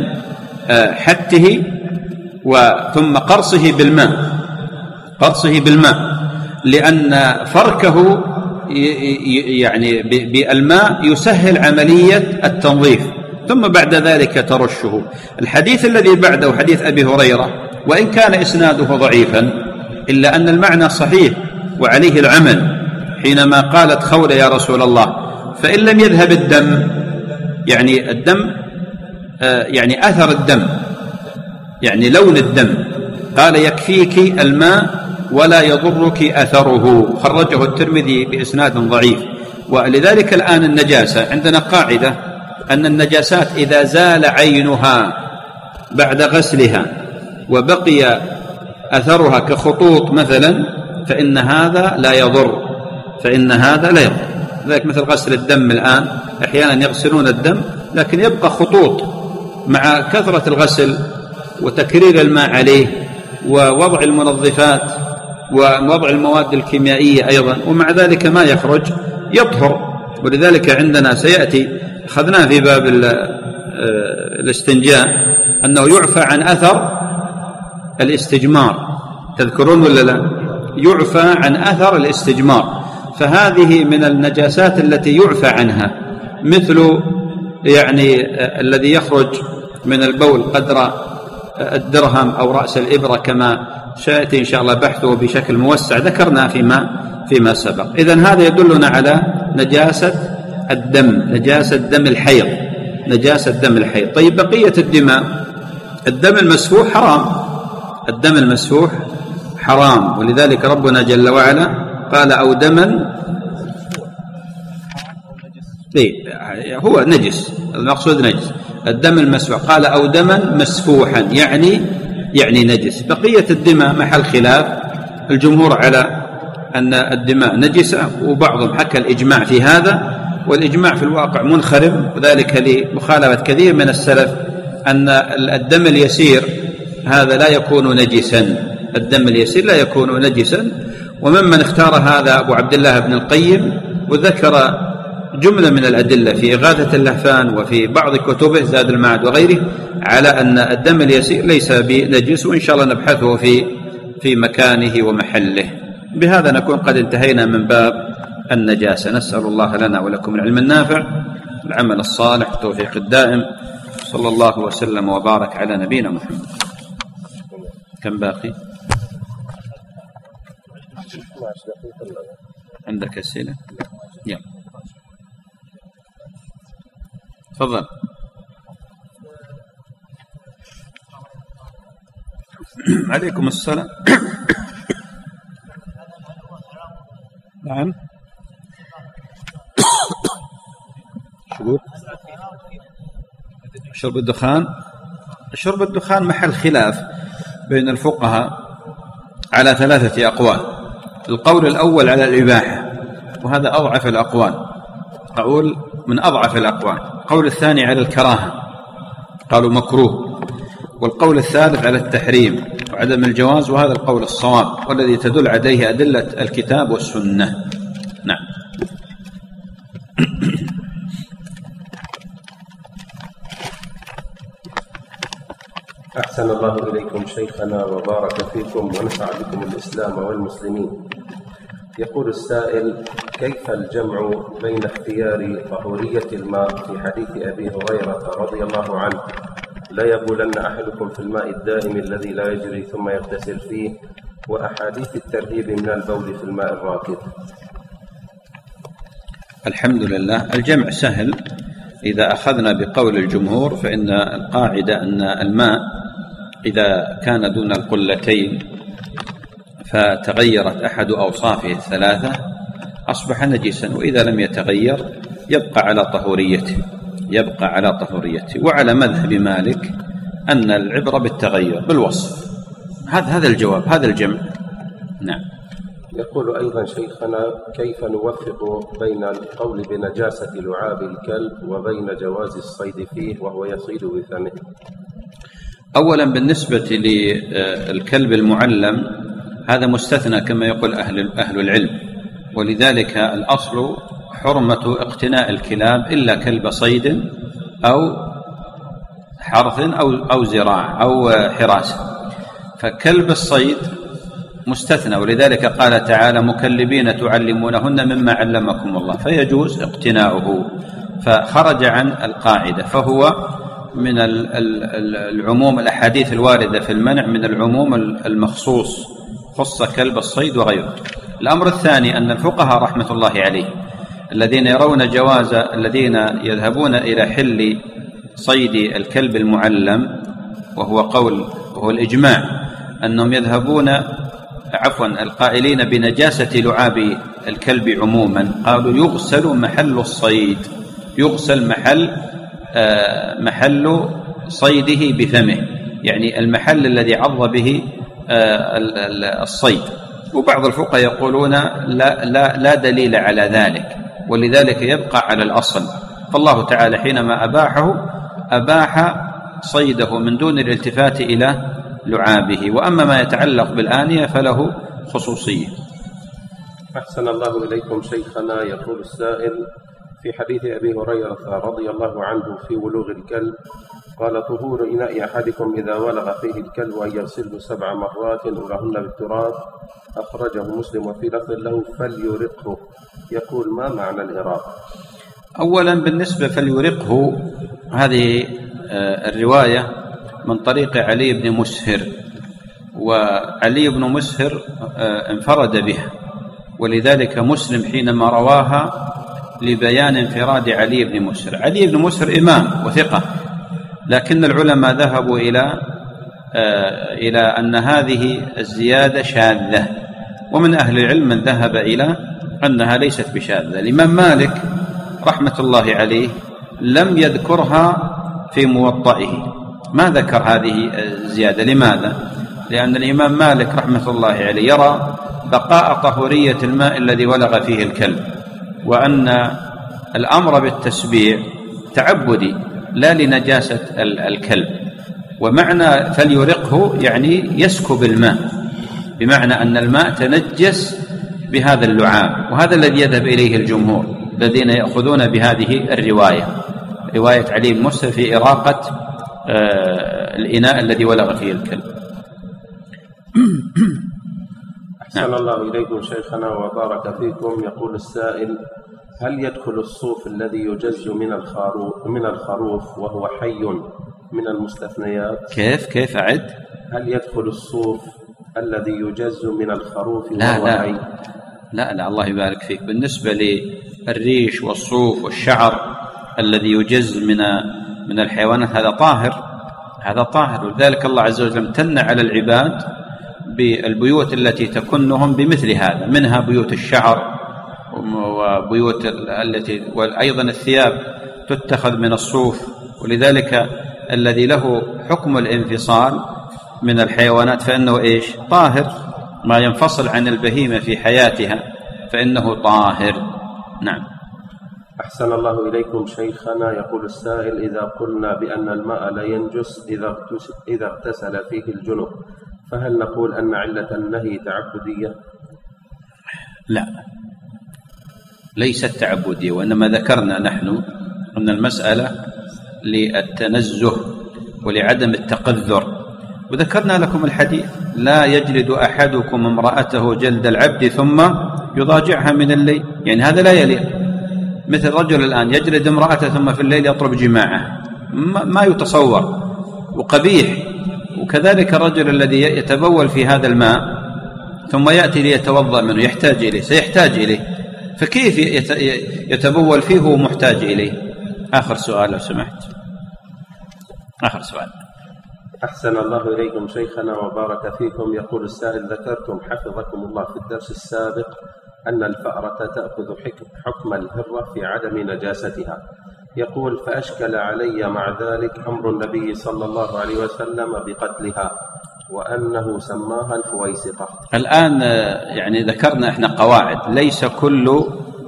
Speaker 1: حته وثم قرصه بالماء قرصه بالماء لأن فركه يعني بالماء يسهل عملية التنظيف، ثم بعد ذلك ترشه. الحديث الذي بعده حديث أبي هريرة وإن كان إسناده ضعيفا إلا أن المعنى صحيح وعليه العمل، حينما قالت خولة يا رسول الله فإن لم يذهب الدم، يعني الدم آه يعني أثر الدم، يعني لون الدم، قال يكفيك الماء ولا يضرك أثره، خرجه الترمذي بإسناد ضعيف. ولذلك الآن النجاسة عندنا قاعدة أن النجاسات إذا زال عينها بعد غسلها وبقي أثرها كخطوط مثلا فإن هذا لا يضر فإن هذا لا يضر ذلك مثل غسل الدم الآن أحيانا يغسلون الدم لكن يبقى خطوط مع كثرة الغسل وتكرير الماء عليه ووضع المنظفات ووضع المواد الكيميائية أيضا، ومع ذلك ما يخرج يطهر. ولذلك عندنا سيأتي أخذناه في باب الاستنجاء أنه يعفى عن أثر الاستجمار، تذكرون ولا لا؟ يعفى عن أثر الاستجمار، فهذه من النجاسات التي يعفى عنها، مثل يعني الذي يخرج من البول قدر الدرهم أو رأس الإبرة كما سيأتي إن شاء الله بحثه بشكل موسع، ذكرنا فيما فيما سبق. إذن هذا يدلنا على نجاسة الدم، نجاسة دم الحيض، نجاسة دم الحيض. طيب بقية الدماء، الدم المسفوح حرام، الدم المسفوح حرام، ولذلك ربنا جل وعلا قال أو دما إيه هو نجس، المقصود نجس، الدم المسفوح قال أو دما مسفوحا يعني يعني نجس. بقية الدماء محل خلاف، الجمهور على أن الدماء نجسة، وبعضهم حكى الإجماع في هذا، والإجماع في الواقع منخرم، وذلك لمخالفة كثير من السلف أن الدم اليسير هذا لا يكون نجسا، الدم اليسير لا يكون نجسا. وممن اختار هذا أبو عبد الله بن القيم، وذكر جملة من الأدلة في إغاثة اللهفان وفي بعض كتبه زاد المعاد وغيره على أن الدم اليسير ليس بنجس، وإن شاء الله نبحثه في في مكانه ومحله. بهذا نكون قد انتهينا من باب النجاسة. نسأل الله لنا ولكم العلم النافع، العمل الصالح، التوفيق الدائم. صلى الله وسلم وبارك على نبينا محمد. كم باقي؟ عندك أسئلة؟ يلا تفضل. عليكم السلام. نعم شرب شرب الدخان شرب الدخان محل خلاف بين الفقهاء على ثلاثة أقوال. القول الأول على الإباحة، وهذا أضعف الأقوال، أقول من أضعف الأقوال. القول الثاني على الكراهة، قالوا مكروه. والقول الثالث على التحريم وعدم الجواز، وهذا القول الصواب والذي تدل عليه أدلة الكتاب والسنة. نعم.
Speaker 3: أحسن الله إليكم شيخنا وبارك فيكم ونفع بكم الإسلام والمسلمين. يقول السائل: كيف الجمع بين اختيار طهورية الماء في حديث أبي هريرة رضي الله عنه لا يبولن أحدكم في الماء الدائم الذي لا يجري ثم يغتسل فيه، وأحاديث الترهيب من البول في الماء الراكد؟
Speaker 1: الحمد لله، الجمع سهل إذا أخذنا بقول الجمهور، فإن القاعدة أن الماء إذا كان دون القلتين فتغيرت أحد أوصافه الثلاثة أصبح نجسا، وإذا لم يتغير يبقى على طهوريته يبقى على طهوريته وعلى مذهب مالك أن العبرة بالتغير بالوصف. هذا هذا الجواب، هذا الجمع. نعم.
Speaker 3: يقول أيضا شيخنا: كيف نوفق بين القول بنجاسة لعاب الكلب وبين جواز الصيد فيه وهو يصيد بفمه؟
Speaker 1: أولا بالنسبة للكلب المعلم هذا مستثنى كما يقول أهل أهل العلم، ولذلك الأصل حرمة اقتناء الكلاب إلا كلب صيد أو حرث أو أو زراعة أو حراسة. فكلب الصيد مستثنى، ولذلك قال تعالى: مكلبين تعلمونهن مما علمكم الله، فيجوز اقتناؤه، فخرج عن القاعدة، فهو من العموم الأحاديث الواردة في المنع من العموم المخصوص، خص كلب الصيد وغيره. الأمر الثاني أن الفقهاء رحمة الله عليه الذين يرون جواز الذين يذهبون إلى حل صيد الكلب المعلم، وهو قول وهو الإجماع أنهم يذهبون عفوا القائلين بنجاسة لعاب الكلب عموما، قالوا يغسل محل الصيد، يغسل محل آه محل صيده بفمه، يعني المحل الذي عض به آه الصيد. وبعض الفقهاء يقولون لا, لا, لا دليل على ذلك، ولذلك يبقى على الأصل. فالله تعالى حينما أباحه أباح صيده من دون الالتفات إلى لعابه، وأما ما يتعلق بالآنية فله خصوصية.
Speaker 3: أحسن الله إليكم شيخنا. يقول السائل: في حديث أبي هريرة رضي الله عنه في ولوغ الكلب قال: طهور إناء أحدكم إذا ولغ فيه الكلب وأن يغسله سبع مرات أولهن بالتراب، أخرجه مسلم، وفي لفظ له: فليرقه. يقول: ما معنى الإراق؟
Speaker 1: أولا بالنسبة فليرقه، هذه الرواية من طريق علي بن مسهر، وعلي بن مسهر انفرد بها، ولذلك مسلم حينما رواها لبيان انفراد علي بن مسهر. علي بن مسهر إمام وثقة، لكن العلماء ذهبوا إلى إلى أن هذه الزيادة شاذة، ومن أهل العلم من ذهب إلى أنها ليست بشاذة. الإمام مالك رحمة الله عليه لم يذكرها في موطئه، ما ذكر هذه الزيادة. لماذا؟ لأن الإمام مالك رحمة الله عليه يرى بقاء طهورية الماء الذي ولغ فيه الكلب، وأن الأمر بالتسبيع تعبدي لا لنجاسة الكلب. ومعنى فليرقه يعني يسكب الماء، بمعنى أن الماء تنجس بهذا اللعاب، وهذا الذي يذهب إليه الجمهور الذين يأخذون بهذه الرواية، رواية علي بن مسهر في إراقة آه الإناء الذي ولغ فيه الكلب.
Speaker 3: أحسن الله إليكم شيخنا وبارك فيكم. يقول السائل: هل يدخل الصوف الذي يجز من الخروف من الخروف وهو حي من المستثنيات؟
Speaker 1: كيف كيف أعد؟
Speaker 3: هل يدخل الصوف الذي يجز من الخروف
Speaker 1: لا
Speaker 3: وهو
Speaker 1: لا
Speaker 3: حي؟
Speaker 1: لا لا الله يبارك فيك. بالنسبة للريش والصوف والشعر الذي يجز من من الحيوانات هذا طاهر، هذا طاهر، ولذلك الله عز وجل امتن على العباد بالبيوت التي تكنهم بمثل هذا، منها بيوت الشعر وبيوت التي وأيضا الثياب تتخذ من الصوف. ولذلك الذي له حكم الانفصال من الحيوانات فإنه إيش؟ طاهر، ما ينفصل عن البهيمة في حياتها فإنه طاهر. نعم.
Speaker 3: أحسن الله إليكم شيخنا. يقول السائل: إذا قلنا بأن الماء لا ينجس إذا اغتسل فيه الجنب، فهل نقول أن علة النهي تعبدية؟
Speaker 1: لا، ليست تعبدية، وإنما ذكرنا نحن أن المسألة للتنزه ولعدم التقذر، وذكرنا لكم الحديث: لا يجلد أحدكم امرأته جلد العبد ثم يضاجعها من الليل، يعني هذا لا يليق. مثل رجل الآن يجلد امرأته ثم في الليل يطلب جماعه، ما يتصور وقبيح. وكذلك الرجل الذي يتبول في هذا الماء ثم يأتي ليتوضأ منه يحتاج إليه، سيحتاج إليه، فكيف يتبول فيه ومحتاج إليه؟ آخر سؤال لو سمحت، آخر سؤال.
Speaker 3: أحسن الله إليكم شيخنا وبارك فيكم. يقول السائل: ذكرتم حفظكم الله في الدرس السابق أن الفأرة تأخذ حكم الهرة في عدم نجاستها. يقول: فأشكل علي مع ذلك أمر النبي صلى الله عليه وسلم بقتلها وأنه سماها الفويسقة.
Speaker 1: الآن يعني ذكرنا إحنا قواعد، ليس كل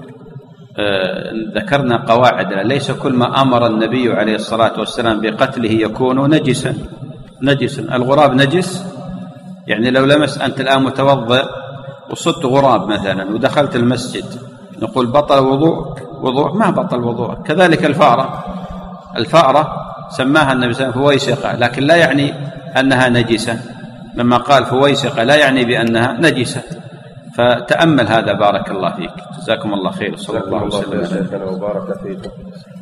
Speaker 1: ذكرنا قواعد ليس كل ما أمر النبي عليه الصلاة والسلام بقتله يكون نجسا. نجسا الغراب نجس، يعني لو لمس أنت الآن متوضئ وصدت غراب مثلا ودخلت المسجد نقول بطل وضوءك؟ وضوء ما بطل وضوءك. كذلك الفأرة، الفأرة سماها النبي صلى الله عليه وسلم فويسقة، لكن لا يعني أنها نجسة. لما قال فويسقة لا يعني بأنها نجسة. فتأمل هذا بارك الله فيك. جزاكم الله خير. صلى الله عليه وسلم.
Speaker 3: وبارك فيكم.